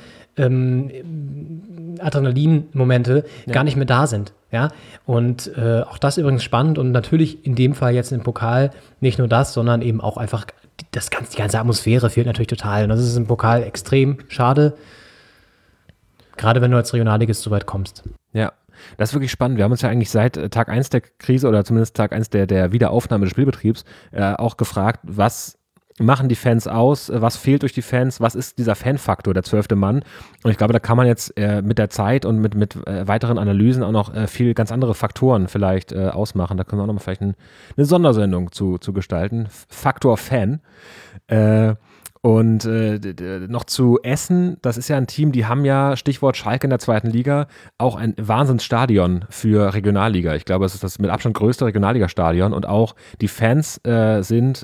Adrenalin-Momente gar nicht mehr da sind. Ja? Und auch das übrigens spannend und natürlich in dem Fall jetzt im Pokal nicht nur das, sondern eben auch einfach die ganze Atmosphäre fehlt natürlich total. Und das ist im Pokal extrem schade, gerade wenn du als Regionalligist so weit kommst. Ja, das ist wirklich spannend. Wir haben uns ja eigentlich seit Tag 1 der Krise oder zumindest Tag 1 der Wiederaufnahme des Spielbetriebs auch gefragt, was machen die Fans aus, was fehlt durch die Fans, was ist dieser Fanfaktor, der 12. Mann, und ich glaube, da kann man jetzt mit der Zeit und mit weiteren Analysen auch noch viel ganz andere Faktoren vielleicht ausmachen, da können wir auch noch mal vielleicht eine Sondersendung zu gestalten, Faktor Fan. Und noch zu Essen, das ist ja ein Team, die haben ja, Stichwort Schalke in der zweiten Liga, auch ein Wahnsinnsstadion für Regionalliga. Ich glaube, es ist das mit Abstand größte Regionalliga-Stadion und auch die Fans sind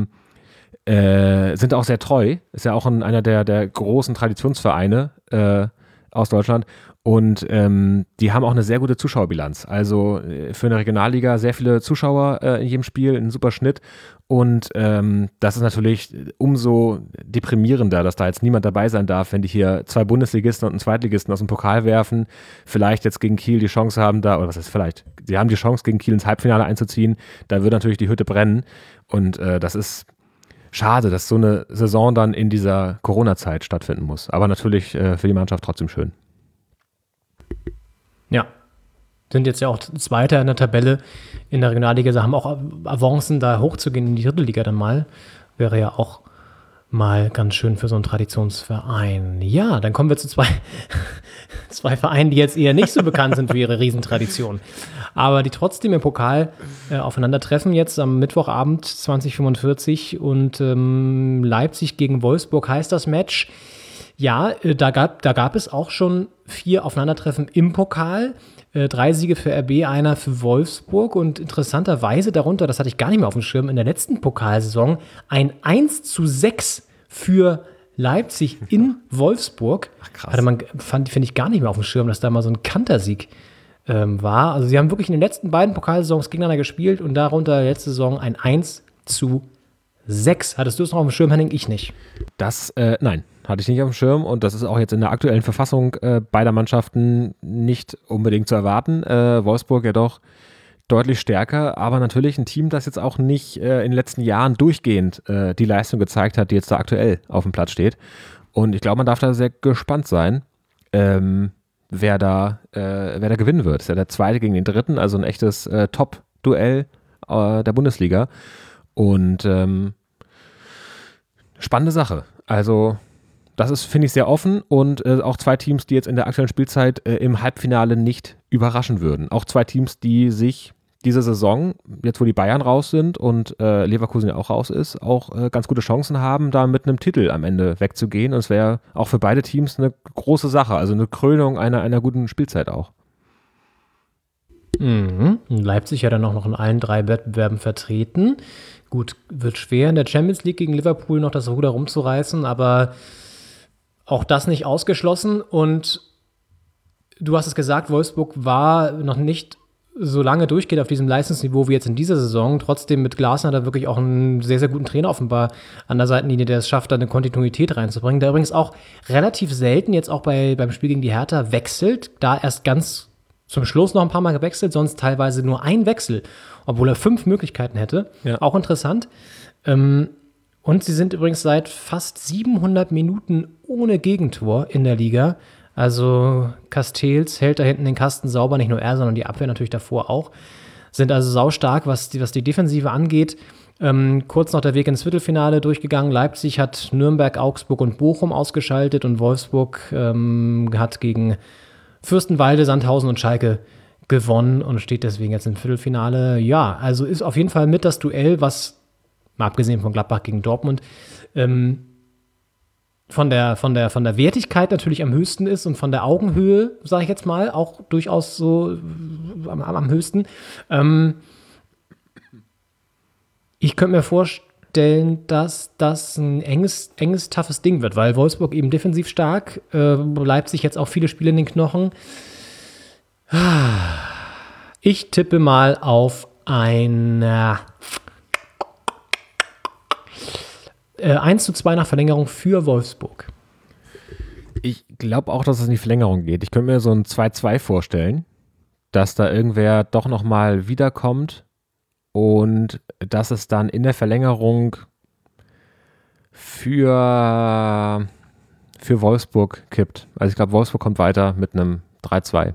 auch sehr treu. Ist ja auch einer der großen Traditionsvereine aus Deutschland. Und die haben auch eine sehr gute Zuschauerbilanz. Also für eine Regionalliga sehr viele Zuschauer in jedem Spiel, ein super Schnitt. Und das ist natürlich umso deprimierender, dass da jetzt niemand dabei sein darf, wenn die hier 2 Bundesligisten und einen Zweitligisten aus dem Pokal werfen, vielleicht jetzt gegen Kiel die Chance haben oder was heißt vielleicht, sie haben die Chance, gegen Kiel ins Halbfinale einzuziehen. Da wird natürlich die Hütte brennen. Und das ist schade, dass so eine Saison dann in dieser Corona-Zeit stattfinden muss. Aber natürlich für die Mannschaft trotzdem schön. Ja, sind jetzt ja auch Zweiter in der Tabelle in der Regionalliga. Sie haben auch Avancen, da hochzugehen in die dritte Liga dann mal. Wäre ja auch mal ganz schön für so einen Traditionsverein. Ja, dann kommen wir zu zwei Vereinen, die jetzt eher nicht so bekannt sind für ihre Riesentradition. Aber die trotzdem im Pokal aufeinandertreffen jetzt am Mittwochabend 20:45 und Leipzig gegen Wolfsburg heißt das Match. Ja, da gab es auch schon 4 Aufeinandertreffen im Pokal. 3 Siege für RB, einer für Wolfsburg und interessanterweise darunter, das hatte ich gar nicht mehr auf dem Schirm, in der letzten Pokalsaison ein 1:6 für Leipzig in Wolfsburg. Ach, krass. Finde ich gar nicht mehr auf dem Schirm, dass da mal so ein Kantersieg war. Also sie haben wirklich in den letzten beiden Pokalsaisons gegeneinander gespielt und darunter letzte Saison ein 1:6. Hattest du es noch auf dem Schirm, Henning? Ich nicht. Nein, hatte ich nicht auf dem Schirm und das ist auch jetzt in der aktuellen Verfassung beider Mannschaften nicht unbedingt zu erwarten. Wolfsburg ja doch deutlich stärker, aber natürlich ein Team, das jetzt auch nicht in den letzten Jahren durchgehend die Leistung gezeigt hat, die jetzt da aktuell auf dem Platz steht. Und ich glaube, man darf da sehr gespannt sein. wer da gewinnen wird. Das ist ja der zweite gegen den dritten, also ein echtes Top-Duell der Bundesliga. Und spannende Sache. Also das ist, finde ich, sehr offen und auch zwei Teams, die jetzt in der aktuellen Spielzeit im Halbfinale nicht überraschen würden. Auch zwei Teams, die sich diese Saison, jetzt wo die Bayern raus sind und Leverkusen ja auch raus ist, auch ganz gute Chancen haben, da mit einem Titel am Ende wegzugehen. Und es wäre auch für beide Teams eine große Sache, also eine Krönung einer guten Spielzeit auch. Leipzig ja dann auch noch in allen 3 Wettbewerben vertreten. Gut, wird schwer in der Champions League gegen Liverpool noch das Ruder rumzureißen, aber auch das nicht ausgeschlossen. Und du hast es gesagt, Wolfsburg war noch nicht so lange durchgeht auf diesem Leistungsniveau wie jetzt in dieser Saison. Trotzdem mit Glasner da wirklich auch einen sehr, sehr guten Trainer offenbar an der Seitenlinie, der es schafft, da eine Kontinuität reinzubringen. Der übrigens auch relativ selten jetzt auch beim Spiel gegen die Hertha wechselt. Da erst ganz zum Schluss noch ein paar Mal gewechselt, sonst teilweise nur ein Wechsel, obwohl er 5 Möglichkeiten hätte. Ja. Auch interessant. Und sie sind übrigens seit fast 700 Minuten ohne Gegentor in der Liga. Also Castells hält da hinten den Kasten sauber, nicht nur er, sondern die Abwehr natürlich davor auch. Sind also saustark, was die Defensive angeht. Kurz noch der Weg ins Viertelfinale durchgegangen. Leipzig hat Nürnberg, Augsburg und Bochum ausgeschaltet und Wolfsburg hat gegen Fürstenwalde, Sandhausen und Schalke gewonnen und steht deswegen jetzt im Viertelfinale. Ja, also ist auf jeden Fall mit das Duell, was, mal abgesehen von Gladbach gegen Dortmund, von der Wertigkeit natürlich am höchsten ist und von der Augenhöhe, sage ich jetzt mal, auch durchaus so am höchsten. Ich könnte mir vorstellen, dass das ein enges, toughes Ding wird, weil Wolfsburg eben defensiv stark, Leipzig jetzt auch viele Spiele in den Knochen. Ich tippe mal auf ein 1:2 nach Verlängerung für Wolfsburg. Ich glaube auch, dass es in die Verlängerung geht. Ich könnte mir so ein 2:2 vorstellen, dass da irgendwer doch nochmal wiederkommt und dass es dann in der Verlängerung für Wolfsburg kippt. Also ich glaube, Wolfsburg kommt weiter mit einem 3:2.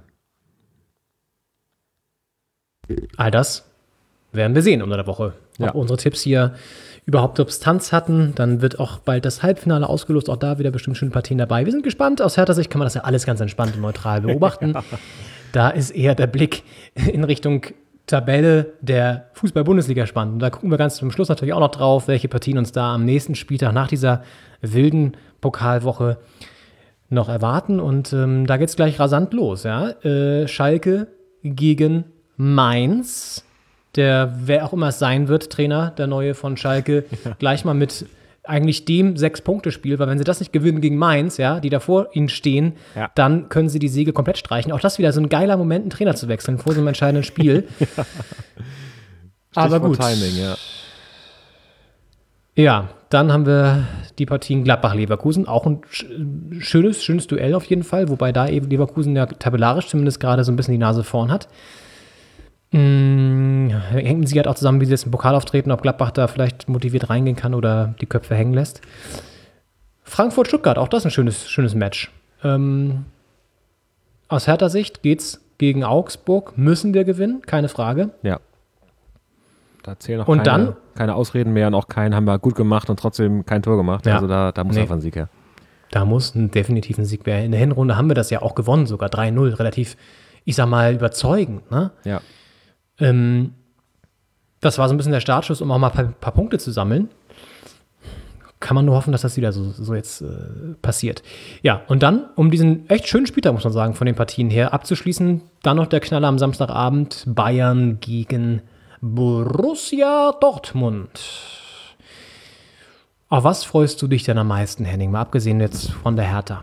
All das werden wir sehen unter der Woche. Ob unsere Tipps hier überhaupt Substanz hatten. Dann wird auch bald das Halbfinale ausgelost. Auch da wieder bestimmt schöne Partien dabei. Wir sind gespannt. Aus Hertha Sicht kann man das ja alles ganz entspannt und neutral beobachten. Da ist eher der Blick in Richtung Tabelle der Fußball-Bundesliga spannend. Und da gucken wir ganz zum Schluss natürlich auch noch drauf, welche Partien uns da am nächsten Spieltag nach dieser wilden Pokalwoche noch erwarten. Und da geht es gleich rasant los. Ja? Schalke gegen Mainz. Der, wer auch immer es sein wird, Trainer, der neue von Schalke, gleich mal mit eigentlich dem 6-Punkte-Spiel, weil wenn sie das nicht gewinnen gegen Mainz, ja, die da vor ihnen stehen, dann können sie die Siege komplett streichen. Auch das wieder so ein geiler Moment, einen Trainer zu wechseln vor so einem entscheidenden Spiel. Aber gut. Timing, ja. Ja, dann haben wir die Partien Gladbach-Leverkusen, auch ein schönes Duell auf jeden Fall, wobei da eben Leverkusen ja tabellarisch zumindest gerade so ein bisschen die Nase vorn hat. Hängen sie halt auch zusammen, wie sie jetzt im Pokal auftreten, ob Gladbach da vielleicht motiviert reingehen kann oder die Köpfe hängen lässt. Frankfurt-Stuttgart, auch das ein schönes Match. Aus Hertha Sicht geht's gegen Augsburg, müssen wir gewinnen, keine Frage. Ja. Da zählen noch keine Ausreden mehr und auch haben wir gut gemacht und trotzdem kein Tor gemacht. Ja. Also da muss einfach ein Sieg her. Da muss definitiv ein Sieg her. In der Hinrunde haben wir das ja auch gewonnen, sogar 3-0, relativ, ich sag mal, überzeugend. Ne? Ja. Das war so ein bisschen der Startschuss, um auch mal ein paar Punkte zu sammeln. Kann man nur hoffen, dass das wieder so jetzt passiert. Ja, und dann, um diesen echt schönen Spieltag, muss man sagen, von den Partien her abzuschließen, dann noch der Knaller am Samstagabend, Bayern gegen Borussia Dortmund. Auf was freust du dich denn am meisten, Henning? Mal abgesehen jetzt von der Hertha.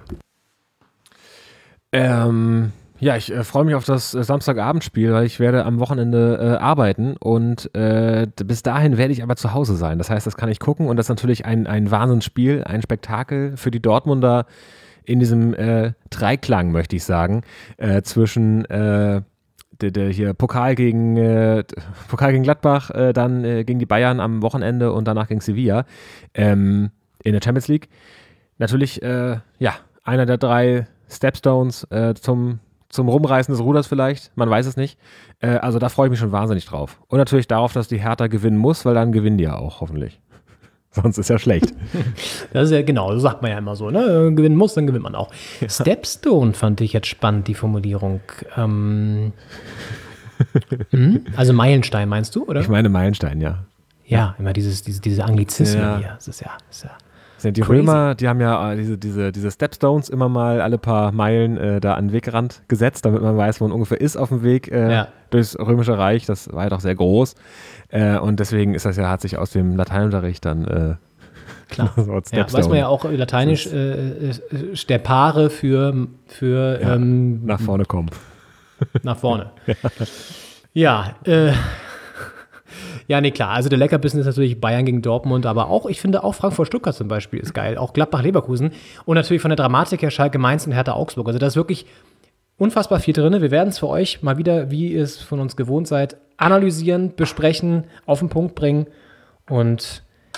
Ja, ich freue mich auf das Samstagabendspiel, weil ich werde am Wochenende arbeiten und bis dahin werde ich aber zu Hause sein. Das heißt, das kann ich gucken und das ist natürlich ein Wahnsinnsspiel, ein Spektakel für die Dortmunder in diesem Dreiklang, möchte ich sagen, zwischen hier Pokal gegen Gladbach, dann gegen die Bayern am Wochenende und danach gegen Sevilla in der Champions League. Natürlich, einer der drei Stepstones zum Rumreißen des Ruders vielleicht, man weiß es nicht. Also da freue ich mich schon wahnsinnig drauf. Und natürlich darauf, dass die Hertha gewinnen muss, weil dann gewinnen die ja auch, hoffentlich. Sonst ist ja schlecht. Das ist ja genau, so sagt man ja immer so, ne? Gewinnen muss, dann gewinnt man auch. Ja. Stepstone fand ich jetzt spannend, die Formulierung. Also Meilenstein meinst du, oder? Ich meine Meilenstein, ja. Ja, immer diese Anglizismen hier. Das ist ja sind die crazy. Römer, die haben ja diese Stepstones immer mal alle paar Meilen da an den Wegrand gesetzt, damit man weiß, wo man ungefähr ist auf dem Weg durchs Römische Reich. Das war ja doch sehr groß. Und deswegen ist das hat sich aus dem Lateinunterricht dann klar. Ja, weiß man ja auch lateinisch Stepare für nach vorne kommen. Nach vorne. Ja, ja, nee, klar. Also der Leckerbissen ist natürlich Bayern gegen Dortmund, aber auch, ich finde auch Frankfurt-Stuttgart zum Beispiel ist geil. Auch Gladbach-Leverkusen und natürlich von der Dramatik her Schalke Mainz und Hertha Augsburg. Also da ist wirklich unfassbar viel drin. Wir werden es für euch mal wieder, wie ihr es von uns gewohnt seid, analysieren, besprechen, auf den Punkt bringen und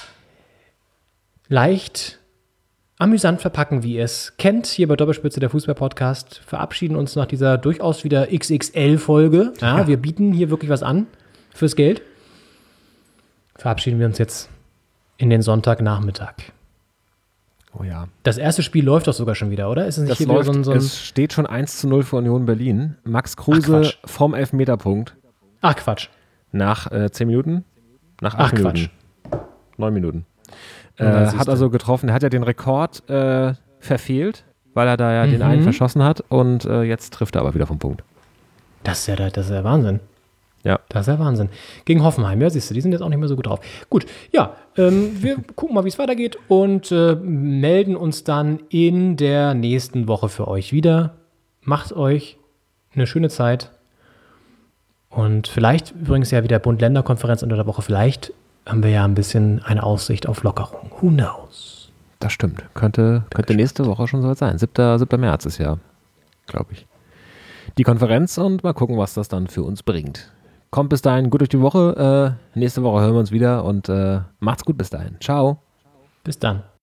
leicht amüsant verpacken, wie ihr es kennt, hier bei Doppelspitze, der Fußball-Podcast. Verabschieden uns nach dieser durchaus wieder XXL-Folge. Ja, wir bieten hier wirklich was an fürs Geld. Verabschieden wir uns jetzt in den Sonntagnachmittag. Oh ja. Das erste Spiel läuft doch sogar schon wieder, oder? Ist es nicht hier wieder so ein Es steht schon 1:0 für Union Berlin. Max Kruse vom Elfmeterpunkt. Ach, Quatsch. Nach 10 Minuten? Nach 8 Minuten. 9 Minuten. Hat also getroffen. Er hat ja den Rekord verfehlt, weil er da ja den einen verschossen hat. Und jetzt trifft er aber wieder vom Punkt. Das ist ja Wahnsinn. Ja. Das ist ja Wahnsinn. Gegen Hoffenheim, ja, siehst du, die sind jetzt auch nicht mehr so gut drauf. Gut, ja, wir gucken mal, wie es weitergeht und melden uns dann in der nächsten Woche für euch wieder. Macht euch eine schöne Zeit. Und vielleicht übrigens ja wieder Bund-Länder-Konferenz unter der Woche. Vielleicht haben wir ja ein bisschen eine Aussicht auf Lockerung. Who knows? Das stimmt. Könnte nächste Woche schon so sein. 7. März ist ja, glaube ich, die Konferenz und mal gucken, was das dann für uns bringt. Kommt bis dahin gut durch die Woche. Nächste Woche hören wir uns wieder und macht's gut bis dahin. Ciao. Bis dann.